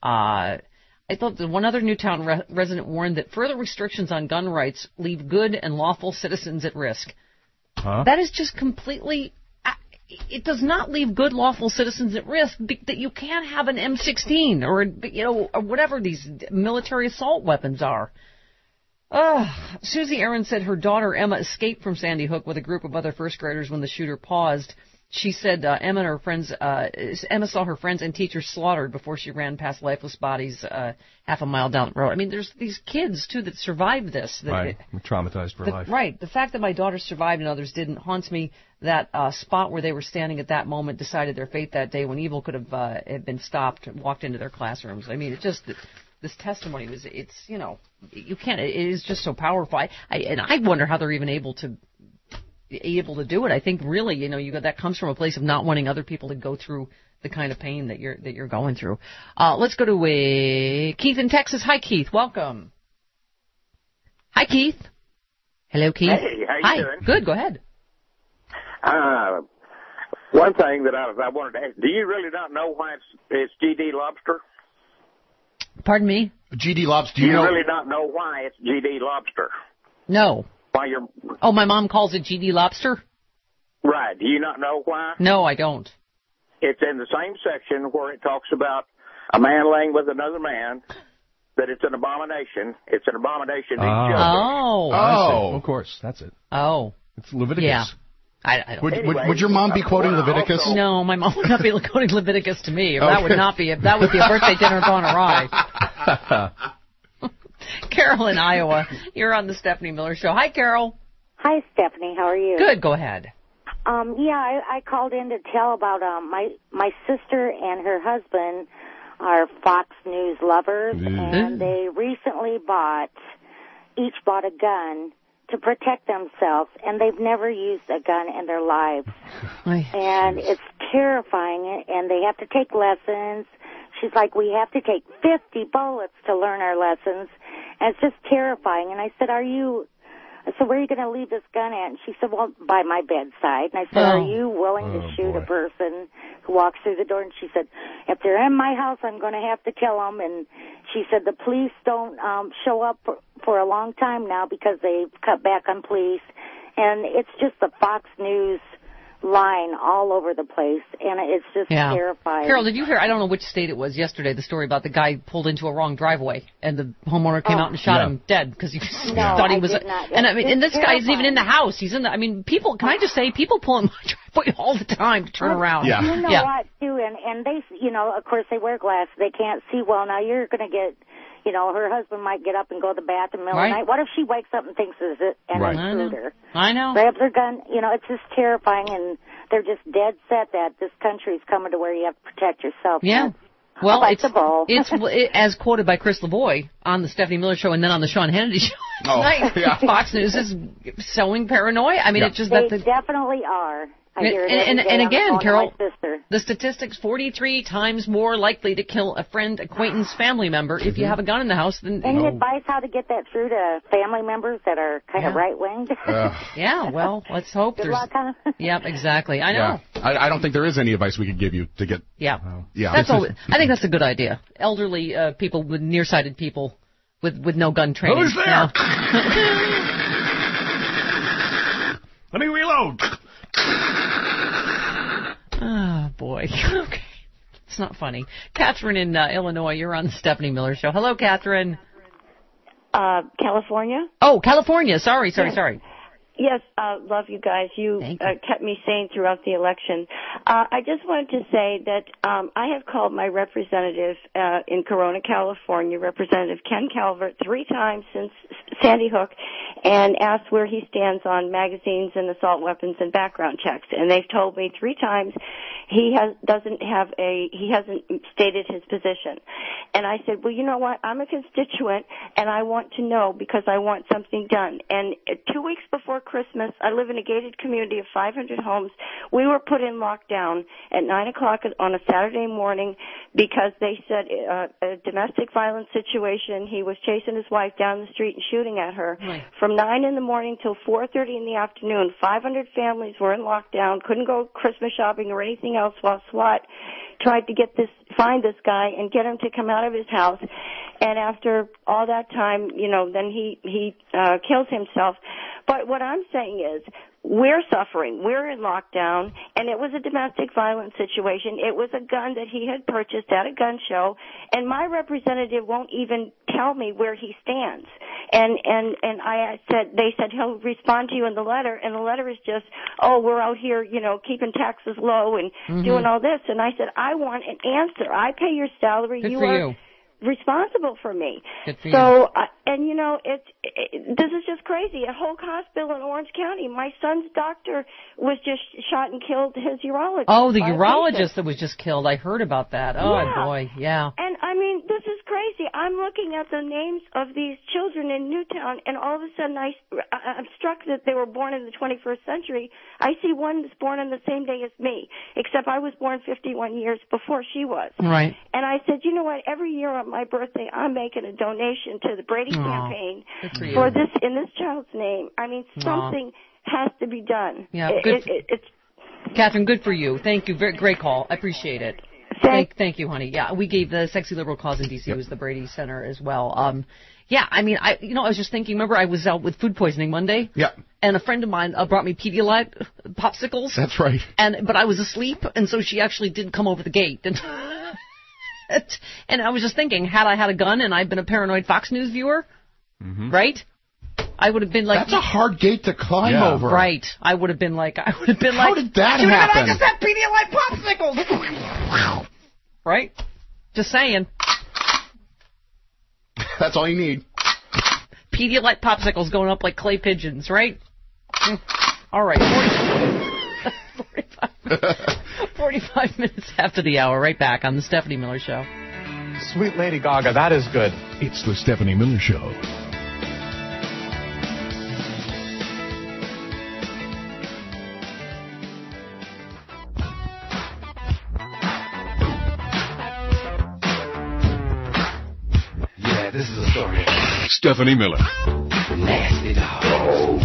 Uh, I thought that one other Newtown re- resident warned that further restrictions on gun rights leave good and lawful citizens at risk. Huh? That is just completely... It does not leave good lawful citizens at risk be- that you can't have an M sixteen or, you know, or whatever these military assault weapons are. Ugh. Susie Aaron said her daughter Emma escaped from Sandy Hook with a group of other first graders when the shooter paused. She said uh, Emma and her friends, uh, Emma saw her friends and teachers slaughtered before she ran past lifeless bodies uh, half a mile down the road. I mean, there's these kids, too, that survived this. That, Right. Traumatized for the, life. Right. The fact that my daughter survived and others didn't haunts me. That uh, spot where they were standing at that moment decided their fate that day when evil could have uh, had been stopped and walked into their classrooms. I mean, it just... This testimony was, it's, you know, you can't, it is just so powerful. I, I, and I wonder how they're even able to, able to do it. I think really, you know, you got, that comes from a place of not wanting other people to go through the kind of pain that you're, that you're going through. Uh, let's go to, uh, Keith in Texas. Hi, Keith. Welcome. Hi, Keith. Hello, Keith. Hey, how you Hi. doing? Good. Go ahead. Uh, one thing that I, I wanted to ask, do you really not know why it's, it's G D Lobster? Pardon me? G D Lobster, do Do you, you know? really not know why it's G D Lobster? No. Why you're Oh, my mom calls it G D Lobster? right? Do you not know why? No, I don't. It's in the same section where it talks about a man laying with another man. That it's an abomination. It's an abomination to Ah. each other. Oh. I see. Oh. Of course. That's it. Oh. It's Leviticus. Yeah. I, I don't Would, Anyway, would, would your mom be quoting uh, Leviticus? also- No, my mom would not be quoting Leviticus to me. That Okay. would not be. That would be a birthday dinner gone awry. Carol in Iowa, you're on the Stephanie Miller Show. Hi, Carol. Hi, Stephanie. How are you? Good. Go ahead. Um, yeah, I, I called in to tell about um, my my sister and her husband are Fox News lovers, Mm. and they recently bought each bought a gun to protect themselves, and they've never used a gun in their lives. And it's terrifying, and they have to take lessons. She's like, we have to take fifty bullets to learn our lessons, and it's just terrifying. And I said, are you, I said, where are you going to leave this gun at? And she said, well, by my bedside. And I said, Oh. are you willing to Oh, shoot boy. a person who walks through the door? And she said, if they're in my house, I'm going to have to kill them. And she said, the police don't um, show up for, for a long time now because they've cut back on police. And it's just the Fox News lying all over the place, and it's just yeah. terrifying. Carol, did you hear, I don't know which state it was yesterday, the story about the guy pulled into a wrong driveway, and the homeowner came oh. out and shot yeah. him dead because he no, thought he was... I did not. And, I mean, and this terrifying. guy isn't even in the house. He's in the... I mean, people... Can I just say, people pull in my driveway all the time to turn well, around. Yeah. You know yeah. what, too, and, and they, you know, of course, they wear glasses. They can't see well. Now, you're going to get... You know, her husband might get up and go to the bathroom in the middle right. of the night. What if she wakes up and thinks it's an right. intruder? I know. I know. Grabs her gun. You know, it's just terrifying, and they're just dead set that this country is coming to where you have to protect yourself. Yeah. Well, I'll it's, the ball. it's it, as quoted by Chris Lavoie on the Stephanie Miller Show and then on the Sean Hannity Show oh, tonight. Yeah. Fox News is sowing paranoia. I mean, yeah. it's just they that... The, definitely are. I hear it and, and, every day and on again, the phone Carol, to my sister. the statistics, forty-three times more likely to kill a friend, acquaintance, family member if you have a gun in the house than... Any no. advice how to get that through to family members that are kind yeah. of right-winged? Uh, yeah, well, let's hope Good there's... luck, huh? Yep, exactly. I know. Yeah. I, I don't think there is any advice we could give you to get... Yeah. Uh, yeah. That's all, I think that's a good idea. Elderly uh, people, with nearsighted people with, with no gun training. Who's there? Yeah. Let me reload. Oh, boy. Okay. It's not funny. Catherine in uh, Illinois, you're on the Stephanie Miller Show. Hello, Catherine. Uh, California? Oh, California. Sorry, sorry, yes. sorry. Yes, uh, love you guys. You, you. Uh, kept me sane throughout the election. Uh, I just wanted to say that um, I have called my representative uh, in Corona, California, Representative Ken Calvert, three times since Sandy Hook, and asked where he stands on magazines and assault weapons and background checks. And they've told me three times he has doesn't have a he hasn't stated his position. And I said, well, you know what? I'm a constituent, and I want to know because I want something done. And two weeks before Christmas, I live in a gated community of five hundred homes. We were put in lockdown at nine o'clock on a Saturday morning because they said uh, a domestic violence situation. He was chasing his wife down the street and shooting at her. Right. From nine in the morning till four thirty in the afternoon, five hundred families were in lockdown, couldn't go Christmas shopping or anything else while SWAT tried to get this, find this guy and get him to come out of his house. And after all that time, you know, then he, he, uh, kills himself. But what I'm saying is, we're suffering. We're in lockdown, and it was a domestic violence situation. It was a gun that he had purchased at a gun show, and my representative won't even tell me where he stands. And and and I said, they said he'll respond to you in the letter, and the letter is just, oh, we're out here, you know, keeping taxes low and mm-hmm. doing all this. And I said, I want an answer. I pay your salary. Good you for are you. responsible for me. Good for so, you. uh, and you know, it's it, this is just crazy. A Hoke Hospital in Orange County. My son's doctor was just shot and killed his urologist. Oh, the urologist that was just killed. I heard about that. Oh, yeah. boy, yeah. And, I mean, this is crazy. I'm looking at the names of these children in Newtown, and all of a sudden I, I'm struck that they were born in the twenty-first century. I see one that's born on the same day as me, except I was born fifty-one years before she was. Right. And I said, you know what, every year on my birthday, I'm making a donation to the Brady Aww. campaign for, for this, in this child's name. I mean, something Aww. has to be done. Yeah, it, good. It, it, it's Catherine, good for you. Thank you. Very, great call. I appreciate it. Thank, thank you, honey. Yeah, we gave the Sexy Liberal Cause in D C. Yep. It was the Brady Center as well. Um, yeah, I mean, I you know, I was just thinking. Remember, I was out with food poisoning Monday. Yeah. And a friend of mine uh, brought me Pedialyte popsicles. That's right. And but I was asleep, and so she actually did come over the gate. And and I was just thinking, had I had a gun and I'd been a paranoid Fox News viewer, mm-hmm. right? I would have been like, that's a hard gate to climb yeah. over. Right. I would have been like, I would have been How like, How did that Dude, happen? I just had Pedialyte popsicles. Right? Just saying. That's all you need. Pedialyte popsicles going up like clay pigeons, right? All right. forty-five, forty-five minutes after the hour, right back on the Stephanie Miller Show. Sweet Lady Gaga, that is good. It's the Stephanie Miller Show. This is a story. Stephanie Miller. Nasty dog. Oh.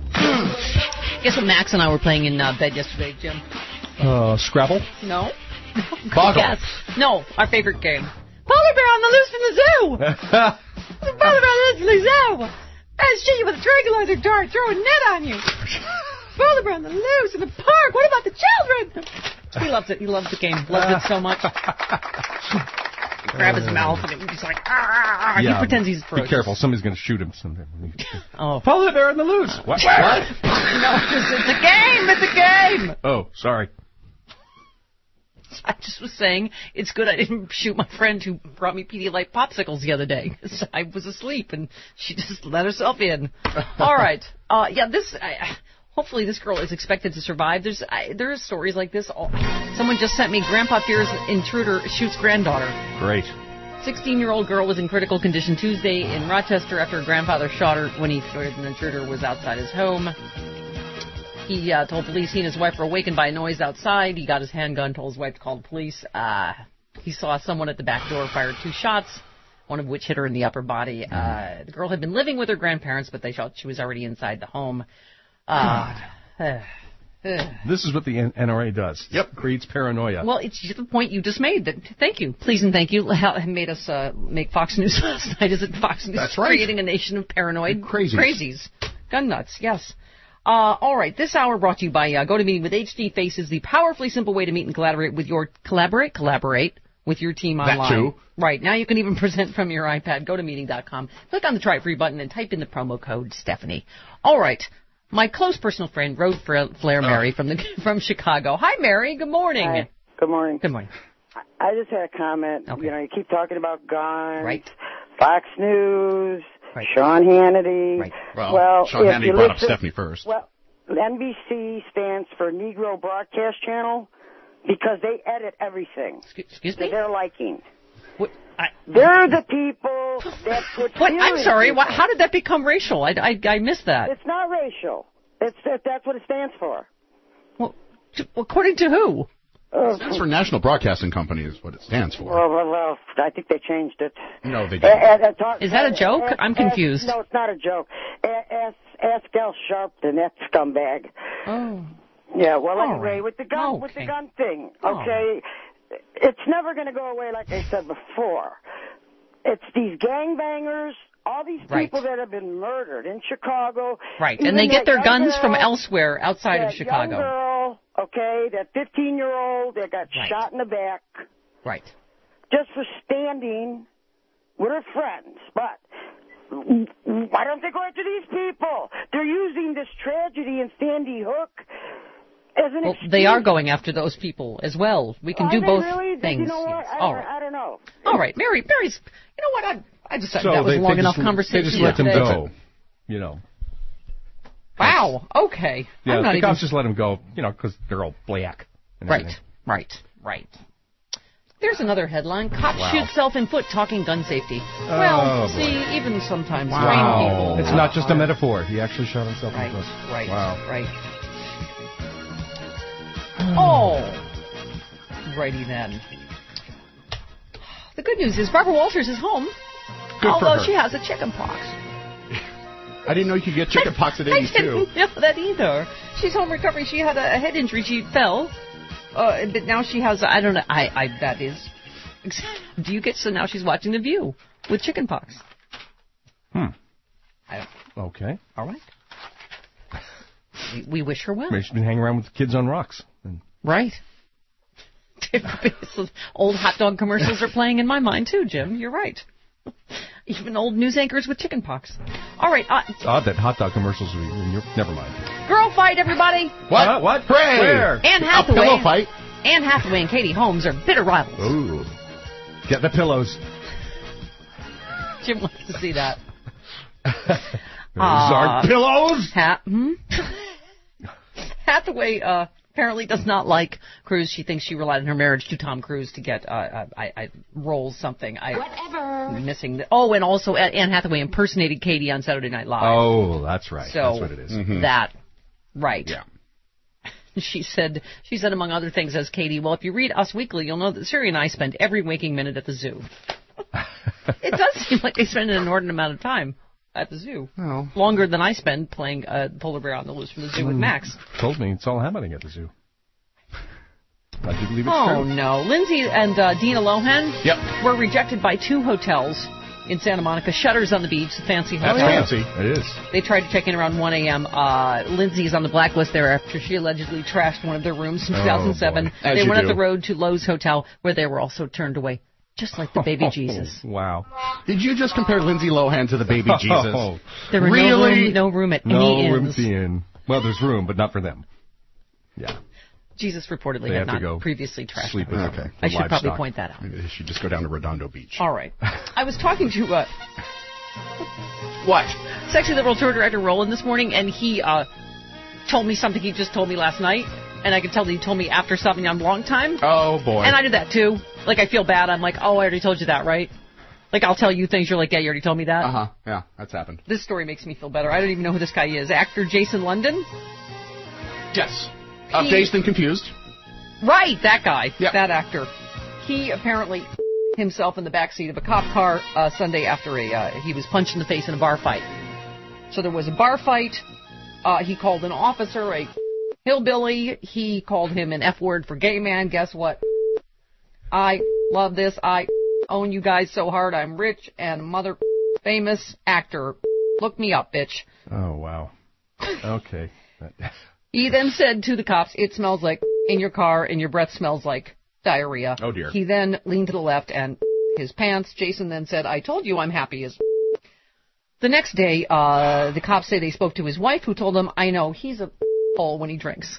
Guess what Max and I were playing in uh, bed yesterday, Jim? Uh, Scrabble? No. Boggle. Yes. No, our favorite game. Polar bear on the loose in the zoo. Polar bear on the loose in the zoo. I'll shoot you with a tranquilizer dart, throw a net on you. Polar bear on the loose in the park. What about the children? He loves it. He loves the game. Loves it so much. Grab his mouth and he's like, ah. Yeah, he pretends he's frozen. Be careful. Somebody's going to shoot him someday. Oh. Polar bear on the loose. What? What? No, it's, it's a game. It's a game. Oh, sorry. I just was saying it's good I didn't shoot my friend who brought me Pedialyte popsicles the other day because I was asleep and she just let herself in. All right. Uh, yeah, this... I, hopefully this girl is expected to survive. There's I, there are stories like this. Oh, someone just sent me, Grandpa fears intruder shoots granddaughter. Great. sixteen-year-old girl was in critical condition Tuesday in Rochester after her grandfather shot her when he feared an intruder was outside his home. He uh, told police he and his wife were awakened by a noise outside. He got his handgun, told his wife to call the police. Uh, he saw someone at the back door, fired two shots, one of which hit her in the upper body. Uh, the girl had been living with her grandparents, but they thought she was already inside the home. Uh, uh, uh. This is what the N R A does. Yep. Creates paranoia. Well, it's the point you just made. That thank you, please and thank you, made us uh, make Fox News last night. Is it Fox News? That's right. Creating a nation of paranoid crazies. Crazies. Gun nuts, yes. Uh, all right, this hour brought to you by uh, GoToMeeting with H D Faces, the powerfully simple way to meet and collaborate with your collaborate collaborate with your team online. That too. Right, now you can even present from your iPad. Go to meeting dot com, click on the Try It Free button, and type in the promo code Stephanie. All right, my close personal friend, Road Flair Mary from the from Chicago. Hi, Mary. Good morning. Hi. Good morning. Good morning. I just had a comment. Okay. You know, you keep talking about guns. Right. Fox News. Right. Sean Hannity. Right. Well, well Sean if Hannity you brought up listen- Stephanie first. Well, N B C stands for Negro Broadcast Channel because they edit everything Excuse to me? their liking. What? I, They're the people that put what? fear I'm in sorry. people. What, how did that become racial? I, I, I missed that. It's not racial. It's that, that's what it stands for. Well, t- according to who? Uh, It stands for National Broadcasting Company is what it stands for. Well, well, well, I think they changed it. No, they Uh, didn't. uh, talk- Is that a joke? ask- I'm confused. ask- no, it's not a joke. A- Ask, ask Al Sharpton, that scumbag. Oh. Yeah, well, All anyway, right. with the gun, with Okay. the gun thing, Oh. okay, it's never going to go away, like I said before. It's these gangbangers, all these Right. people that have been murdered in Chicago. Right, Even and they get that their young guns girl- from elsewhere outside that of Chicago. young girl, okay, that fifteen-year-old that got Right. shot in the back. Right. Just for standing with her friends. But why don't they go after these people? They're using this tragedy in Sandy Hook as an Well, excuse. they are going after those people as well. We can Are do they both really? things. You know what? Yes. I, All don't, right. I don't know. All right, Mary. Mary's. You know what? I I decided So that was they, a long they enough just, conversation. They just let them today. go. You know. Wow. Okay. Yeah, I'm not the even. cops just let them go, you know, because they're all black. And Right. everything. Right. Right. There's another headline. Cop Wow. shoots self in foot talking gun safety. Well, Oh, boy. see, even sometimes Wow. trained people. It's not just a metaphor. He actually shot himself Right. in the foot. Right. Wow. Right. Oh. Righty then. The good news is Barbara Walters is home. Good for although her. she has a chicken pox. I didn't know you could get chicken pox at I eighty-two. didn't know that either. She's home recovering. She had a, a head injury. She fell. Uh, but now she has, I don't know, I, I, that is, do you get, so now she's watching The View with chicken pox. Hmm. I don't, Okay. all right. We, we wish her well. Maybe she's been hanging around with the kids on rocks. And Right. Old hot dog commercials are playing in my mind too, Jim. You're right. Even old news anchors with chicken pox. All right. Uh, it's odd that hot dog commercials are in your... Never mind. girl fight, everybody. What? Uh, what? Pray. Where? Anne A Hathaway. pillow fight. Anne Hathaway and Katie Holmes are bitter rivals. Ooh. Get the pillows. Jim wants to see that. These are pillows. Ha- hmm? Hathaway uh, apparently does not like Cruise. She thinks she relied on her marriage to Tom Cruise to get uh, uh, I, I roles something. I, Whatever. Missing. The, oh, and also Anne Hathaway impersonated Katie on Saturday Night Live. Oh, that's right. So that's what it is. Mhm. that, right. Yeah. She said, she said, among other things, as Katie, well, if you read Us Weekly, you'll know that Siri and I spend every waking minute at the zoo. It does seem like they spend an inordinate amount of time at the zoo. Oh. Longer than I spend playing uh, polar bear on the loose from the zoo with Max. Told me it's all happening at the zoo. I do believe it's oh, true. Oh, no. Lindsay and uh, Dina Lohan yep. were rejected by two hotels in Santa Monica. Shutters on the Beach, the fancy hotel. That's fancy. It is. They tried to check in around one a.m. Uh, Lindsay's on the blacklist there after she allegedly trashed one of their rooms in two thousand seven. Oh, they went do. up the road to Lowe's Hotel, where they were also turned away, just like the baby Jesus. Wow. Did you just compare Lindsay Lohan to the baby Jesus? Oh, there were really? no room, no room at no any room inns. at the inn. Well, there's room, but not for them. Yeah. Jesus reportedly They had have to not go previously trashed sleep them. with Okay. I should livestock. probably point that out. Maybe they should just go down to Redondo Beach. All right. I was talking to uh, What? Sexy Liberal tour director Roland this morning, and he uh, told me something he just told me last night, and I could tell that he told me after stopping on a long time. Oh, boy. And I did that, too. Like, I feel bad. I'm like, oh, I already told you that, right? Like, I'll tell you things, you're like, yeah, you already told me that. Uh-huh. Yeah, that's happened. This story makes me feel better. I don't even know who this guy is. Actor Jason London? Yes. Of He- Dazed and Confused. Right, that guy. Yep. That actor. He apparently himself in the backseat of a cop car uh, Sunday after a uh, he was punched in the face in a bar fight. So there was a bar fight. Uh, he called an officer a hillbilly. He called him an F word for gay man. Guess what? I love this. I own you guys so hard. I'm rich and mother famous actor. Look me up, bitch. Oh, wow. Okay. He then said to the cops, it smells like in your car and your breath smells like diarrhea. Oh, dear. He then leaned to the left and his pants. Jason then said, I told you I'm happy as... The next day, uh, the cops say they spoke to his wife, who told them, I know, he's a hole when he drinks.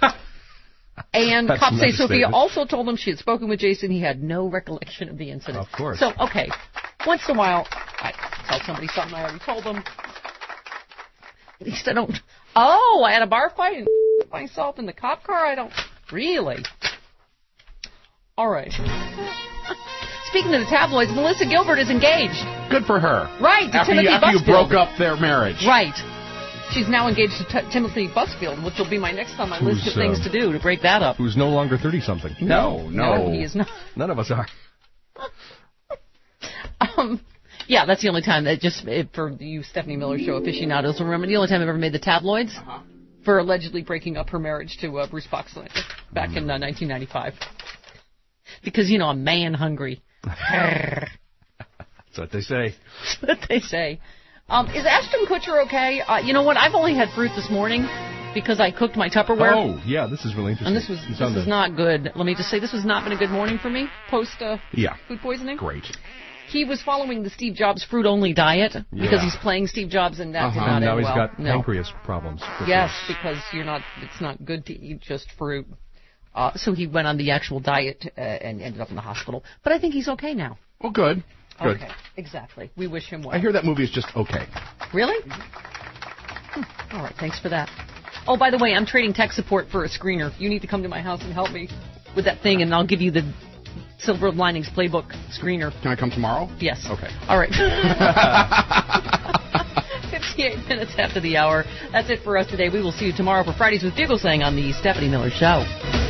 And That's cops say an Sophia understatement. also told them she had spoken with Jason. He had no recollection of the incident. Of course. So, okay, once in a while, I tell somebody something I already told them. At least I don't... Oh, I had a bar fight and myself in the cop car? I don't... Really? All right. Speaking of the tabloids, Melissa Gilbert is engaged. Good for her. Right, to After, Timothy you, after you Busfield. broke up their marriage. Right. She's now engaged to T- Timothy Busfield, which will be my next on my list of Who's, things uh, to do to break that up. Who's no longer thirty-something. No, no. No, he is not. None of us are. Um, yeah, that's the only time that just, it, for you Stephanie Miller Show aficionados will remember, the only time I've ever made the tabloids Uh-huh. for allegedly breaking up her marriage to uh, Bruce Boxleitner back Mm. in uh, nineteen ninety-five. Because, you know, I'm man hungry. That's what they say. That's what they say. Um, is Ashton Kutcher okay? Uh, you know what? I've only had fruit this morning because I cooked my Tupperware. Oh, yeah, this is really interesting. And this was It's this on is the- not good. Let me just say, this has not been a good morning for me post uh, Yeah. food poisoning. Great. He was following the Steve Jobs fruit-only diet because Yeah. he's playing Steve Jobs, and that did Uh-huh. not now end he's well. got No. pancreas problems. Yes, because you're not. It's not good to eat just fruit. Uh, so he went on the actual diet uh, and ended up in the hospital. But I think he's okay now. Well, good. Good. Okay, exactly. We wish him well. I hear that movie is just okay. Really? Hmm. All right, thanks for that. Oh, by the way, I'm trading tech support for a screener. You need to come to my house and help me with that thing, and I'll give you the Silver Linings Playbook screener. Can I come tomorrow? Yes. Okay. All right. fifty-eight minutes after the hour. That's it for us today. We will see you tomorrow for Fridays with Fugelsang on the Stephanie Miller Show.